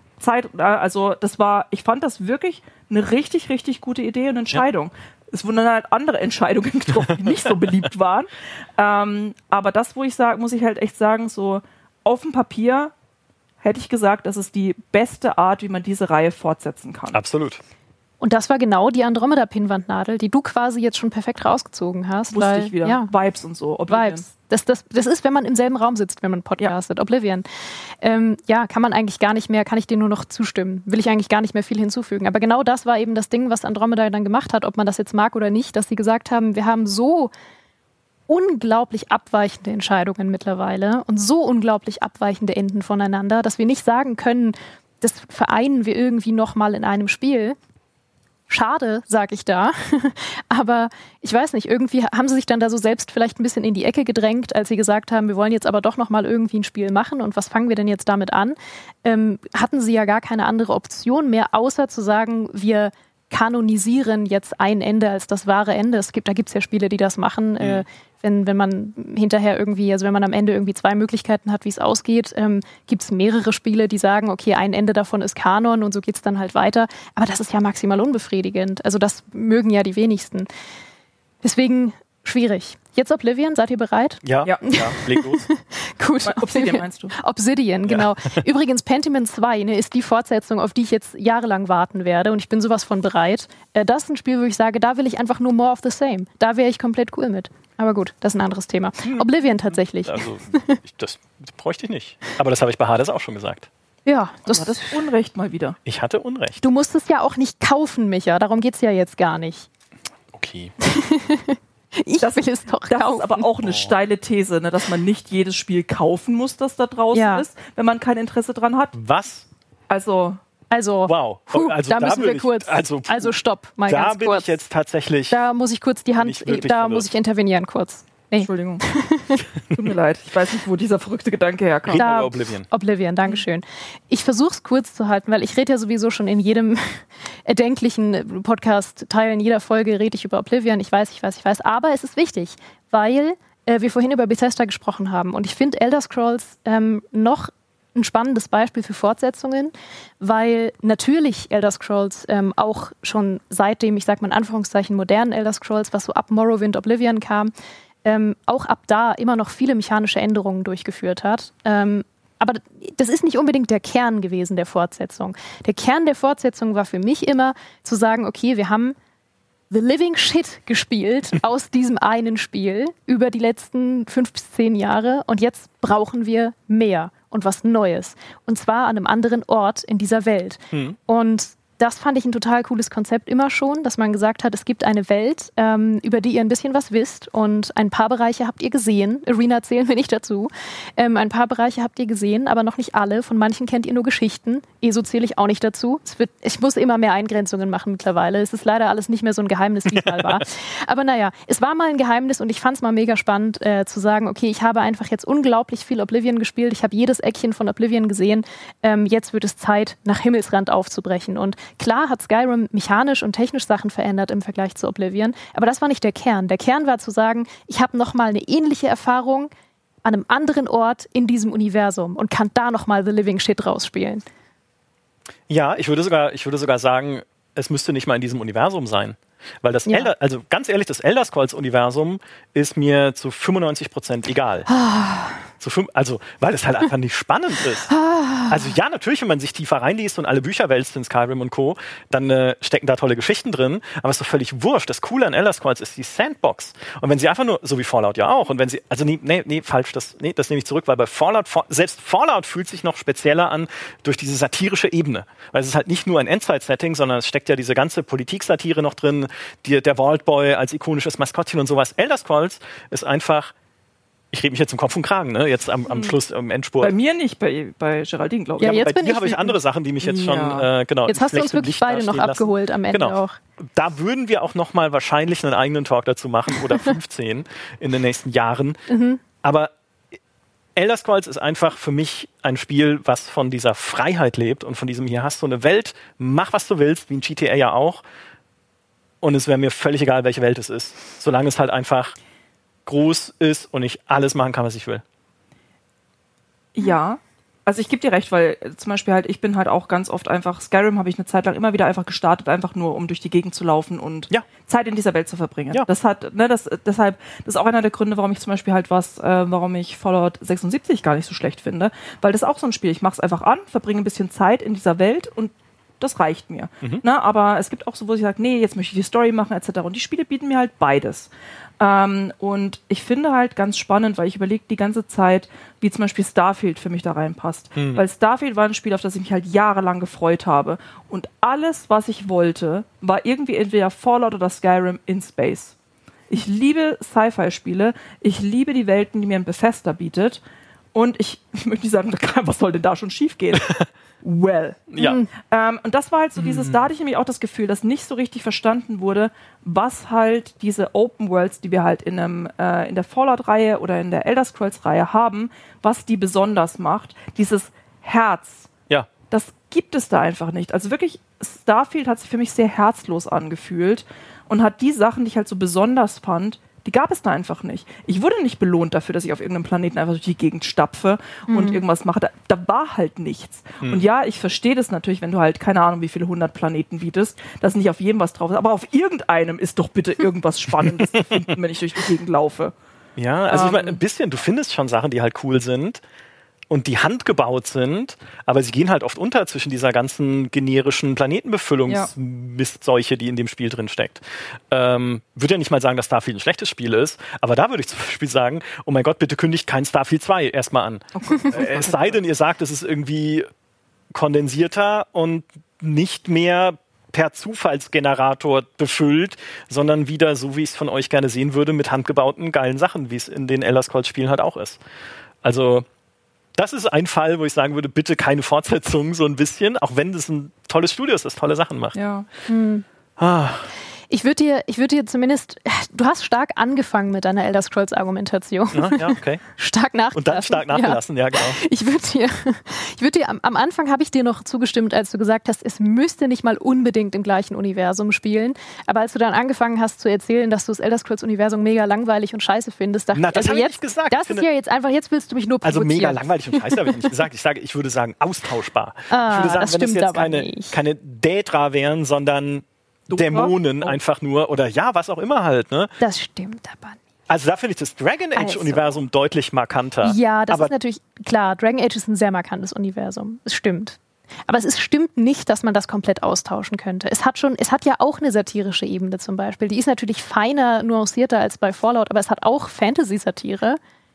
Ich fand das wirklich eine richtig, richtig gute Idee und Entscheidung. Ja. Es wurden dann halt andere Entscheidungen getroffen, die nicht so beliebt waren. Aber das, muss ich halt echt sagen, so auf dem Papier hätte ich gesagt, das ist die beste Art, wie man diese Reihe fortsetzen kann. Absolut. Und das war genau die Andromeda-Pinwandnadel, die du quasi jetzt schon perfekt rausgezogen hast. Wusste ich wieder. Ja. Vibes und so. Oblivion. Vibes. Das ist, wenn man im selben Raum sitzt, wenn man podcastet. Ja. Oblivion. Kann man eigentlich gar nicht mehr, kann ich dir nur noch zustimmen. Will ich eigentlich gar nicht mehr viel hinzufügen. Aber genau das war eben das Ding, was Andromeda dann gemacht hat, ob man das jetzt mag oder nicht, dass sie gesagt haben, wir haben so unglaublich abweichende Entscheidungen mittlerweile und so unglaublich abweichende Enden voneinander, dass wir nicht sagen können, das vereinen wir irgendwie nochmal in einem Spiel. Schade, sag ich da. Aber ich weiß nicht, irgendwie haben sie sich dann da so selbst vielleicht ein bisschen in die Ecke gedrängt, als sie gesagt haben, wir wollen jetzt aber doch nochmal irgendwie ein Spiel machen und was fangen wir denn jetzt damit an? Hatten sie ja gar keine andere Option mehr, außer zu sagen, wir kanonisieren jetzt ein Ende als das wahre Ende. Da gibt's ja Spiele, die das machen, wenn man hinterher irgendwie, also wenn man am Ende irgendwie 2 Möglichkeiten hat, wie es ausgeht, gibt's mehrere Spiele, die sagen, okay, ein Ende davon ist Kanon und so geht's dann halt weiter. Aber das ist ja maximal unbefriedigend. Also das mögen ja die wenigsten. Deswegen schwierig. Jetzt Oblivion, seid ihr bereit? Ja, leg los. Gut. Obsidian meinst du? Obsidian, genau. Übrigens, Pentiment 2 ist die Fortsetzung, auf die ich jetzt jahrelang warten werde und ich bin sowas von bereit. Das ist ein Spiel, wo ich sage, da will ich einfach nur more of the same. Da wäre ich komplett cool mit. Aber gut, das ist ein anderes Thema. Oblivion tatsächlich. Also, das bräuchte ich nicht. Aber das habe ich bei Hades auch schon gesagt. Ja, das war das Unrecht mal wieder. Ich hatte Unrecht. Du musst es ja auch nicht kaufen, Micha. Darum geht es ja jetzt gar nicht. Okay. Ich will es doch kaufen. Das ist aber auch eine steile These, ne, dass man nicht jedes Spiel kaufen muss, das da draußen ist, wenn man kein Interesse dran hat. Was? Also wow. Da müssen wir kurz. Also stopp, mal ganz kurz. Da bin ich jetzt tatsächlich. Da muss ich kurz die Hand, muss ich intervenieren kurz. Nee. Entschuldigung. Tut mir leid. Ich weiß nicht, wo dieser verrückte Gedanke herkam. Oblivion, Dankeschön. Ich versuche es kurz zu halten, weil ich rede ja sowieso schon in jedem erdenklichen Podcast-Teil, in jeder Folge rede ich über Oblivion. Ich weiß. Aber es ist wichtig, weil wir vorhin über Bethesda gesprochen haben. Und ich finde Elder Scrolls noch ein spannendes Beispiel für Fortsetzungen, weil natürlich Elder Scrolls auch schon seit dem, ich sag mal in Anführungszeichen, modernen Elder Scrolls, was so ab Morrowind, Oblivion kam, auch ab da immer noch viele mechanische Änderungen durchgeführt hat. Aber das ist nicht unbedingt der Kern gewesen der Fortsetzung. Der Kern der Fortsetzung war für mich immer zu sagen, okay, wir haben the living shit gespielt aus diesem einen Spiel über die letzten 5 bis 10 Jahre und jetzt brauchen wir mehr und was Neues. Und zwar an einem anderen Ort in dieser Welt. Und das fand ich ein total cooles Konzept immer schon, dass man gesagt hat, es gibt eine Welt, über die ihr ein bisschen was wisst und ein paar Bereiche habt ihr gesehen. Arena zählen wir nicht dazu. Ein paar Bereiche habt ihr gesehen, aber noch nicht alle. Von manchen kennt ihr nur Geschichten. ESO zähle ich auch nicht dazu. Ich muss immer mehr Eingrenzungen machen mittlerweile. Es ist leider alles nicht mehr so ein Geheimnis, wie es mal war. Aber naja, es war mal ein Geheimnis und ich fand es mal mega spannend zu sagen, okay, ich habe einfach jetzt unglaublich viel Oblivion gespielt. Ich habe jedes Eckchen von Oblivion gesehen. Jetzt wird es Zeit, nach Himmelsrand aufzubrechen. Und Klar hat Skyrim mechanisch und technisch Sachen verändert im Vergleich zu Oblivion, aber das war nicht der Kern. Der Kern war zu sagen, ich habe nochmal eine ähnliche Erfahrung an einem anderen Ort in diesem Universum und kann da nochmal The Living Shit rausspielen. Ja, ich würde sogar sagen, es müsste nicht mal in diesem Universum sein. Weil das also ganz ehrlich, das Elder Scrolls-Universum ist mir zu 95% egal. Weil es halt einfach nicht spannend ist. Also ja, natürlich, wenn man sich tiefer reinliest und alle Bücher wälzt in Skyrim und Co., dann stecken da tolle Geschichten drin, aber es ist doch völlig wurscht. Das Coole an Elder Scrolls ist die Sandbox. Und wenn sie einfach nur, so wie Fallout ja auch, und wenn sie, also falsch, das nehme ich zurück, weil bei selbst Fallout fühlt sich noch spezieller an durch diese satirische Ebene. Weil es ist halt nicht nur ein Endzeit-Setting, sondern es steckt ja diese ganze Politik-Satire noch drin, der Vault Boy als ikonisches Maskottchen und sowas. Elder Scrolls ist einfach, ich rede mich jetzt im Kopf und Kragen, ne? Jetzt am Schluss, im Endspurt. Bei mir nicht, bei Geraldine, glaube ich. Ja, jetzt bei dir habe ich andere Sachen, die mich jetzt schon, genau. Jetzt hast du uns wirklich beide noch abgeholt am Ende auch. Da würden wir auch noch mal wahrscheinlich einen eigenen Talk dazu machen oder 15 in den nächsten Jahren. Aber Elder Scrolls ist einfach für mich ein Spiel, was von dieser Freiheit lebt und von diesem, hier hast du eine Welt, mach was du willst, wie in GTA ja auch. Und es wäre mir völlig egal, welche Welt es ist. Solange es halt einfach groß ist und ich alles machen kann, was ich will. Ja, also ich gebe dir recht, weil zum Beispiel halt, ich bin halt auch ganz oft einfach, Skyrim habe ich eine Zeit lang immer wieder einfach gestartet, einfach nur, um durch die Gegend zu laufen und Zeit in dieser Welt zu verbringen. Ja. Deshalb, das ist auch einer der Gründe, warum ich zum Beispiel halt warum ich Fallout 76 gar nicht so schlecht finde, weil das ist auch so ein Spiel, ich mache es einfach an, verbringe ein bisschen Zeit in dieser Welt und das reicht mir. Na, aber es gibt auch so, wo ich sage, nee, jetzt möchte ich die Story machen, etc. Und die Spiele bieten mir halt beides. Und ich finde halt ganz spannend, weil ich überlege die ganze Zeit, wie zum Beispiel Starfield für mich da reinpasst. Weil Starfield war ein Spiel, auf das ich mich halt jahrelang gefreut habe. Und alles, was ich wollte, war irgendwie entweder Fallout oder Skyrim in Space. Ich liebe Sci-Fi-Spiele. Ich liebe die Welten, die mir ein Bethesda bietet. Und ich möchte nicht sagen, was soll denn da schon schief gehen? Ja. Und das war halt so da hatte ich nämlich auch das Gefühl, dass nicht so richtig verstanden wurde, was halt diese Open Worlds, die wir halt in der Fallout-Reihe oder in der Elder Scrolls-Reihe haben, was die besonders macht, dieses Herz. Ja. Das gibt es da einfach nicht. Also wirklich, Starfield hat sich für mich sehr herzlos angefühlt und hat die Sachen, die ich halt so besonders fand, die gab es da einfach nicht. Ich wurde nicht belohnt dafür, dass ich auf irgendeinem Planeten einfach durch die Gegend stapfe und irgendwas mache. Da war halt nichts. Und ja, ich verstehe das natürlich, wenn du halt, keine Ahnung, wie viele 100 Planeten bietest, dass nicht auf jedem was drauf ist. Aber auf irgendeinem ist doch bitte irgendwas Spannendes zu finden, wenn ich durch die Gegend laufe. Ja, also ich meine, ein bisschen, du findest schon Sachen, die halt cool sind und die handgebaut sind, aber sie gehen halt oft unter zwischen dieser ganzen generischen Planetenbefüllungsmistseuche, die in dem Spiel drin steckt. Würde ja nicht mal sagen, dass Starfield ein schlechtes Spiel ist, aber da würde ich zum Beispiel sagen, oh mein Gott, bitte kündigt kein Starfield 2 erstmal an. Es sei denn, ihr sagt, es ist irgendwie kondensierter und nicht mehr per Zufallsgenerator befüllt, sondern wieder so, wie ich es von euch gerne sehen würde, mit handgebauten geilen Sachen, wie es in den Elder Scrolls Spielen halt auch ist. Also das ist ein Fall, wo ich sagen würde, bitte keine Fortsetzung, so ein bisschen, auch wenn das ein tolles Studio ist, das tolle Sachen macht. Ja. Ich würde dir zumindest, du hast stark angefangen mit deiner Elder Scrolls Argumentation. Ja, okay. Stark nachgelassen. Und dann stark nachgelassen, ja genau. Ich würde dir, am Anfang habe ich dir noch zugestimmt, als du gesagt hast, es müsste nicht mal unbedingt im gleichen Universum spielen. Aber als du dann angefangen hast zu erzählen, dass du das Elder Scrolls Universum mega langweilig und scheiße findest, dachte ich, das habe ich nicht gesagt. Das ist ja jetzt einfach, jetzt willst du mich nur provozieren. Also mega langweilig und scheiße habe ich nicht gesagt. Ich würde sagen, austauschbar. Ich würde sagen, das wenn es stimmt jetzt keine Daedra wären, sondern Dämonen einfach nur oder ja, was auch immer halt. Ne? Das stimmt aber nicht. Also da finde ich das Dragon Age-Universum deutlich markanter. Ja, das ist natürlich, klar, Dragon Age ist ein sehr markantes Universum. Es stimmt. Aber stimmt nicht, dass man das komplett austauschen könnte. Es hat ja auch eine satirische Ebene zum Beispiel. Die ist natürlich feiner, nuancierter als bei Fallout, aber es hat auch Fantasy-Satire.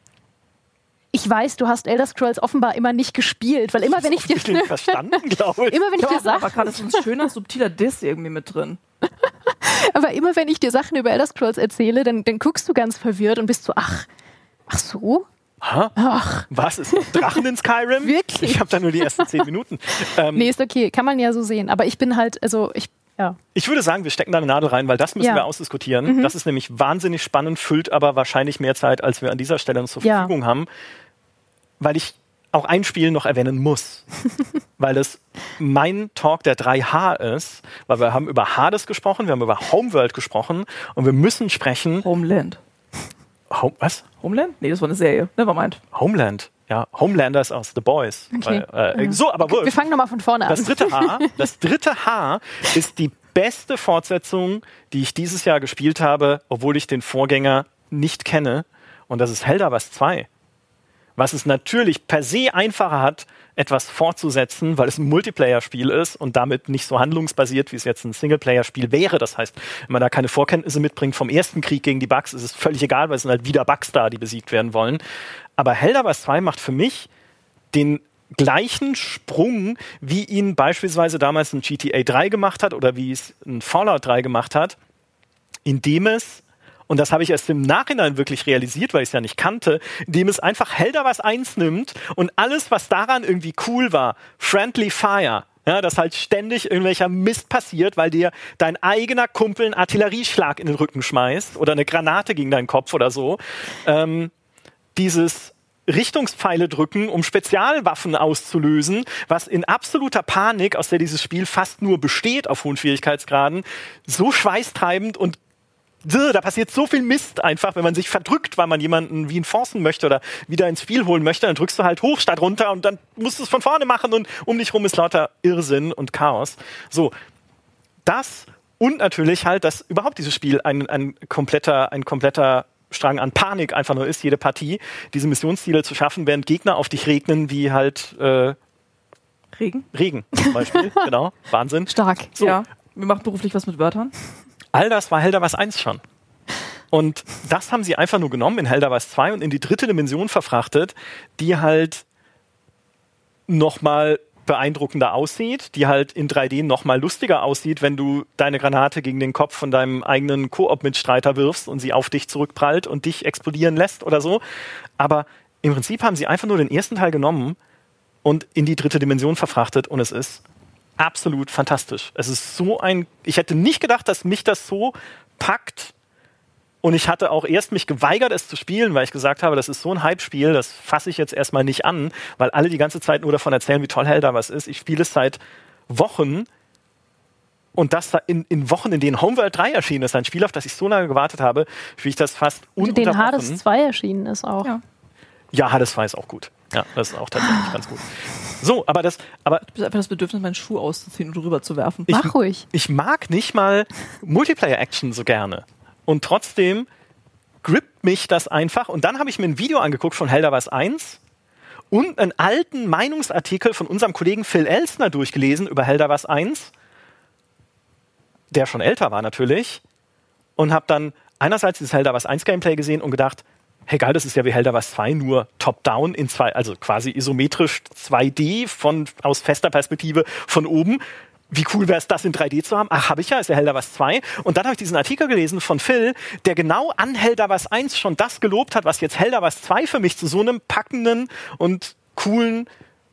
Ich weiß, du hast Elder Scrolls offenbar immer nicht gespielt, weil immer wenn ich dir verstanden, glaube ich. Immer wenn ich dir sage, aber gerade ist ein schöner subtiler Diss irgendwie mit drin. Aber immer wenn ich dir Sachen über Elder Scrolls erzähle, dann guckst du ganz verwirrt und bist so, ach so? Ach. Was ist Drachen in Skyrim? Wirklich? Ich habe da nur die ersten 10 Minuten. Nee, ist okay, kann man ja so sehen. Aber ich bin halt, Ich würde sagen, wir stecken da eine Nadel rein, weil das müssen wir ausdiskutieren. Das ist nämlich wahnsinnig spannend, füllt aber wahrscheinlich mehr Zeit, als wir an dieser Stelle zur Verfügung haben. Weil ich auch ein Spiel noch erwähnen muss. Weil es mein Talk der 3H ist, weil wir haben über Hades gesprochen, wir haben über Homeworld gesprochen und wir müssen sprechen... Homeland. Was? Homeland? Nee, das war eine Serie. Nevermind. Homeland. Ja, Homelander ist aus The Boys. Okay. So, aber wurscht. Wir fangen nochmal von vorne an. Das dritte H ist die beste Fortsetzung, die ich dieses Jahr gespielt habe, obwohl ich den Vorgänger nicht kenne. Und das ist Helldivers 2. Was es natürlich per se einfacher hat, etwas fortzusetzen, weil es ein Multiplayer-Spiel ist und damit nicht so handlungsbasiert, wie es jetzt ein Singleplayer-Spiel wäre. Das heißt, wenn man da keine Vorkenntnisse mitbringt vom ersten Krieg gegen die Bugs, ist es völlig egal, weil es sind halt wieder Bugs da, die besiegt werden wollen. Aber Helldivers 2 macht für mich den gleichen Sprung, wie ihn beispielsweise damals ein GTA 3 gemacht hat oder wie es ein Fallout 3 gemacht hat, indem es, und das habe ich erst im Nachhinein wirklich realisiert, weil ich es ja nicht kannte, indem es einfach Helldivers 1 nimmt und alles, was daran irgendwie cool war, Friendly Fire, ja, dass halt ständig irgendwelcher Mist passiert, weil dir dein eigener Kumpel einen Artillerieschlag in den Rücken schmeißt oder eine Granate gegen deinen Kopf oder so, dieses Richtungspfeile drücken, um Spezialwaffen auszulösen, was in absoluter Panik, aus der dieses Spiel fast nur besteht auf hohen Schwierigkeitsgraden, so schweißtreibend und da passiert so viel Mist einfach, wenn man sich verdrückt, weil man jemanden wie enforcen möchte oder wieder ins Spiel holen möchte, dann drückst du halt hoch statt runter und dann musst du es von vorne machen und um dich rum ist lauter Irrsinn und Chaos. So, das und natürlich halt, dass überhaupt dieses Spiel ein kompletter Strang an Panik einfach nur ist, jede Partie, diese Missionsziele zu schaffen, während Gegner auf dich regnen, wie halt Regen? Regen zum Beispiel, genau, Wahnsinn. Stark. So. Ja, wir machen beruflich was mit Wörtern. All das war Helldivers 1 schon. Und das haben sie einfach nur genommen in Helldivers 2 und in die dritte Dimension verfrachtet, die halt nochmal beeindruckender aussieht, die halt in 3D nochmal lustiger aussieht, wenn du deine Granate gegen den Kopf von deinem eigenen Koop-Mitstreiter wirfst und sie auf dich zurückprallt und dich explodieren lässt oder so. Aber im Prinzip haben sie einfach nur den ersten Teil genommen und in die dritte Dimension verfrachtet und es ist absolut fantastisch. Es ist ich hätte nicht gedacht, dass mich das so packt und ich hatte auch erst mich geweigert, es zu spielen, weil ich gesagt habe, das ist so ein Hype-Spiel, das fasse ich jetzt erstmal nicht an, weil alle die ganze Zeit nur davon erzählen, wie toll Helldivers ist. Ich spiele es seit Wochen und das in Wochen, in denen Homeworld 3 erschienen ist, ein Spiel, auf das ich so lange gewartet habe, spiele ich das fast ununterbrochen. Den Hades 2 erschienen ist auch. Ja, Hades 2 ist auch gut. Ja, das ist auch tatsächlich ganz gut. So, aber ich habe einfach das Bedürfnis, meinen Schuh auszuziehen und drüber zu werfen. Mach ruhig. Ich mag nicht mal Multiplayer-Action so gerne. Und trotzdem grippt mich das einfach. Und dann habe ich mir ein Video angeguckt von Helldivers 1 und einen alten Meinungsartikel von unserem Kollegen Phil Elsner durchgelesen über Helldivers 1, der schon älter war natürlich. Und habe dann einerseits dieses Helldivers 1 Gameplay gesehen und gedacht, hey geil, das ist ja wie Helldivers 2, nur top-down in also quasi isometrisch 2D aus fester Perspektive von oben. Wie cool wäre es, das in 3D zu haben? Ach, habe ich ja, ist ja Helldivers 2. Und dann habe ich diesen Artikel gelesen von Phil, der genau an Helldivers 1 schon das gelobt hat, was jetzt Helldivers 2 für mich zu so einem packenden und coolen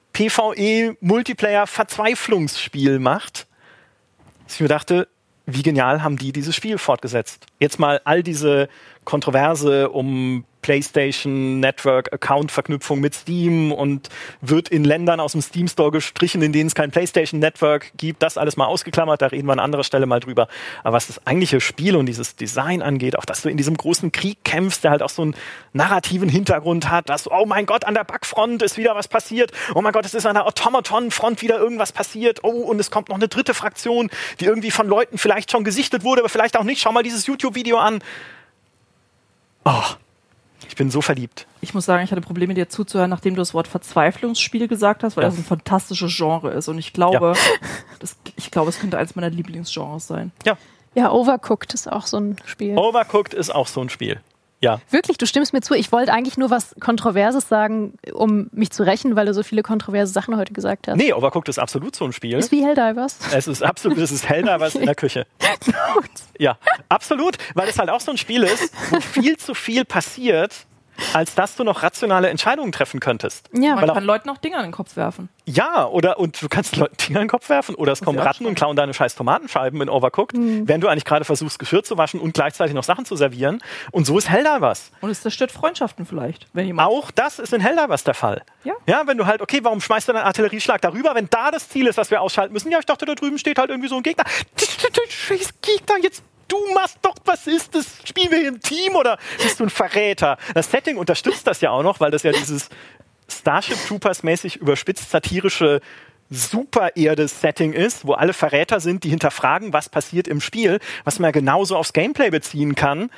PvE-Multiplayer-Verzweiflungsspiel macht. Dass ich mir dachte, wie genial haben die dieses Spiel fortgesetzt. Jetzt mal all diese Kontroverse um PlayStation Network Account Verknüpfung mit Steam und wird in Ländern aus dem Steam Store gestrichen, in denen es kein PlayStation Network gibt. Das alles mal ausgeklammert, da reden wir an anderer Stelle mal drüber. Aber was das eigentliche Spiel und dieses Design angeht, auch dass du in diesem großen Krieg kämpfst, der halt auch so einen narrativen Hintergrund hat, dass, oh mein Gott, an der Bugfront ist wieder was passiert. Oh mein Gott, es ist an der Automaton-Front wieder irgendwas passiert. Oh, und es kommt noch eine dritte Fraktion, die irgendwie von Leuten vielleicht schon gesichtet wurde, aber vielleicht auch nicht. Schau mal dieses YouTube-Video an. Oh, ich bin so verliebt. Ich muss sagen, ich hatte Probleme, dir zuzuhören, nachdem du das Wort Verzweiflungsspiel gesagt hast, weil das ein fantastisches Genre ist. Und ich glaube, es könnte eines meiner Lieblingsgenres sein. Ja, Overcooked ist auch so ein Spiel. Overcooked ist auch so ein Spiel. Ja. Wirklich, du stimmst mir zu. Ich wollte eigentlich nur was Kontroverses sagen, um mich zu rächen, weil du so viele kontroverse Sachen heute gesagt hast. Nee, Overcooked ist absolut so ein Spiel. Ist wie Helldivers. Es ist Helldivers in der Küche. Ja, absolut, weil es halt auch so ein Spiel ist, wo viel zu viel passiert, als dass du noch rationale Entscheidungen treffen könntest. Ja, man kann Leuten auch Dinger in den Kopf werfen. Ja, und du kannst Leuten Dinger in den Kopf werfen oder es kommen Ratten und klauen deine scheiß Tomatenscheiben in Overcooked, während du eigentlich gerade versuchst, Geschirr zu waschen und gleichzeitig noch Sachen zu servieren. Und so ist Helldivers. Und es zerstört Freundschaften vielleicht. Auch das ist in Helldivers der Fall. Ja, wenn du halt, okay, warum schmeißt du deinen Artillerieschlag darüber, wenn da das Ziel ist, was wir ausschalten müssen? Ja, ich dachte, da drüben steht halt irgendwie so ein Gegner. Scheiß Gegner, jetzt du machst doch, was ist das? Spielen wir im Team oder bist du ein Verräter? Das Setting unterstützt das ja auch noch, weil das ja dieses Starship Troopers-mäßig überspitzt satirische Super-Erde-Setting ist, wo alle Verräter sind, die hinterfragen, was passiert im Spiel, was man ja genauso aufs Gameplay beziehen kann,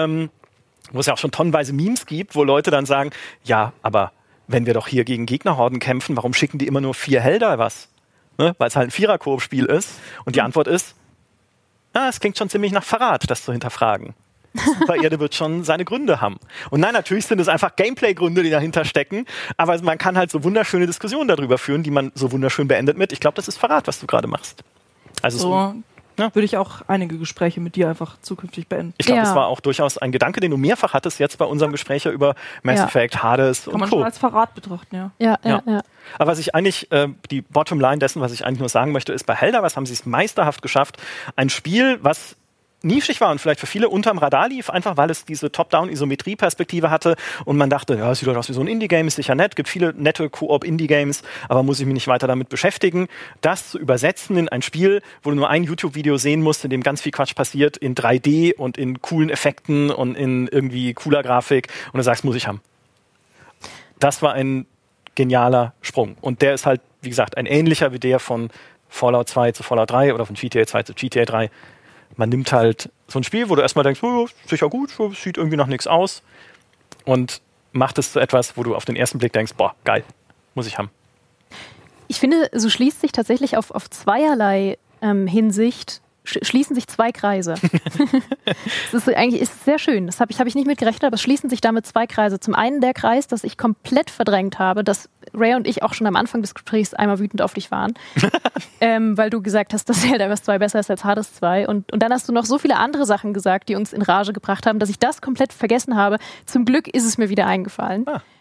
wo es ja auch schon tonnenweise Memes gibt, wo Leute dann sagen, ja, aber wenn wir doch hier gegen Gegnerhorden kämpfen, warum schicken die immer nur 4 Helldivers? Ne? Weil es halt ein Vierer-Koop-Spiel ist. Und die Antwort ist, es klingt schon ziemlich nach Verrat, das zu hinterfragen. Super-Erde wird schon seine Gründe haben. Und nein, natürlich sind es einfach Gameplay-Gründe, die dahinter stecken, aber man kann halt so wunderschöne Diskussionen darüber führen, die man so wunderschön beendet mit, ich glaube, das ist Verrat, was du gerade machst. Also so würde ich auch einige Gespräche mit dir einfach zukünftig beenden. Ich glaube, das war auch durchaus ein Gedanke, den du mehrfach hattest jetzt bei unserem Gespräch über Mass Effect, Hades und Co. Kann man schon als Verrat betrachten, Ja. Aber was ich eigentlich, die Bottomline dessen, was ich eigentlich nur sagen möchte, ist, bei Helldivers haben sie es meisterhaft geschafft, ein Spiel, was nischig war und vielleicht für viele unterm Radar lief, einfach weil es diese Top-Down-Isometrie-Perspektive hatte und man dachte, ja, es sieht doch aus wie so ein Indie-Game, ist sicher nett, gibt viele nette Koop-Indie-Games, aber muss ich mich nicht weiter damit beschäftigen. Das zu übersetzen in ein Spiel, wo du nur ein YouTube-Video sehen musst, in dem ganz viel Quatsch passiert, in 3D und in coolen Effekten und in irgendwie cooler Grafik und du sagst, muss ich haben. Das war ein genialer Sprung. Und der ist halt, wie gesagt, ein ähnlicher wie der von Fallout 2 zu Fallout 3 oder von GTA 2 zu GTA 3. Man nimmt halt so ein Spiel, wo du erstmal denkst, oh, sicher gut, sieht irgendwie nach nichts aus und macht es zu etwas, wo du auf den ersten Blick denkst, boah, geil, muss ich haben. Ich finde, so schließt sich tatsächlich auf zweierlei Hinsicht schließen sich 2 Kreise. Das ist sehr schön. Das habe ich nicht mitgerechnet, aber es schließen sich damit 2 Kreise. Zum einen der Kreis, dass ich komplett verdrängt habe, dass Ray und ich auch schon am Anfang des Gesprächs einmal wütend auf dich waren, weil du gesagt hast, dass Helldivers 2 besser ist als Hades 2. Und dann hast du noch so viele andere Sachen gesagt, die uns in Rage gebracht haben, dass ich das komplett vergessen habe. Zum Glück ist es mir wieder eingefallen.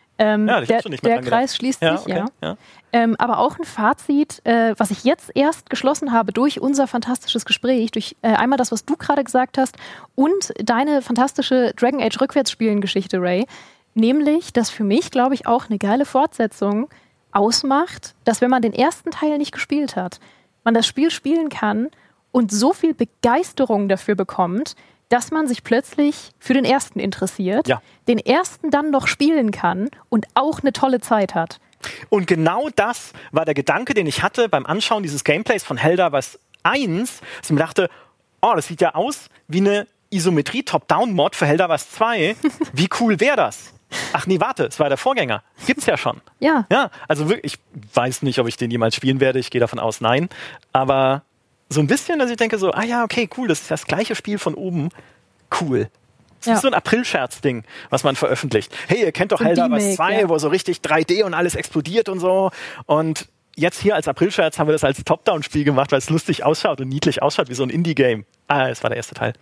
Der Kreis schließt sich, ja. Aber auch ein Fazit, was ich jetzt erst geschlossen habe durch unser fantastisches Gespräch, durch einmal das, was du gerade gesagt hast und deine fantastische Dragon Age Rückwärtsspielen-Geschichte, Ray, nämlich, dass für mich, glaube ich, auch eine geile Fortsetzung ausmacht, dass wenn man den ersten Teil nicht gespielt hat, man das Spiel spielen kann und so viel Begeisterung dafür bekommt, dass man sich plötzlich für den ersten interessiert, den ersten dann noch spielen kann und auch eine tolle Zeit hat. Und genau das war der Gedanke, den ich hatte beim Anschauen dieses Gameplays von Helldivers 1, dass ich mir dachte, oh, das sieht ja aus wie eine Isometrie-Top-Down-Mod für Helldivers 2. Wie cool wäre das? Ach nee, warte, es war der Vorgänger. Gibt's ja schon. Ja, also wirklich, ich weiß nicht, ob ich den jemals spielen werde. Ich gehe davon aus, nein. Aber so ein bisschen, dass ich denke so, okay, cool, das ist das gleiche Spiel von oben. Cool. Das ist so ein April-Scherz-Ding, was man veröffentlicht. Hey, ihr kennt doch Helldivers 2, wo so richtig 3D und alles explodiert und so. Und jetzt hier als April-Scherz haben wir das als Top-Down-Spiel gemacht, weil es lustig ausschaut und niedlich ausschaut, wie so ein Indie-Game. Es war der erste Teil.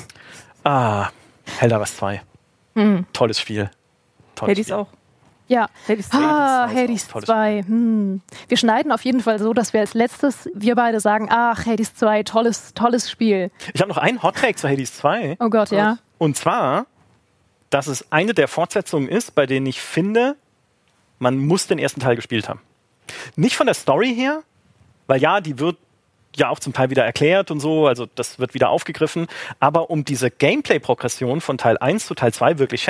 Helldivers 2. Tolles Spiel. Hades auch. Ja, Hades 2. Wir schneiden auf jeden Fall so, dass wir als letztes, wir beide sagen, Hades 2, tolles Spiel. Ich habe noch einen Hot-Take zu Hades 2. Oh Gott, ja. Und zwar, dass es eine der Fortsetzungen ist, bei denen ich finde, man muss den ersten Teil gespielt haben. Nicht von der Story her, weil die wird ja auch zum Teil wieder erklärt und so, also das wird wieder aufgegriffen, aber um diese Gameplay-Progression von Teil 1 zu Teil 2 wirklich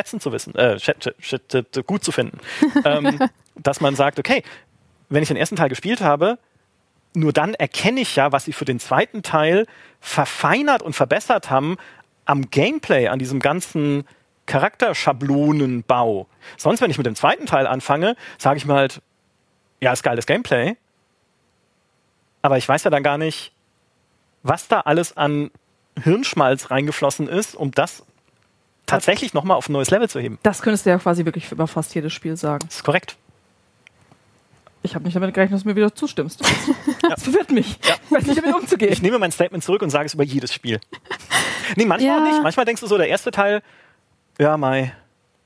gut zu finden, dass man sagt, okay, wenn ich den ersten Teil gespielt habe, nur dann erkenne ich ja, was sie für den zweiten Teil verfeinert und verbessert haben am Gameplay, an diesem ganzen Charakterschablonenbau. Sonst, wenn ich mit dem zweiten Teil anfange, sage ich mir halt, ja, ist geiles Gameplay, aber ich weiß ja dann gar nicht, was da alles an Hirnschmalz reingeflossen ist, um das tatsächlich nochmal auf ein neues Level zu heben. Das könntest du ja quasi wirklich über fast jedes Spiel sagen. Das ist korrekt. Ich habe nicht damit gerechnet, dass du mir wieder zustimmst. Das verwirrt mich. Ja. Ich weiß nicht, damit umzugehen. Ich nehme mein Statement zurück und sage es über jedes Spiel. Nee, manchmal auch nicht. Manchmal denkst du so, der erste Teil, ist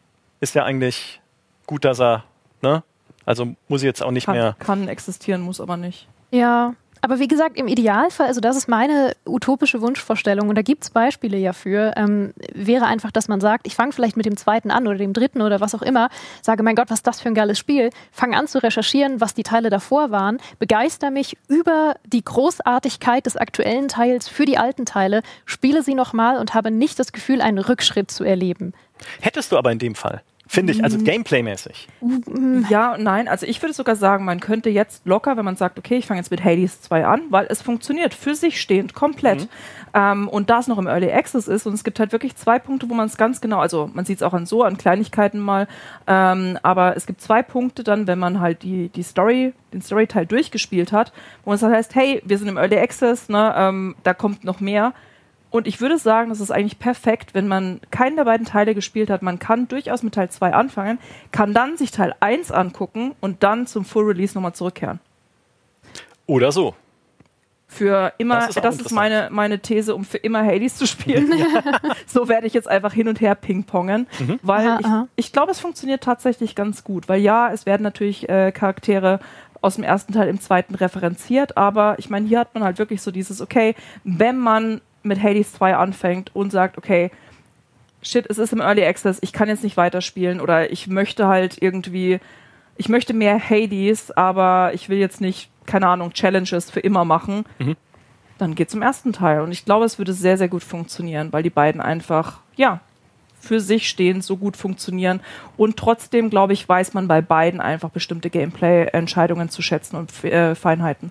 ist ja eigentlich gut, dass er, ne? Also muss ich jetzt auch nicht mehr... Kann existieren, muss aber nicht. Ja, aber wie gesagt, im Idealfall, also das ist meine utopische Wunschvorstellung und da gibt es Beispiele ja für, wäre einfach, dass man sagt, ich fange vielleicht mit dem 2. an oder dem 3. oder was auch immer, sage, mein Gott, was ist das für ein geiles Spiel, fange an zu recherchieren, was die Teile davor waren, begeister mich über die Großartigkeit des aktuellen Teils für die alten Teile, spiele sie nochmal und habe nicht das Gefühl, einen Rückschritt zu erleben. Hättest du aber in dem Fall. Finde ich, also Gameplay-mäßig. Ja, nein, also ich würde sogar sagen, man könnte jetzt locker, wenn man sagt, okay, ich fange jetzt mit Hades 2 an, weil es funktioniert, für sich stehend, komplett. Und da es noch im Early Access ist und es gibt halt wirklich 2 Punkte, wo man es ganz genau, also man sieht es auch an Kleinigkeiten mal, aber es gibt 2 Punkte dann, wenn man halt den Story-Teil durchgespielt hat, wo es halt heißt, hey, wir sind im Early Access, ne, da kommt noch mehr. Und ich würde sagen, das ist eigentlich perfekt, wenn man keinen der beiden Teile gespielt hat. Man kann durchaus mit Teil 2 anfangen, kann dann sich Teil 1 angucken und dann zum Full Release nochmal zurückkehren. Oder so. Für immer, das ist meine These, um für immer Hades zu spielen. So werde ich jetzt einfach hin und her pingpongen, weil ich glaube, es funktioniert tatsächlich ganz gut. Weil ja, es werden natürlich Charaktere aus dem ersten Teil im zweiten referenziert, aber ich meine, hier hat man halt wirklich so dieses, okay, wenn man mit Hades 2 anfängt und sagt, okay, shit, es ist im Early Access, ich kann jetzt nicht weiterspielen oder ich möchte halt irgendwie, ich möchte mehr Hades, aber ich will jetzt nicht, keine Ahnung, Challenges für immer machen, dann geht zum ersten Teil. Und ich glaube, es würde sehr, sehr gut funktionieren, weil die beiden einfach, ja, für sich stehend so gut funktionieren und trotzdem, glaube ich, weiß man bei beiden einfach bestimmte Gameplay-Entscheidungen zu schätzen und Feinheiten.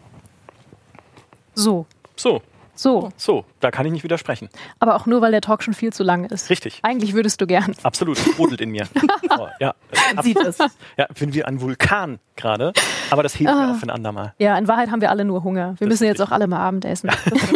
So, da kann ich nicht widersprechen. Aber auch nur, weil der Talk schon viel zu lang ist. Richtig. Eigentlich würdest du gern. Absolut, brodelt in mir. Oh, ja. Sieht es. Ja, ich bin wie ein Vulkan gerade, aber das heben wir auf ein andermal. Ja, in Wahrheit haben wir alle nur Hunger. Wir müssen jetzt auch alle mal Abendessen.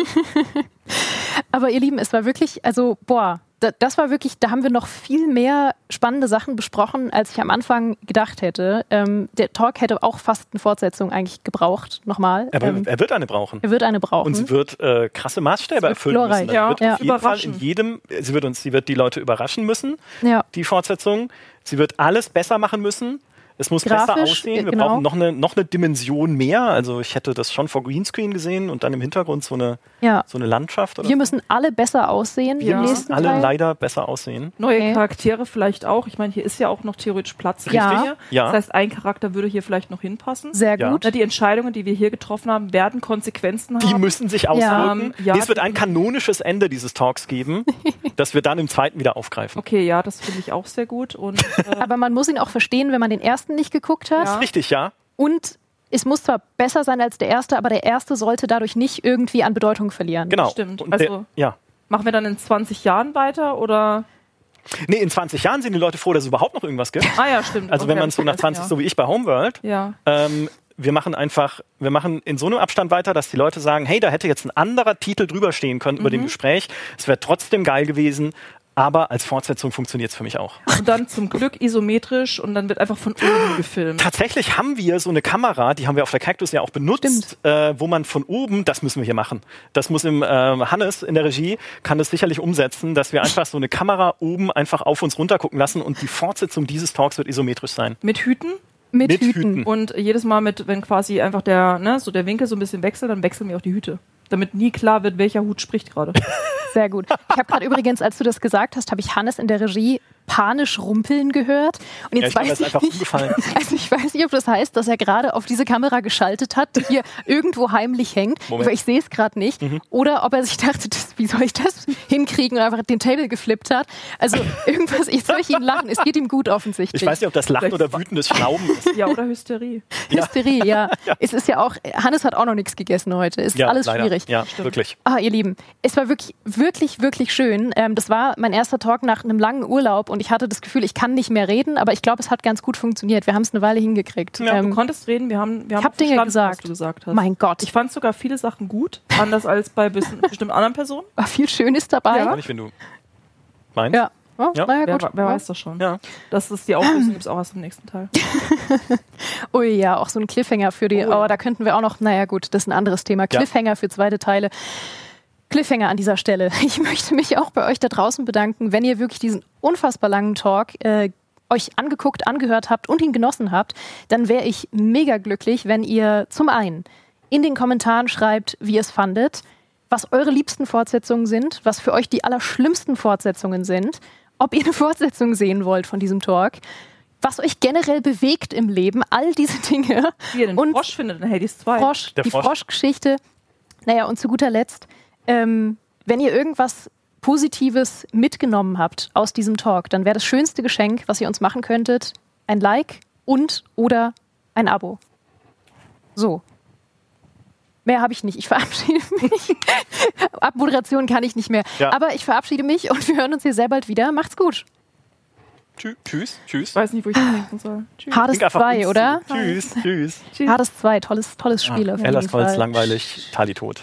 Aber ihr Lieben, es war wirklich, also das war wirklich, da haben wir noch viel mehr spannende Sachen besprochen, als ich am Anfang gedacht hätte. Der Talk hätte auch fast eine Fortsetzung eigentlich gebraucht, nochmal. Aber er wird eine brauchen. Er wird eine brauchen. Und sie wird krasse Maßstäbe erfüllen müssen. Ja, wird auf jeden Fall sie wird die Leute überraschen müssen, die Fortsetzung. Sie wird alles besser machen müssen. Es muss grafisch besser aussehen. Wir brauchen noch eine Dimension mehr. Also ich hätte das schon vor Greenscreen gesehen und dann im Hintergrund so eine Landschaft. Oder wir müssen alle besser aussehen. Wir müssen alle leider besser aussehen. Neue Charaktere vielleicht auch. Ich meine, hier ist ja auch noch theoretisch Platz. Ja. Das heißt, ein Charakter würde hier vielleicht noch hinpassen. Sehr gut. Die Entscheidungen, die wir hier getroffen haben, werden Konsequenzen haben. Die müssen sich auswirken. Es wird ein kanonisches Ende dieses Talks geben, das wir dann im zweiten wieder aufgreifen. Okay, ja, das finde ich auch sehr gut. Und, aber man muss ihn auch verstehen, wenn man den ersten nicht geguckt hat. Das ist richtig, ja. Und es muss zwar besser sein als der erste, aber der erste sollte dadurch nicht irgendwie an Bedeutung verlieren. Genau. Stimmt. Und also machen wir dann in 20 Jahren weiter oder? Nee, in 20 Jahren sind die Leute froh, dass es überhaupt noch irgendwas gibt. Ah ja, stimmt. Also wenn man so nach 20, so wie ich bei Homeworld, wir machen in so einem Abstand weiter, dass die Leute sagen, hey, da hätte jetzt ein anderer Titel drüber stehen können über dem Gespräch. Es wäre trotzdem geil gewesen. Aber als Fortsetzung funktioniert es für mich auch. Und dann zum Glück isometrisch und dann wird einfach von oben gefilmt. Tatsächlich haben wir so eine Kamera, die haben wir auf der Cactus ja auch benutzt, wo man von oben, das müssen wir hier machen. Das muss Hannes in der Regie, kann das sicherlich umsetzen, dass wir einfach so eine Kamera oben einfach auf uns runter gucken lassen und die Fortsetzung dieses Talks wird isometrisch sein. Mit Hüten? Mit Hüten. Und jedes Mal wenn quasi einfach der Winkel so ein bisschen wechselt, dann wechseln wir auch die Hüte. Damit nie klar wird, welcher Hut spricht gerade. Sehr gut. Ich habe gerade übrigens, als du das gesagt hast, habe ich Hannes in der Regie panisch rumpeln gehört. Und jetzt weiß ich nicht, also ich weiß nicht, ob das heißt, dass er gerade auf diese Kamera geschaltet hat, die hier irgendwo heimlich hängt, aber ich sehe es gerade nicht. Oder ob er sich dachte, wie soll ich das hinkriegen und einfach den Table geflippt hat. Also irgendwas, jetzt höre ich ihn lachen. Es geht ihm gut offensichtlich. Ich weiß nicht, ob das Lachen oder wütendes Schnauben ist. Ja, oder Hysterie. Hysterie, ja. Es ist ja auch, Hannes hat auch noch nichts gegessen heute. Es ist alles leider. Schwierig. Ja, wirklich. Ihr Lieben, es war wirklich, wirklich, wirklich schön. Das war mein erster Talk nach einem langen Urlaub und ich hatte das Gefühl, ich kann nicht mehr reden, aber ich glaube, es hat ganz gut funktioniert. Wir haben es eine Weile hingekriegt. Ja, du konntest reden, wir haben Dinge gesagt. Was du gesagt hast. Mein Gott. Ich fand sogar viele Sachen gut, anders als bei bestimmten anderen Personen. War viel Schönes dabei. Ja. Nicht, wenn du meinst. Ja. Oh, ja. Naja, gut. Wer weiß das schon. Ja. Das ist die Auflösung, gibt es auch erst im nächsten Teil. Ui, ja, auch so ein Cliffhanger für die, da könnten wir auch noch, naja gut, das ist ein anderes Thema. Cliffhanger für zweite Teile. Cliffhanger an dieser Stelle. Ich möchte mich auch bei euch da draußen bedanken, wenn ihr wirklich diesen unfassbar langen Talk euch angeguckt, angehört habt und ihn genossen habt, dann wäre ich mega glücklich, wenn ihr zum einen in den Kommentaren schreibt, wie ihr es fandet, was eure liebsten Fortsetzungen sind, was für euch die allerschlimmsten Fortsetzungen sind, ob ihr eine Fortsetzung sehen wollt von diesem Talk, was euch generell bewegt im Leben, all diese Dinge. Wie ihr den Frosch findet in Hades 2. Die Froschgeschichte. Naja, und zu guter Letzt, wenn ihr irgendwas Positives mitgenommen habt aus diesem Talk, dann wäre das schönste Geschenk, was ihr uns machen könntet, ein Like und oder ein Abo. So. Mehr habe ich nicht. Ich verabschiede mich. Abmoderation kann ich nicht mehr. Ja. Aber ich verabschiede mich und wir hören uns hier sehr bald wieder. Macht's gut. Tschüss. Ich weiß nicht, wo ich hindenken soll. Tschüss. Hades 2, oder? Tschüss. Hades 2, tolles Spiel. Elder Scrolls langweilig, Tali tot.